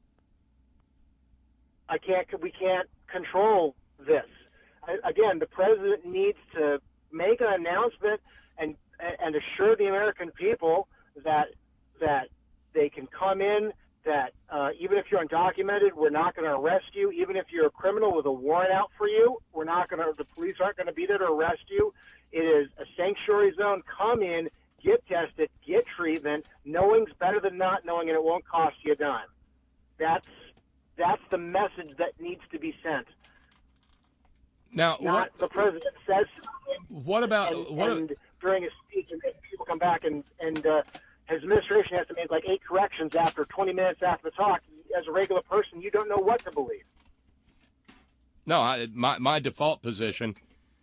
we can't control this. Again, the president needs to make an announcement and assure the American people that they can come in, that even if you're undocumented, we're not going to arrest you. Even if you're a criminal with a warrant out for you, the police aren't going to be there to arrest you. It is a sanctuary zone. Come in, get tested, get treatment. Knowing's better than not knowing, and it won't cost you a dime. That's the message that needs to be sent. Now, the president says something. What about during his speech, and people come back and his administration has to make like 8 corrections after 20 minutes after the talk. As a regular person, you don't know what to believe. No, my default position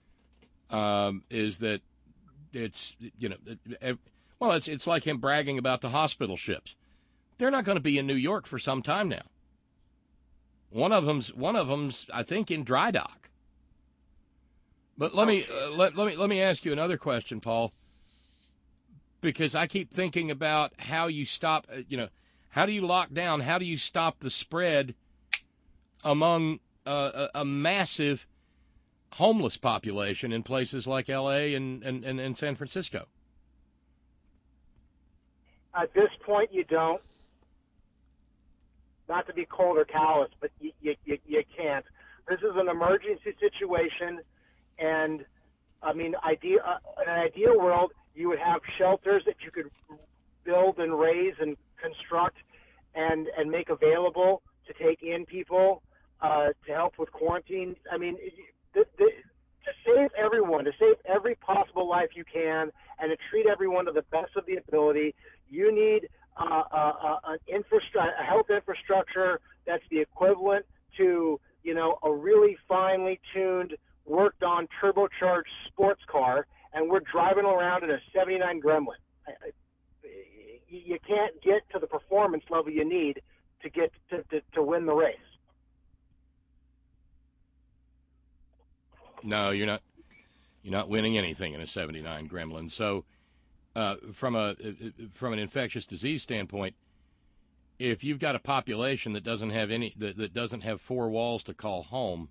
is that it's it's like him bragging about the hospital ships. They're not going to be in New York for some time now. One of them's I think in dry dock. But let me ask you another question, Paul, because I keep thinking about how you stop. How do you lock down? How do you stop the spread among a massive homeless population in places like L.A. and San Francisco? At this point, you don't. Not to be cold or callous, but you can't. This is an emergency situation. And, I mean, in an ideal world, you would have shelters that you could build and raise and construct and make available to take in people to help with quarantine. I mean, to save everyone, to save every possible life you can, and to treat everyone to the best of the ability, you need a health infrastructure that's the equivalent to, you know, a really finely tuned, worked on, turbocharged sports car, and we're driving around in a 79 Gremlin. You can't get to the performance level you need to get to win the race. No, you're not. You're not winning anything in a 79 Gremlin. So, from an infectious disease standpoint, if you've got a population that doesn't have that doesn't have four walls to call home,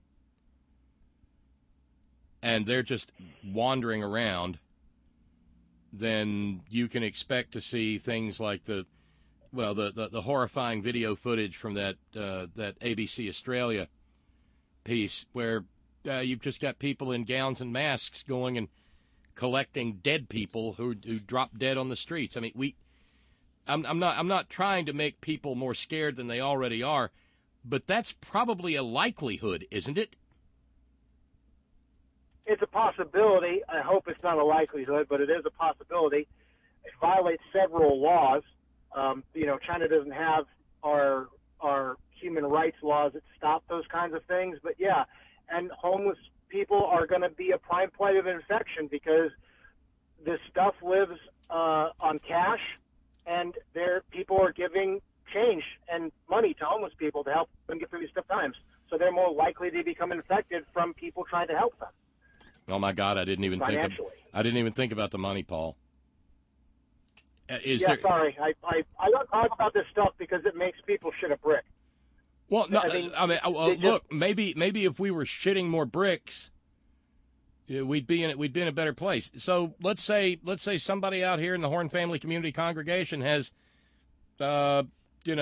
and they're just wandering around, then you can expect to see things like the horrifying video footage from that ABC Australia piece where you've just got people in gowns and masks going and collecting dead people who drop dead on the streets. I mean, I'm not trying to make people more scared than they already are, but that's probably a likelihood, isn't it? It's a possibility. I hope it's not a likelihood, but it is a possibility. It violates several laws. China doesn't have our human rights laws that stop those kinds of things. But yeah, and homeless people are going to be a prime point of infection because this stuff lives on cash, and people are giving change and money to homeless people to help them get through these tough times. So they're more likely to become infected from people trying to help them. Oh my God! I didn't even think about the money, Paul. Sorry, I don't talk about this stuff because it makes people shit a brick. Well, no, look, maybe if we were shitting more bricks, we'd be in a better place. So let's say somebody out here in the Horn Family Community Congregation has, $100 in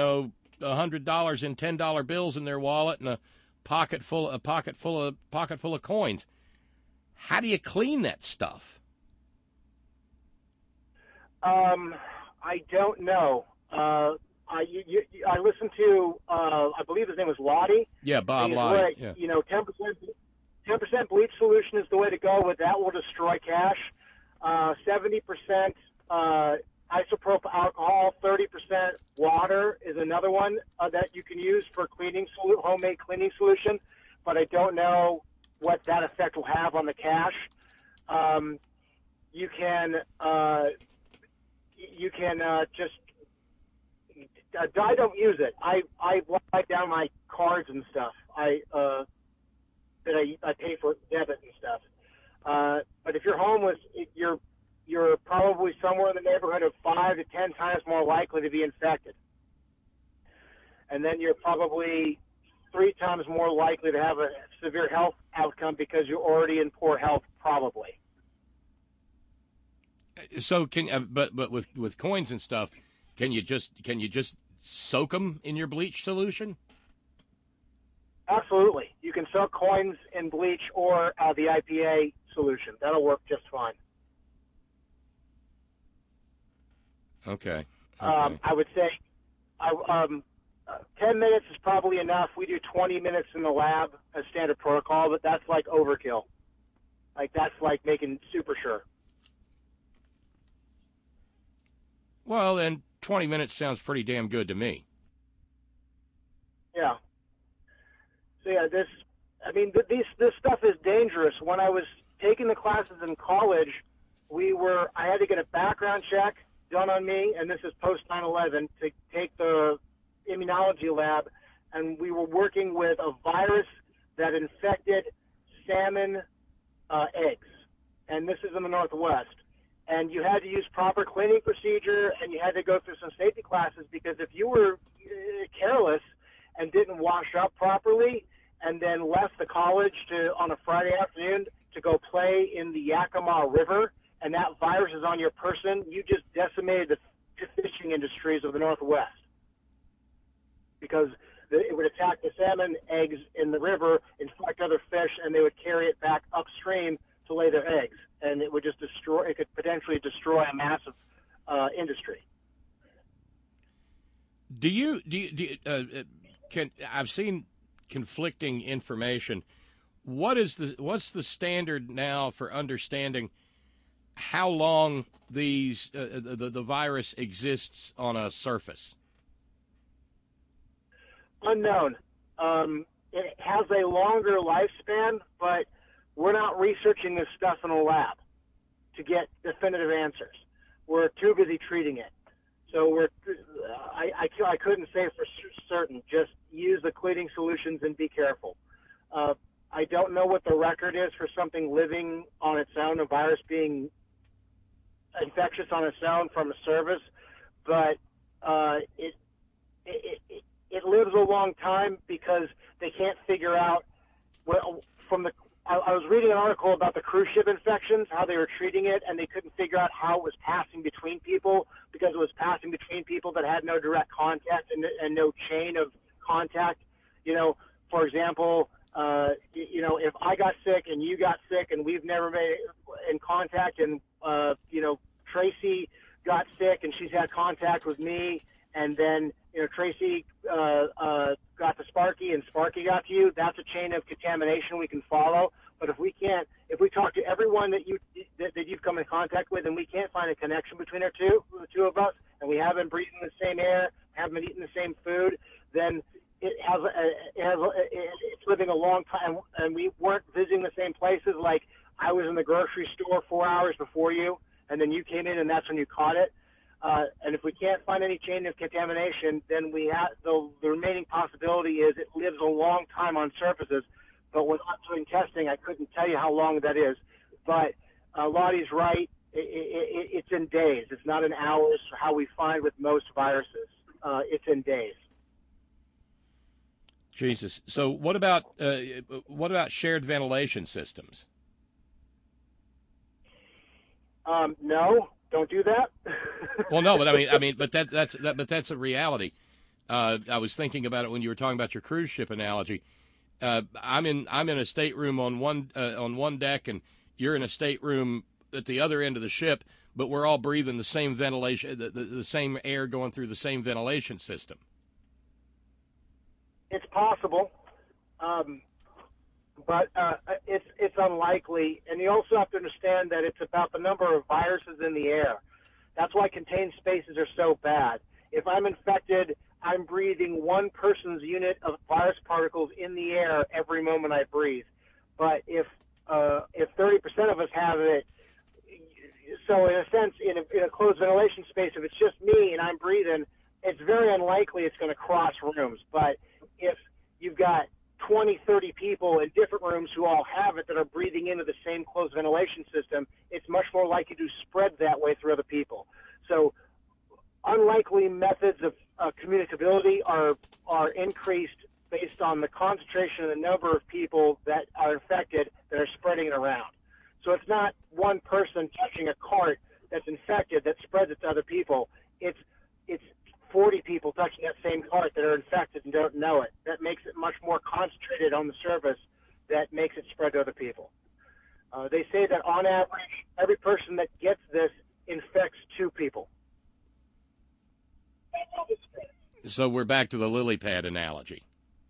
$10 bills in their wallet and a pocket full of coins. How do you clean that stuff? I don't know. I listened to I believe his name was Lottie. Yeah, Bob Lottie. Yeah. 10% bleach solution is the way to go. With that will destroy cash. 70% isopropyl alcohol, 30% water is another one that you can use for homemade cleaning solution. But I don't know what that effect will have on the cash. You can just. I don't use it. I write down my cards and stuff. That I pay for debit and stuff. But if you're homeless, you're probably somewhere in the neighborhood of 5 to 10 times more likely to be infected, and then you're probably 3 times more likely to have a severe health outcome because you're already in poor health, probably. So but with coins and stuff, can you just soak them in your bleach solution? Absolutely, you can soak coins in bleach or the IPA solution. That'll work just fine. Okay. I would say, 10 minutes is probably enough. We do 20 minutes in the lab as standard protocol, but that's like overkill. That's like making super sure. Well, then 20 minutes sounds pretty damn good to me. Yeah. So yeah, this stuff is dangerous. When I was taking the classes in college, I had to get a background check done on me, and this is post 9/11, to take the immunology lab, and we were working with a virus that infected salmon eggs, and this is in the Northwest. And you had to use proper cleaning procedure, and you had to go through some safety classes, because if you were careless and didn't wash up properly and then left the college on a Friday afternoon to go play in the Yakima River, and that virus is on your person, you just decimated the fishing industries of the Northwest, because it would attack the salmon eggs in the river, infect other fish, and they would carry it back upstream to lay their eggs, and it would just could potentially destroy a massive industry. I've seen conflicting information. What's the standard now for understanding how long the virus exists on a surface? Unknown. It has a longer lifespan, but we're not researching this stuff in a lab to get definitive answers. We're too busy treating it. So I couldn't say for certain. Just use the cleaning solutions and be careful. I don't know what the record is for something living on its own, a virus being infectious on its own from a surface, but it lives a long time because they can't figure out I was reading an article about the cruise ship infections, how they were treating it, and they couldn't figure out how it was passing between people because it was passing between people that had no direct contact and no chain of contact. For example, if I got sick and you got sick and we've never been in contact, and Tracy got sick and she's had contact with me, and then Tracy got to Sparky and Sparky got to you, that's a chain of contamination we can follow. But if we talk to everyone that you've come in contact with and we can't find a connection between the two of us, and we haven't breathed in the same air, haven't been eating the same food, then it's living a long time, and we weren't visiting the same places. Like I was in the grocery store 4 hours before you, and then you came in and that's when you caught it. And if we can't find any chain of contamination, then we have the remaining possibility is it lives a long time on surfaces. But without doing testing, I couldn't tell you how long that is. But Lottie's right. It's in days. It's not in hours. How we find with most viruses, it's in days. Jesus. So what about shared ventilation systems? No. Don't do that. Well, no, but I mean, but that's a reality. I was thinking about it when you were talking about your cruise ship analogy. I'm in a stateroom on one deck, and you're in a stateroom at the other end of the ship, but we're all breathing the same ventilation, the same air going through the same ventilation system. It's possible, but it's unlikely. And you also have to understand that it's about the number of viruses in the air. That's why contained spaces are so bad. If I'm infected, I'm breathing one person's unit of virus particles in the air every moment I breathe. But if 30% of us have it, so in a sense, in a closed ventilation space, if it's just me and I'm breathing, it's very unlikely it's going to cross rooms. But if you've got 20, 30 people in different rooms who all have it that are breathing into the same closed ventilation system, it's much more likely to spread that way through other people. So unlikely methods of communicability are increased based on the concentration and the number of people that are infected that are spreading it around. So it's not one person touching a cart that's infected that spreads it to other people. It's 40 people touching that same cart that are infected and don't know it. That makes it much more concentrated on the surface that makes it spread to other people. They say that on average, every person that gets this infects 2 people. So we're back to the lily pad analogy.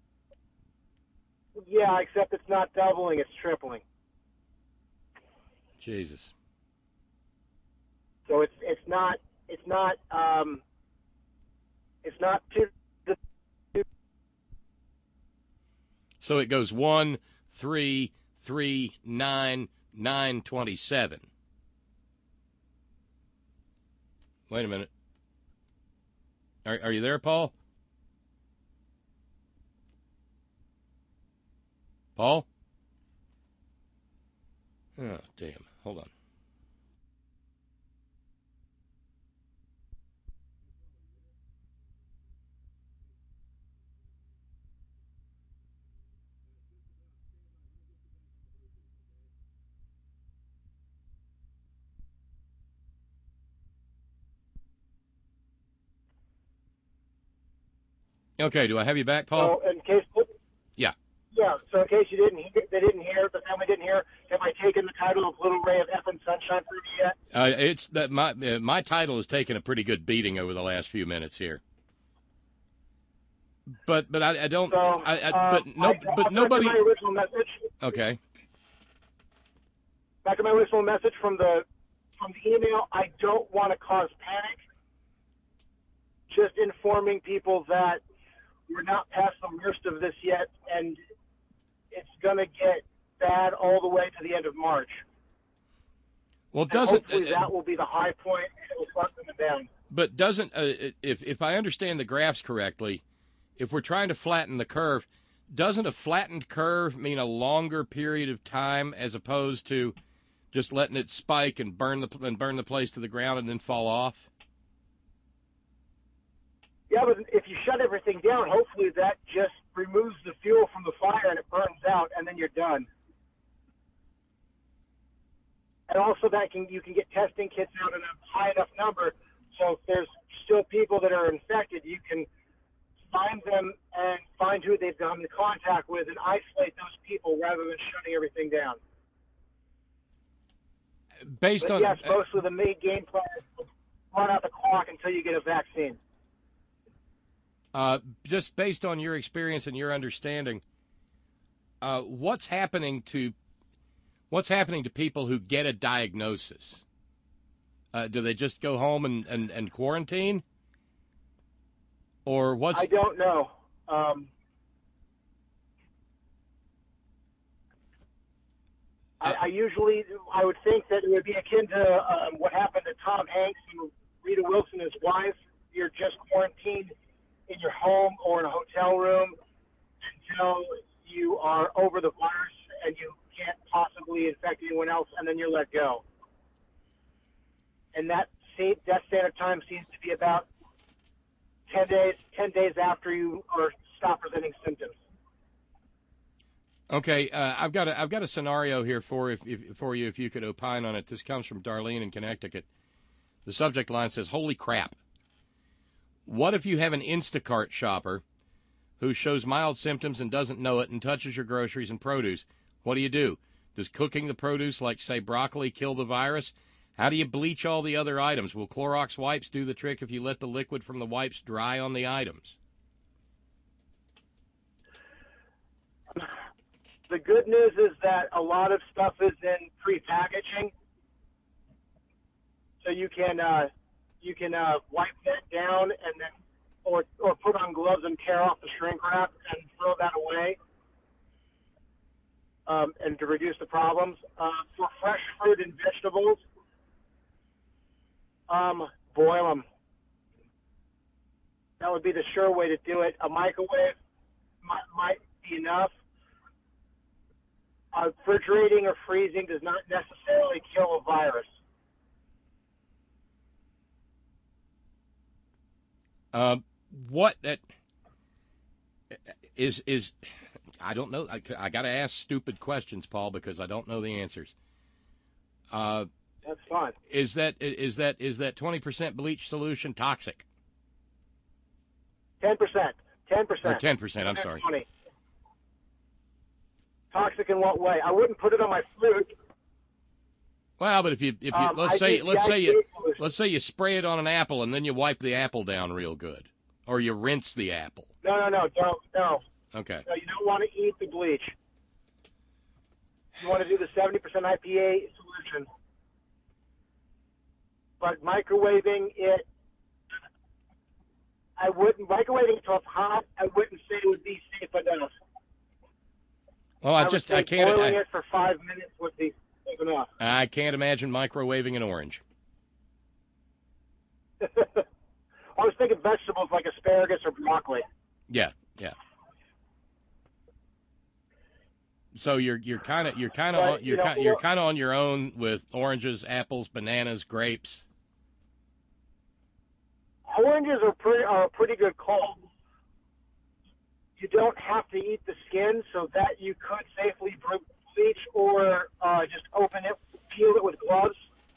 Yeah, except it's not doubling, it's tripling. Jesus. So it's not 2. So it goes 1, 3, 3, 9, 9, 27. Wait a minute. Are you there, Paul? Paul? Oh, damn. Hold on. Okay, do I have you back, Paul? So in case, yeah. Yeah. So in case they didn't hear, the family didn't hear, have I taken the title of Little Ray of Effing Sunshine for you yet? My title has taken a pretty good beating over the last few minutes here. But I don't. So, but nobody. Back to my original message. Okay. Back to my original message from the email. I don't want to cause panic. Just informing people that we're not past the worst of this yet, and it's going to get bad all the way to the end of March. Well, And doesn't hopefully that will be the high point, and it will start coming down. But doesn't if I understand the graphs correctly, if we're trying to flatten the curve, doesn't a flattened curve mean a longer period of time as opposed to just letting it spike and burn the place to the ground and then fall off? Yeah, but if you shut everything down, hopefully that just removes the fuel from the fire and it burns out, and then you're done. And also you can get testing kits out in a high enough number, so if there's still people that are infected, you can find them and find who they've come in contact with and isolate those people rather than shutting everything down. Yes, mostly the main game plan is run out the clock until you get a vaccine. Just based on your experience and your understanding, what's happening to people who get a diagnosis? Do they just go home and quarantine? Or what's... I don't know. I would think that it would be akin to what happened to Tom Hanks and Rita Wilson, his wife. You're just quarantined in your home or in a hotel room until you are over the virus and you can't possibly infect anyone else, and then you're let go. And that standard time seems to be about 10 days after you stop presenting symptoms. Okay, I've got a scenario here for you if you could opine on it. This comes from Darlene in Connecticut. The subject line says, "Holy crap. What if you have an Instacart shopper who shows mild symptoms and doesn't know it and touches your groceries and produce? What do? Does cooking the produce, like, say, broccoli, kill the virus? How do you bleach all the other items? Will Clorox wipes do the trick if you let the liquid from the wipes dry on the items?" The good news is that a lot of stuff is in pre-packaging, so you can wipe that down and then or put on gloves and tear off the shrink wrap and throw that away, and to reduce the problems. For fresh fruit and vegetables, boil them. That would be the sure way to do it. A microwave might be enough. Refrigerating or freezing does not necessarily kill a virus. What that is I don't know. I got to ask stupid questions, Paul, because I don't know the answers. That's fine. Is that 20% bleach solution toxic? 10%. 10%. Or 10%. I'm sorry. 20. Toxic in what way? I wouldn't put it on my fruit. Well, but if you let's say you spray it on an apple and then you wipe the apple down real good, or you rinse the apple. No, don't. Okay. No, you don't want to eat the bleach. You want to do the 70% IPA solution. But microwaving it, microwaving it till it's hot, I wouldn't say it would be safe enough. Well, I can't. Boiling it for 5 minutes would be safe enough. I can't imagine microwaving an orange. I was thinking vegetables like asparagus or broccoli. Yeah. So you're kind of on your own with oranges, apples, bananas, grapes. Oranges are a pretty good call. You don't have to eat the skin, so that you could safely bleach or just open it, peel it with gloves,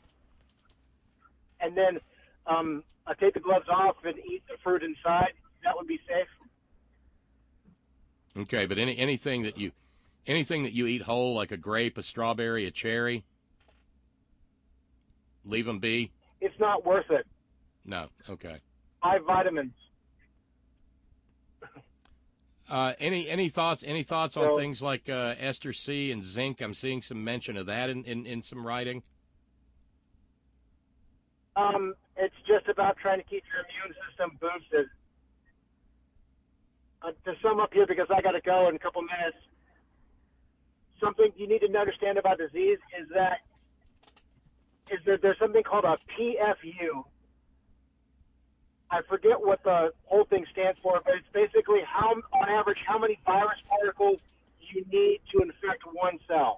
and then take the gloves off and eat the fruit inside. That would be safe. Okay, but anything that you eat whole, like a grape, a strawberry, a cherry, leave them be? It's not worth it. No, okay. High vitamins. Any thoughts? Any thoughts on things like ester C and zinc? I'm seeing some mention of that in some writing. It's just about trying to keep your immune system boosted. To sum up here, because I got to go in a couple minutes, something you need to understand about disease is that there's something called a PFU. I forget what the whole thing stands for, but it's basically on average, how many virus particles you need to infect one cell.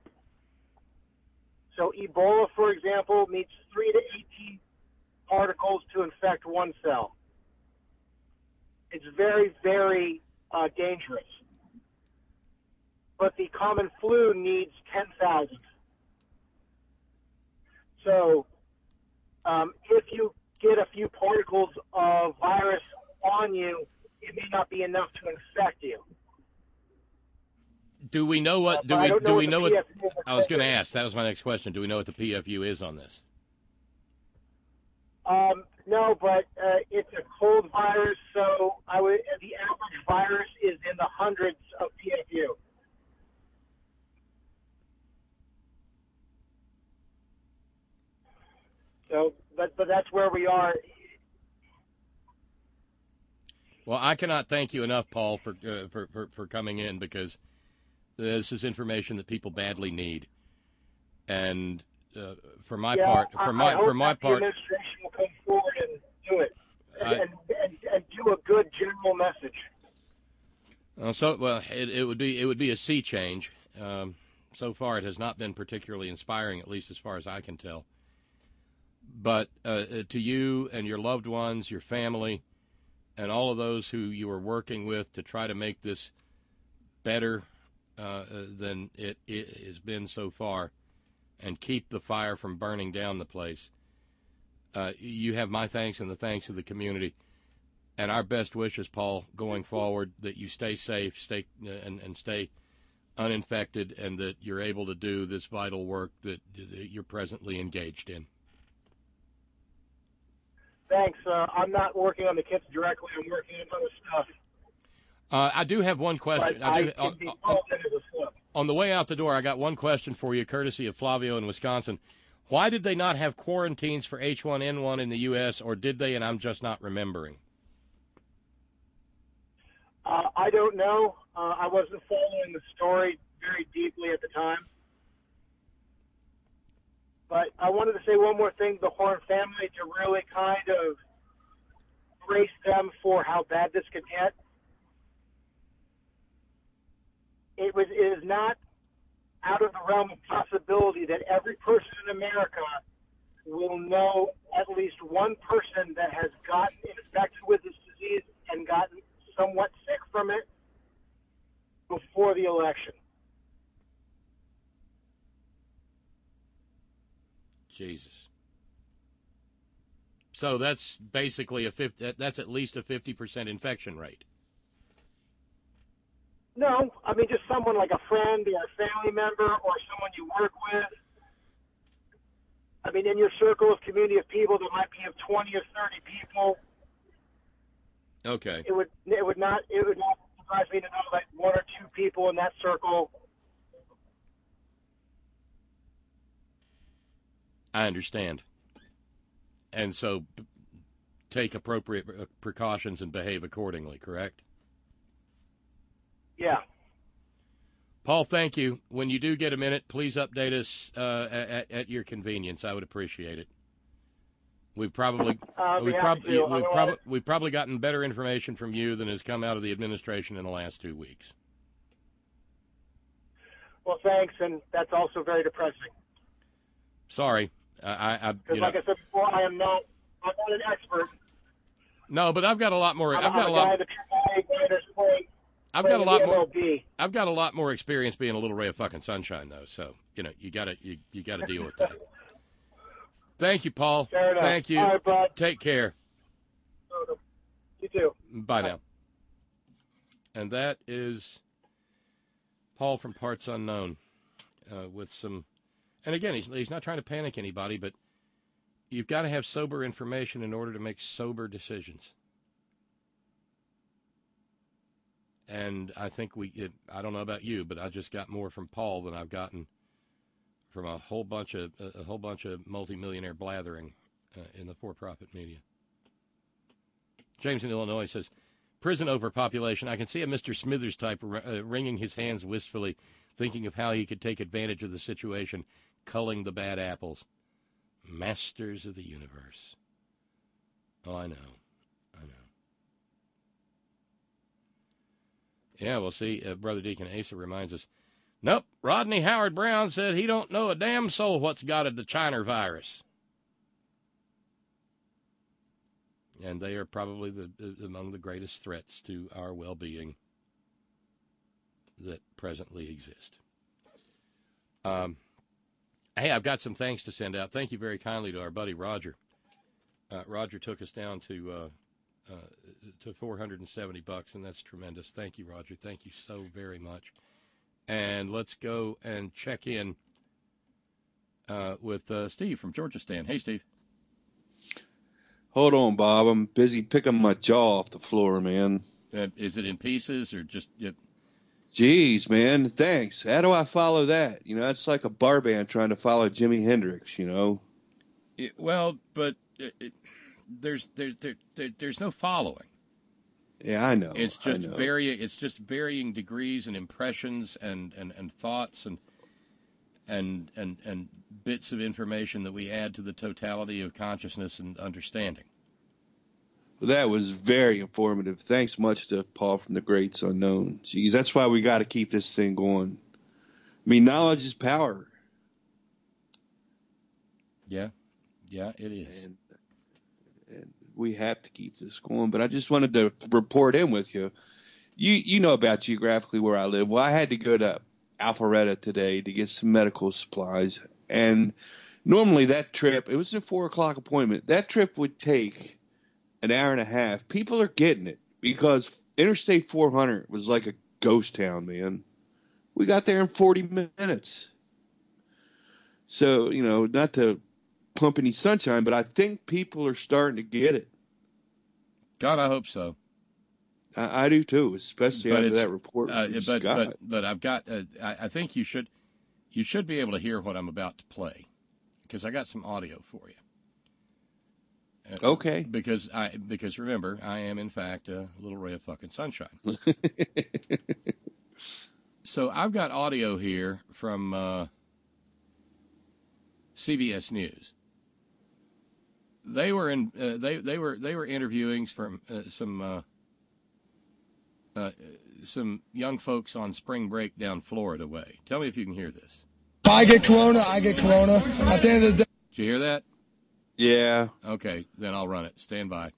So Ebola, for example, needs 3 to 18 particles to infect one cell. It's very, very dangerous. But the common flu needs 10,000. So if you get a few particles of virus on you, it may not be enough to infect you. Do we know what? Do we know what? I was going to ask. That was my next question. Do we know what the PFU is on this? No, but it's a cold virus, so the average virus is in the hundreds of PFU. So, but that's where we are. Well, I cannot thank you enough, Paul, for coming in, because this is information that people badly need. And for my part, the administration will come forward and do it, and do a good general message. It would be a sea change. So far, it has not been particularly inspiring, at least as far as I can tell. But to you and your loved ones, your family, and all of those who you are working with to try to make this better than it has been so far, and keep the fire from burning down the place, you have my thanks and the thanks of the community, and our best wishes, Paul, going forward, that you stay safe, stay uninfected, and that you're able to do this vital work that you're presently engaged in. Thanks. I'm not working on the kits directly. I'm working on other stuff. I do have one question. On the way out the door, I got one question for you, courtesy of Flavio in Wisconsin. Why did they not have quarantines for H1N1 in the U.S., or did they, and I'm just not remembering? I don't know. I wasn't following the story very deeply at the time. But I wanted to say one more thing to the Horn family, to really kind of brace them for how bad this could get. It is not out of the realm of possibility that every person in America will know at least one person that has gotten infected with this disease and gotten somewhat sick from it before the election. Jesus. So that's basically that's at least a 50% infection rate. No, I mean just someone like a friend or a family member or someone you work with. I mean, in your circle of community of people, there might be 20 or 30 people. Okay. It would not surprise me to know like 1 or 2 people in that circle. I understand. And so take appropriate precautions and behave accordingly, correct? Yeah. Paul, thank you. When you do get a minute, please update us at your convenience. I would appreciate it. We've probably gotten better information from you than has come out of the administration in the last 2 weeks. Well, thanks, and that's also very depressing. Sorry, Because like I said before, I'm not an expert. No, but I've got a lot more. I've got a lot more experience being a little ray of fucking sunshine, though. So you got to deal with that. Thank you, Paul. Fair enough. Thank you. All right, bud. Take care. You too. Bye now. And that is Paul from Parts Unknown with some. And again, he's not trying to panic anybody, but you've got to have sober information in order to make sober decisions. And I think I don't know about you, but I just got more from Paul than I've gotten from a whole bunch of multimillionaire blathering in the for-profit media. James in Illinois says, prison overpopulation. I can see a Mr. Smithers type wringing his hands wistfully, thinking of how he could take advantage of the situation, culling the bad apples. Masters of the universe. Oh, I know. Yeah, well, see, Brother Deacon Asa reminds us, nope, Rodney Howard Brown said he don't know a damn soul what's got the China virus. And they are probably among the greatest threats to our well-being that presently exist. Hey, I've got some thanks to send out. Thank you very kindly to our buddy Roger. Roger took us down to $470, and that's tremendous. Thank you, Roger. Thank you so very much. And let's go and check in with Steve from Georgia Stan. Hey, Steve. Hold on, Bob. I'm busy picking my jaw off the floor, man. Is it in pieces or just... Jeez, man. Thanks. How do I follow that? It's like a bar band trying to follow Jimi Hendrix, Well, but there's no following. Yeah, I know. It's just varying degrees and impressions and thoughts and bits of information that we add to the totality of consciousness and understanding. Well, that was very informative. Thanks much to Paul from the Greats Unknown. Jeez, that's why we got to keep this thing going. I mean, knowledge is power. Yeah, it is. And we have to keep this going. But I just wanted to report in with you. You know about geographically where I live. Well, I had to go to Alpharetta today to get some medical supplies. And normally that trip, it was a 4 o'clock appointment. That trip would take an hour and a half. People are getting it because Interstate 400 was like a ghost town, man. We got there in 40 minutes. So, not to pump any sunshine, but I think people are starting to get it. God, I hope so. I do too, especially after that report. But I've got. I think you should be able to hear what I'm about to play because I got some audio for you. Okay. Because remember, I am in fact a little ray of fucking sunshine. So I've got audio here from CBS News. They were interviewing from some young folks on spring break down Florida way. Tell me if you can hear this. I get corona. At the end of the day. Did you hear that? Yeah. Okay, then I'll run it. Stand by.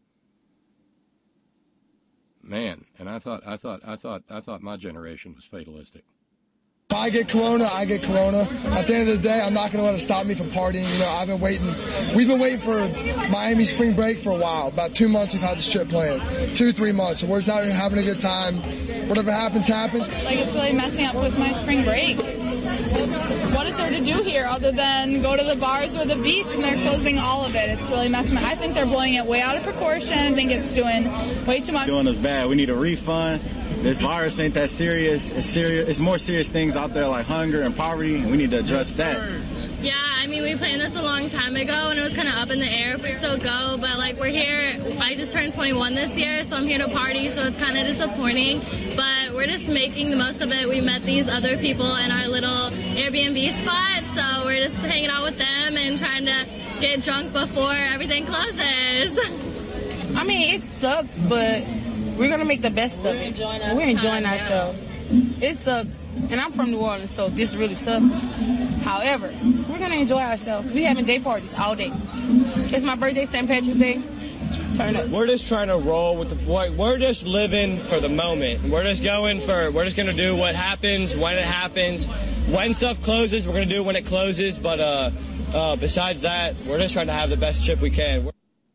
Man, and I thought my generation was fatalistic. I get corona. At the end of the day, I'm not going to let it stop me from partying. We've been waiting for Miami spring break for a while. About 2 months we've had this trip planned. 2-3 months. So we're just out here having a good time. Whatever happens, happens. It's really messing up with my spring break. What is there to do here other than go to the bars or the beach, and they're closing all of it? It's really messing up. I think they're blowing it way out of proportion. I think it's doing way too much. Doing us bad. We need a refund. This virus ain't that serious. It's more serious things out there like hunger and poverty, and we need to address that. Yeah, we planned this a long time ago, and it was kind of up in the air if we still go, but we're here. I just turned 21 this year, so I'm here to party, so it's kind of disappointing, but we're just making the most of it. We met these other people in our little Airbnb spot, so we're just hanging out with them and trying to get drunk before everything closes. It sucks, but we're going to make the best of it. We're enjoying ourselves. It sucks. And I'm from New Orleans, so this really sucks. However, we're going to enjoy ourselves. We're having day parties all day. It's my birthday, St. Patrick's Day. Turn up. We're just trying to roll with we're just living for the moment. We're just going to do what happens when it happens. When stuff closes, we're going to do it when it closes. But besides that, we're just trying to have the best trip we can.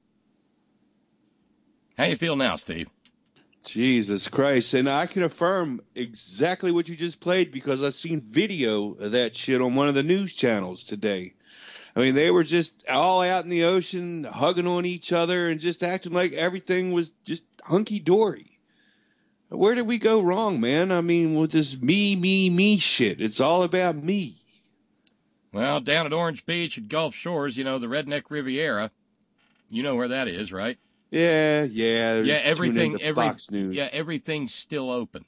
How you feel now, Steve? Jesus Christ. And I can affirm exactly what you just played because I've seen video of that shit on one of the news channels today. They were just all out in the ocean, hugging on each other and just acting like everything was just hunky-dory. Where did we go wrong, man? I mean, with this me shit, it's all about me. Well, down at Orange Beach at Gulf Shores, the Redneck Riviera, you know where that is, right? Yeah. Fox News. Yeah, everything's still open.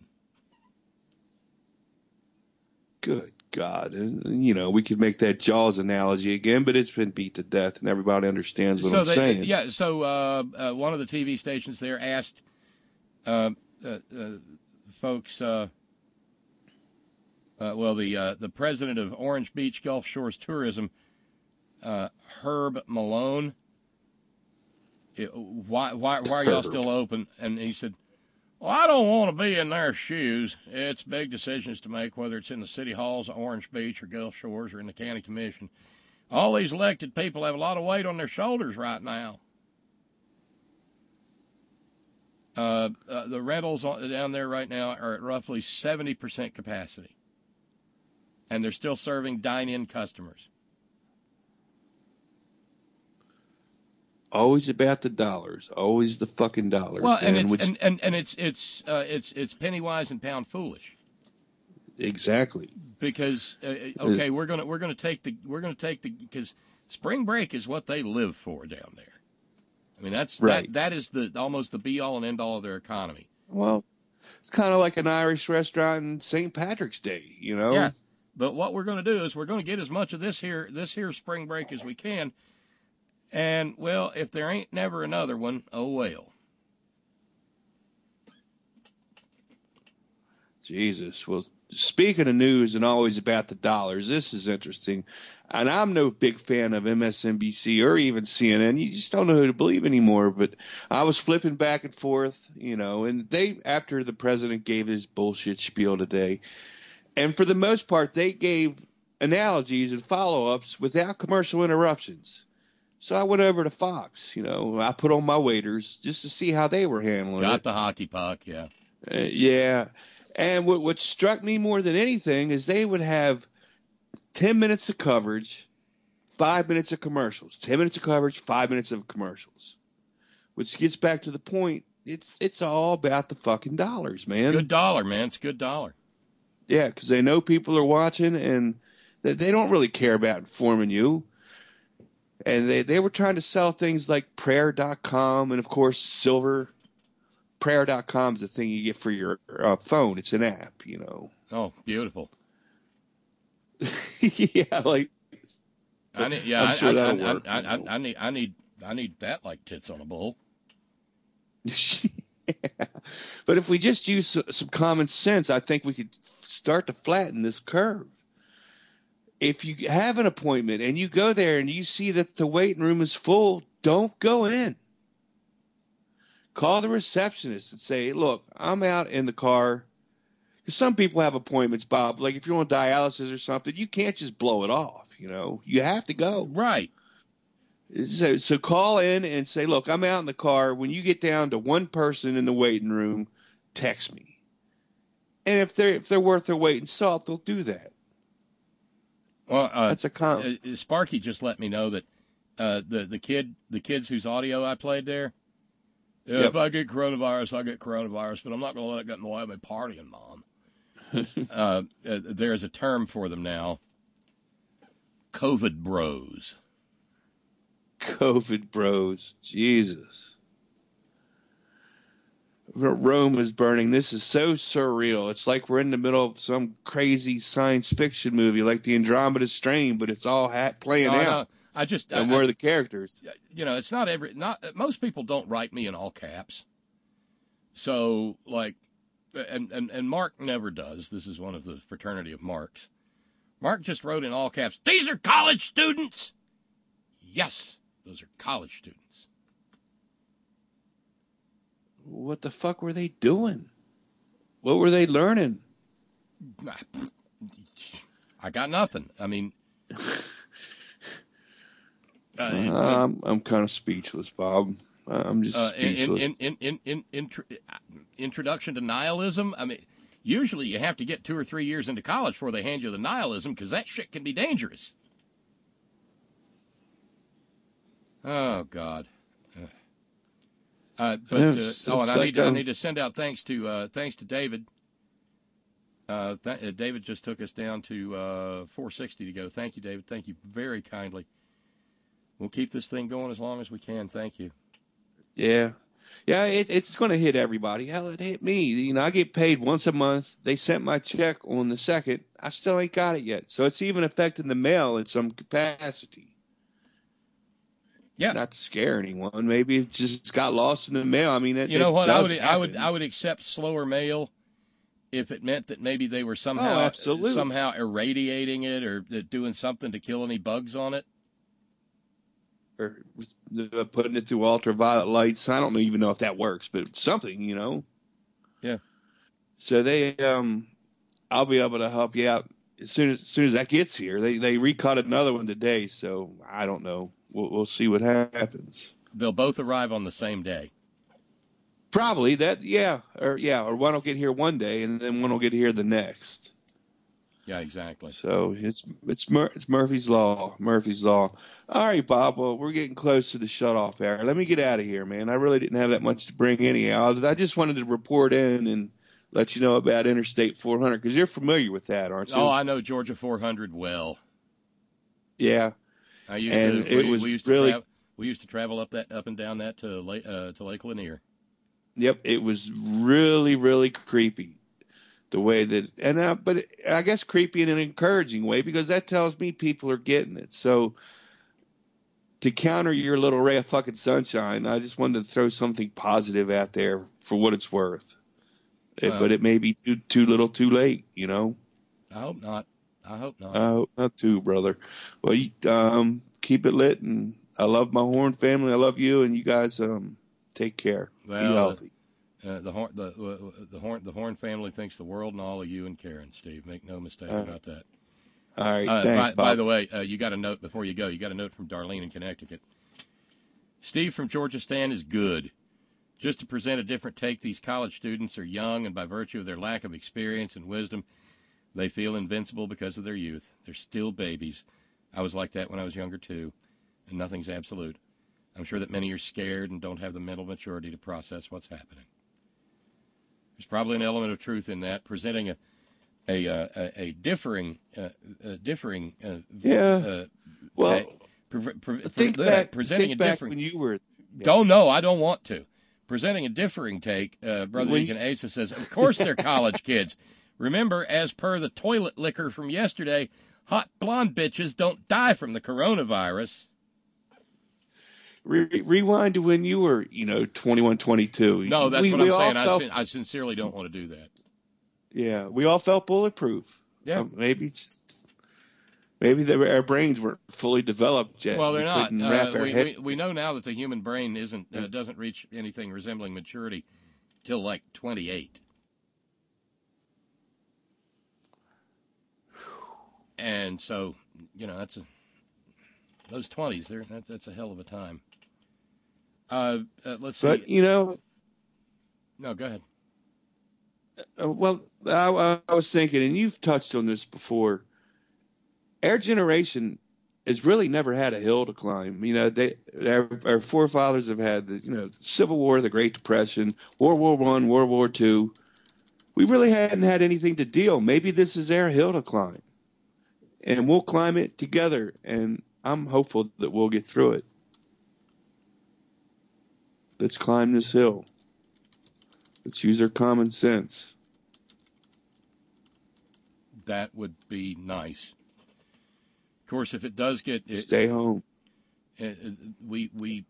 Good God. And, we could make that Jaws analogy again, but it's been beat to death, and everybody understands what I'm saying. Yeah, so one of the TV stations there asked folks, the president of Orange Beach Gulf Shores Tourism, Herb Malone, why are y'all still open? And he said, well, I don't want to be in their shoes. It's big decisions to make, whether it's in the city halls of Orange Beach or Gulf Shores or in the county commission. All these elected people have a lot of weight on their shoulders right now. The rentals down there right now are at roughly 70% capacity. And they're still serving dine-in customers. Always about the dollars. Always the fucking dollars. Well, and it's penny wise and pound foolish. Exactly. Because we're gonna take the because spring break is what they live for down there. I mean that's right. That is almost the be all and end all of their economy. Well, it's kind of like an Irish restaurant on St. Patrick's Day, Yeah. But what we're going to do is we're going to get as much of this here spring break as we can. And, well, if there ain't never another one, oh, well. Jesus. Well, speaking of news and always about the dollars, this is interesting. And I'm no big fan of MSNBC or even CNN. You just don't know who to believe anymore. But I was flipping back and forth, and they, after the president gave his bullshit spiel today, and for the most part, they gave analogies and follow-ups without commercial interruptions. So I went over to Fox, I put on my waders just to see how they were handling it. Got the hockey puck, yeah. Yeah. And what struck me more than anything is they would have 10 minutes of coverage, 5 minutes of commercials. 10 minutes of coverage, 5 minutes of commercials. Which gets back to the point, it's all about the fucking dollars, man. It's a good dollar, man. It's a good dollar. Yeah, because they know people are watching, and they don't really care about informing you. And they were trying to sell things like prayer.com and, of course, silver. Prayer.com is the thing you get for your phone. It's an app, Oh, beautiful. Yeah, like I need that like tits on a bull. Yeah. But if we just use some common sense, I think we could start to flatten this curve. If you have an appointment and you go there and you see that the waiting room is full, don't go in. Call the receptionist and say, look, I'm out in the car. Because some people have appointments, Bob. Like if you're on dialysis or something, you can't just blow it off, You have to go. Right. So call in and say, look, I'm out in the car. When you get down to one person in the waiting room, text me. And if they're worth their weight in salt, they'll do that. Well, that's a Sparky just let me know that the kids whose audio I played there. Yeah, If I get coronavirus, I get coronavirus, but I'm not going to let it get in the way of my partying, Mom. There's a term for them now. COVID bros. COVID bros. Jesus. Rome is burning. This is so surreal. It's like we're in the middle of some crazy science fiction movie like the Andromeda Strain, but it's all playing out. And we're the characters. It's not most people don't write me in all caps. So and Mark never does. This is one of the fraternity of Marks. Mark just wrote in all caps, "These are college students." Yes, those are college students. What the fuck were they doing? What were they learning? I got nothing. I mean, I'm kind of speechless, Bob. I'm just speechless. Introduction to nihilism. I mean, usually you have to get 2 or 3 years into college before they hand you the nihilism because that shit can be dangerous. Oh God. I need to send out thanks to David. David just took us down to 460 to go. Thank you, David. Thank you very kindly. We'll keep this thing going as long as we can. Thank you. Yeah. Yeah, it's going to hit everybody. Hell, it hit me. You know, I get paid once a month. They sent my check on the 2nd. I still ain't got it yet. So it's even affecting the mail in some capacity. Yeah. Not to scare anyone. Maybe it just got lost in the mail. I mean, you know what? I would accept slower mail if it meant that maybe they were somehow irradiating it or doing something to kill any bugs on it. Or putting it through ultraviolet lights. I don't even know if that works, but something, you know. Yeah. So they, I'll be able to help you out as soon as that gets here. They recut another one today, so I don't know. We'll see what happens. They'll both arrive on the same day. Probably that, or one will get here one day and then one will get here the next. Yeah, exactly. So it's Murphy's Law. Murphy's Law. All right, Bob. Well, we're getting close to the shutoff hour. Let me get out of here, man. I really didn't have that much to bring anyhow. I just wanted to report in and let you know about Interstate 400 because you're familiar with that, aren't you? Oh, I know Georgia 400 well. Yeah. We used to travel up and down that to Lake Lanier. Yep, it was really, really creepy. The way that, but I guess creepy in an encouraging way because that tells me people are getting it. So to counter your little ray of fucking sunshine, I just wanted to throw something positive out there for what it's worth. But it may be too little, too late. You know. I hope not. I hope not too, brother. Well, you, keep it lit, and I love my Horn family. I love you, and you guys take care. Be healthy. The Horn family thinks the world and all of you and Karen, Steve. Make no mistake about that. All right, thanks, Bob. By the way, you got a note before you go. You got a note from Darlene in Connecticut. Steve from Georgia Stan is good. Just to present a different take, these college students are young, and by virtue of their lack of experience and wisdom, they feel invincible because of their youth. They're still babies. I was like that when I was younger, too, and nothing's absolute. I'm sure that many are scared and don't have the mental maturity to process what's happening. There's probably an element of truth in that. Presenting a differing think back when you were. Don't know. I don't want to. Presenting a differing take, Brother Deacon Asa says, of course they're college kids. Remember, as per the toilet liquor from yesterday, hot blonde bitches don't die from the coronavirus. Rewind to when you were, 21, 22. No, that's what I'm saying. I sincerely don't want to do that. Yeah, we all felt bulletproof. Yeah. Maybe our brains weren't fully developed yet. Well, they're not. We know now that the human brain doesn't reach anything resembling maturity till like 28. And so, that's those 20s. That's a hell of a time. Let's see. But no, go ahead. Well, I was thinking, and you've touched on this before. Our generation has really never had a hill to climb. Our forefathers have had the Civil War, the Great Depression, World War I, World War II. We really hadn't had anything to deal. Maybe this is our hill to climb, and we'll climb it together. And I'm hopeful that we'll get through it. Let's climb this hill. Let's use our common sense. That would be nice. Of course, if it does stay home. We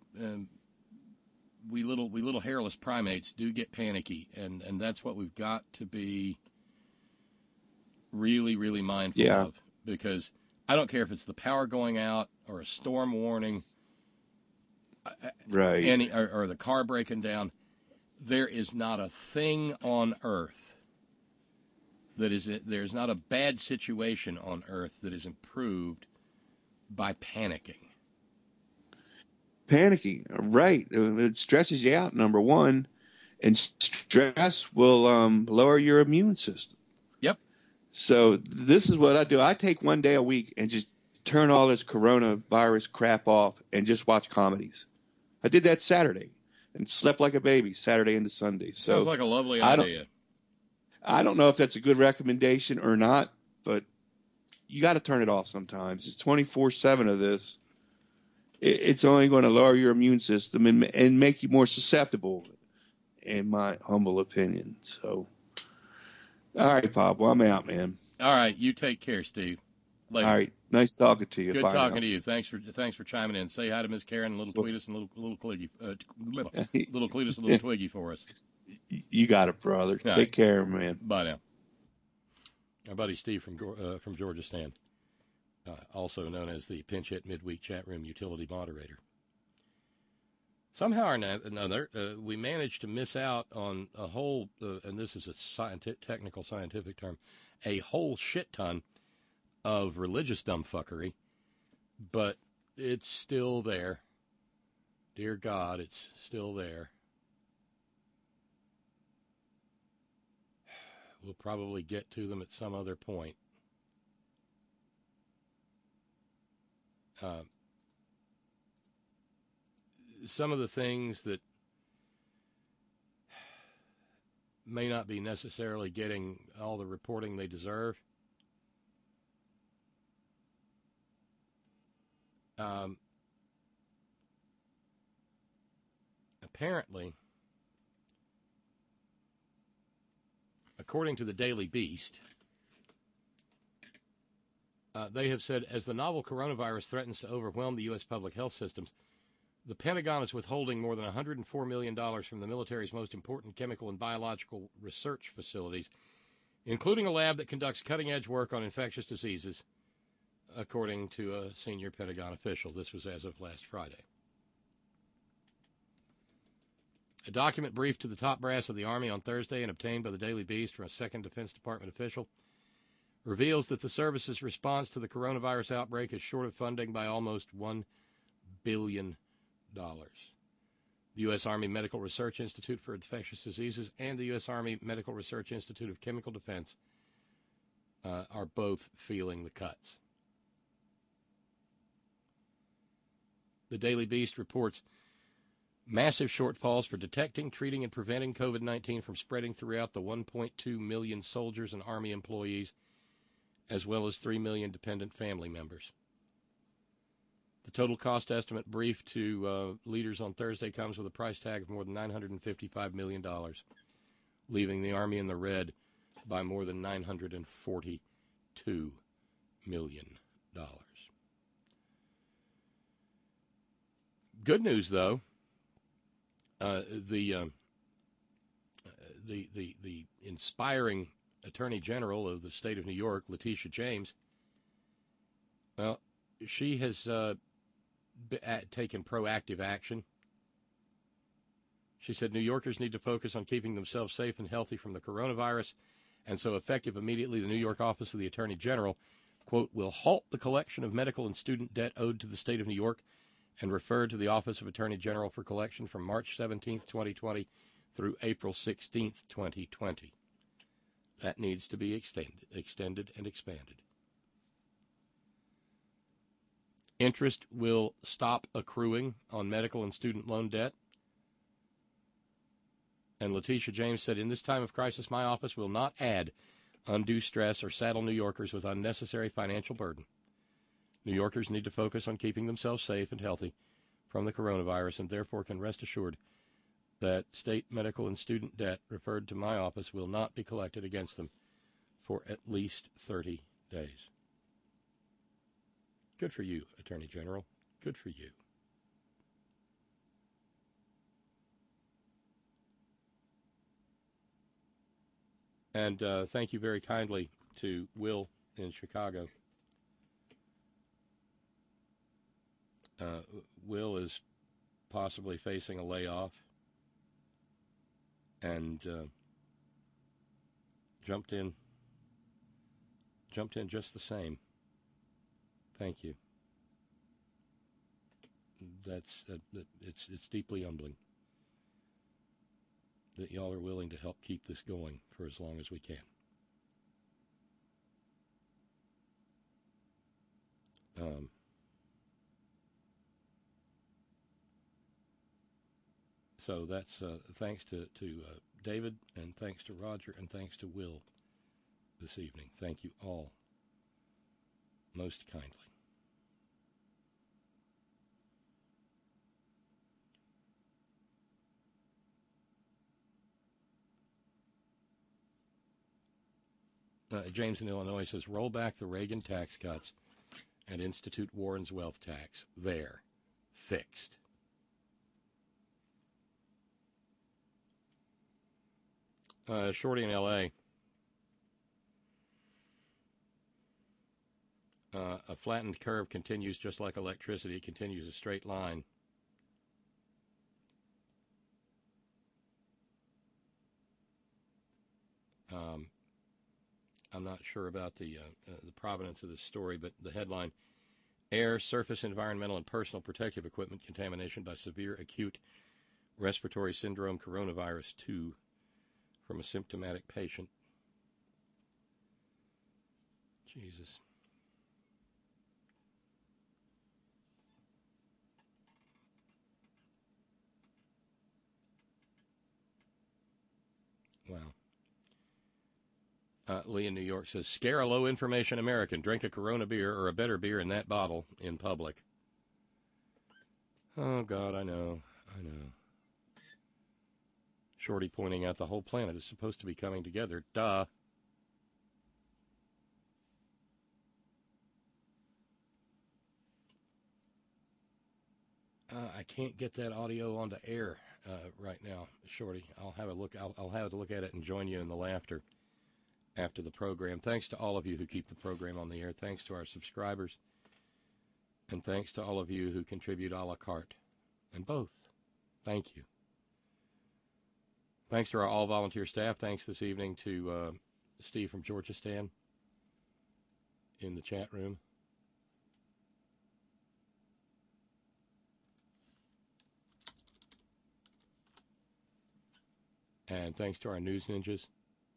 little hairless primates do get panicky, and that's what we've got to be really, really mindful of. Because I don't care if it's the power going out or a storm warning, right? Or the car breaking down. There is not a thing on earth there's not a bad situation on earth that is improved by panicking. Panicking, right. It stresses you out, number one, and stress will lower your immune system. Yep. So this is what I do. I take one day a week and just turn all this coronavirus crap off and just watch comedies. I did that Saturday. and slept like a baby Saturday into Sunday. So sounds like a lovely idea. I don't know if that's a good recommendation or not, but you got to turn it off sometimes. It's 24/7 of this. It's only going to lower your immune system and make you more susceptible, in my humble opinion. So, all right, Pablo, I'm out, man. All right, you take care, Steve. Later. All right, nice talking to you. Good Bye talking now. to you. Thanks for chiming in. Say hi to Miss Karen, little Cletus, and little Cleggy, little Cletus, and little Twiggy for us. You got it, brother. All Take right. care, man. Bye now. Our buddy Steve from Georgia Stand, also known as the Pinch Hit Midweek Chat Room Utility Moderator. Somehow or another, we managed to miss out on a whole, and this is a technical scientific term, a whole shit ton of religious dumbfuckery, but it's still there. Dear God, it's still there. We'll probably get to them at some other point. Some of the things that may not be necessarily getting all the reporting they deserve. Apparently, according to the Daily Beast, they have said, as the novel coronavirus threatens to overwhelm the U.S. public health systems, the Pentagon is withholding more than $104 million from the military's most important chemical and biological research facilities, including a lab that conducts cutting-edge work on infectious diseases, according to a senior Pentagon official. This was as of last Friday. A document briefed to the top brass of the Army on Thursday and obtained by the Daily Beast from a second Defense Department official reveals that the service's response to the coronavirus outbreak is short of funding by almost $1 billion. The U.S. Army Medical Research Institute for Infectious Diseases and the U.S. Army Medical Research Institute of Chemical Defense are both feeling the cuts. The Daily Beast reports massive shortfalls for detecting, treating, and preventing COVID-19 from spreading throughout the 1.2 million soldiers and Army employees, as well as 3 million dependent family members. The total cost estimate briefed to leaders on Thursday comes with a price tag of more than $955 million, leaving the Army in the red by more than $942 million. Good news, though, the inspiring Attorney General of the state of New York, Letitia James, well, she has taken proactive action. She said New Yorkers need to focus on keeping themselves safe and healthy from the coronavirus, and so effective immediately, the New York office of the Attorney General, quote, will halt the collection of medical and student debt owed to the state of New York and refer to the Office of Attorney General for collection from March 17th, 2020 through April 16th, 2020. That needs to be extended and expanded. Interest will stop accruing on medical and student loan debt. And Letitia James said, in this time of crisis, my office will not add undue stress or saddle New Yorkers with unnecessary financial burden. New Yorkers need to focus on keeping themselves safe and healthy from the coronavirus and therefore can rest assured that state medical and student debt referred to my office will not be collected against them for at least 30 days. Good for you, Attorney General. Good for you. And thank you very kindly to Will in Chicago. Will is possibly facing a layoff and jumped in just the same. Thank you. That's it's deeply humbling that y'all are willing to help keep this going for as long as we can. So that's thanks to David, and thanks to Roger, and thanks to Will this evening. Thank you all most kindly. James in Illinois says, roll back the Reagan tax cuts and institute Warren's wealth tax. There. Fixed. Shorty in L.A. A flattened curve continues just like electricity. It continues a straight line. I'm not sure about the provenance of this story, but the headline, air, surface, environmental, and personal protective equipment contamination by severe acute respiratory syndrome coronavirus 2 from a symptomatic patient. Jesus. Wow. Lee in New York says, scare a low-information American. Drink a Corona beer or a better beer in that bottle in public. Oh, God, I know. Shorty pointing out the whole planet is supposed to be coming together. Duh. I can't get that audio onto air right now, Shorty. I'll have a look. I'll have to look at it and join you in the laughter after the program. Thanks to all of you who keep the program on the air. Thanks to our subscribers. And thanks to all of you who contribute a la carte. And both. Thank you. Thanks to our all-volunteer staff. Thanks this evening to Steve from Georgistan in the chat room. And thanks to our news ninjas.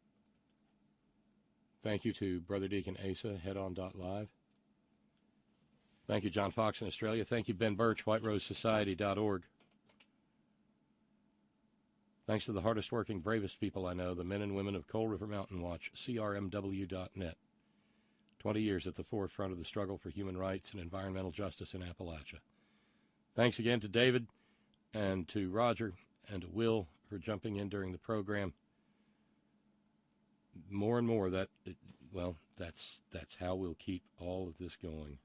Thank you to Brother Deacon Asa, headon.live. Thank you, John Fox in Australia. Thank you, Ben Birch, whiterosesociety.org. Thanks to the hardest working, bravest people I know, the men and women of Coal River Mountain Watch, crmw.net. 20 years at the forefront of the struggle for human rights and environmental justice in Appalachia. Thanks again to David and to Roger and to Will for jumping in during the program. More and more, that's how we'll keep all of this going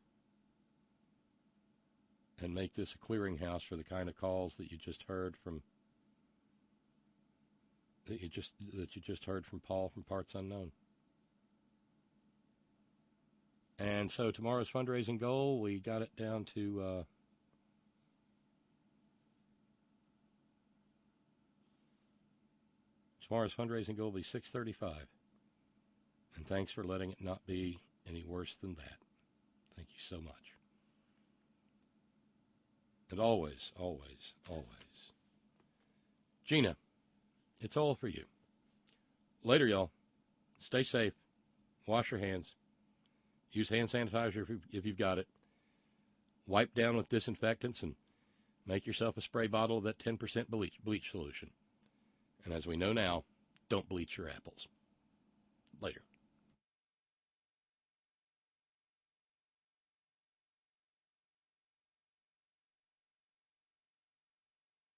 and make this a clearinghouse for the kind of calls that you just heard from Paul from Parts Unknown. And so tomorrow's fundraising goal, we got it down to tomorrow's fundraising goal will be $635. And thanks for letting it not be any worse than that. Thank you so much. And always, always, always, Gina, it's all for you. Later, y'all. Stay safe. Wash your hands. Use hand sanitizer if you've got it. Wipe down with disinfectants and make yourself a spray bottle of that 10% bleach solution. And as we know now, don't bleach your apples.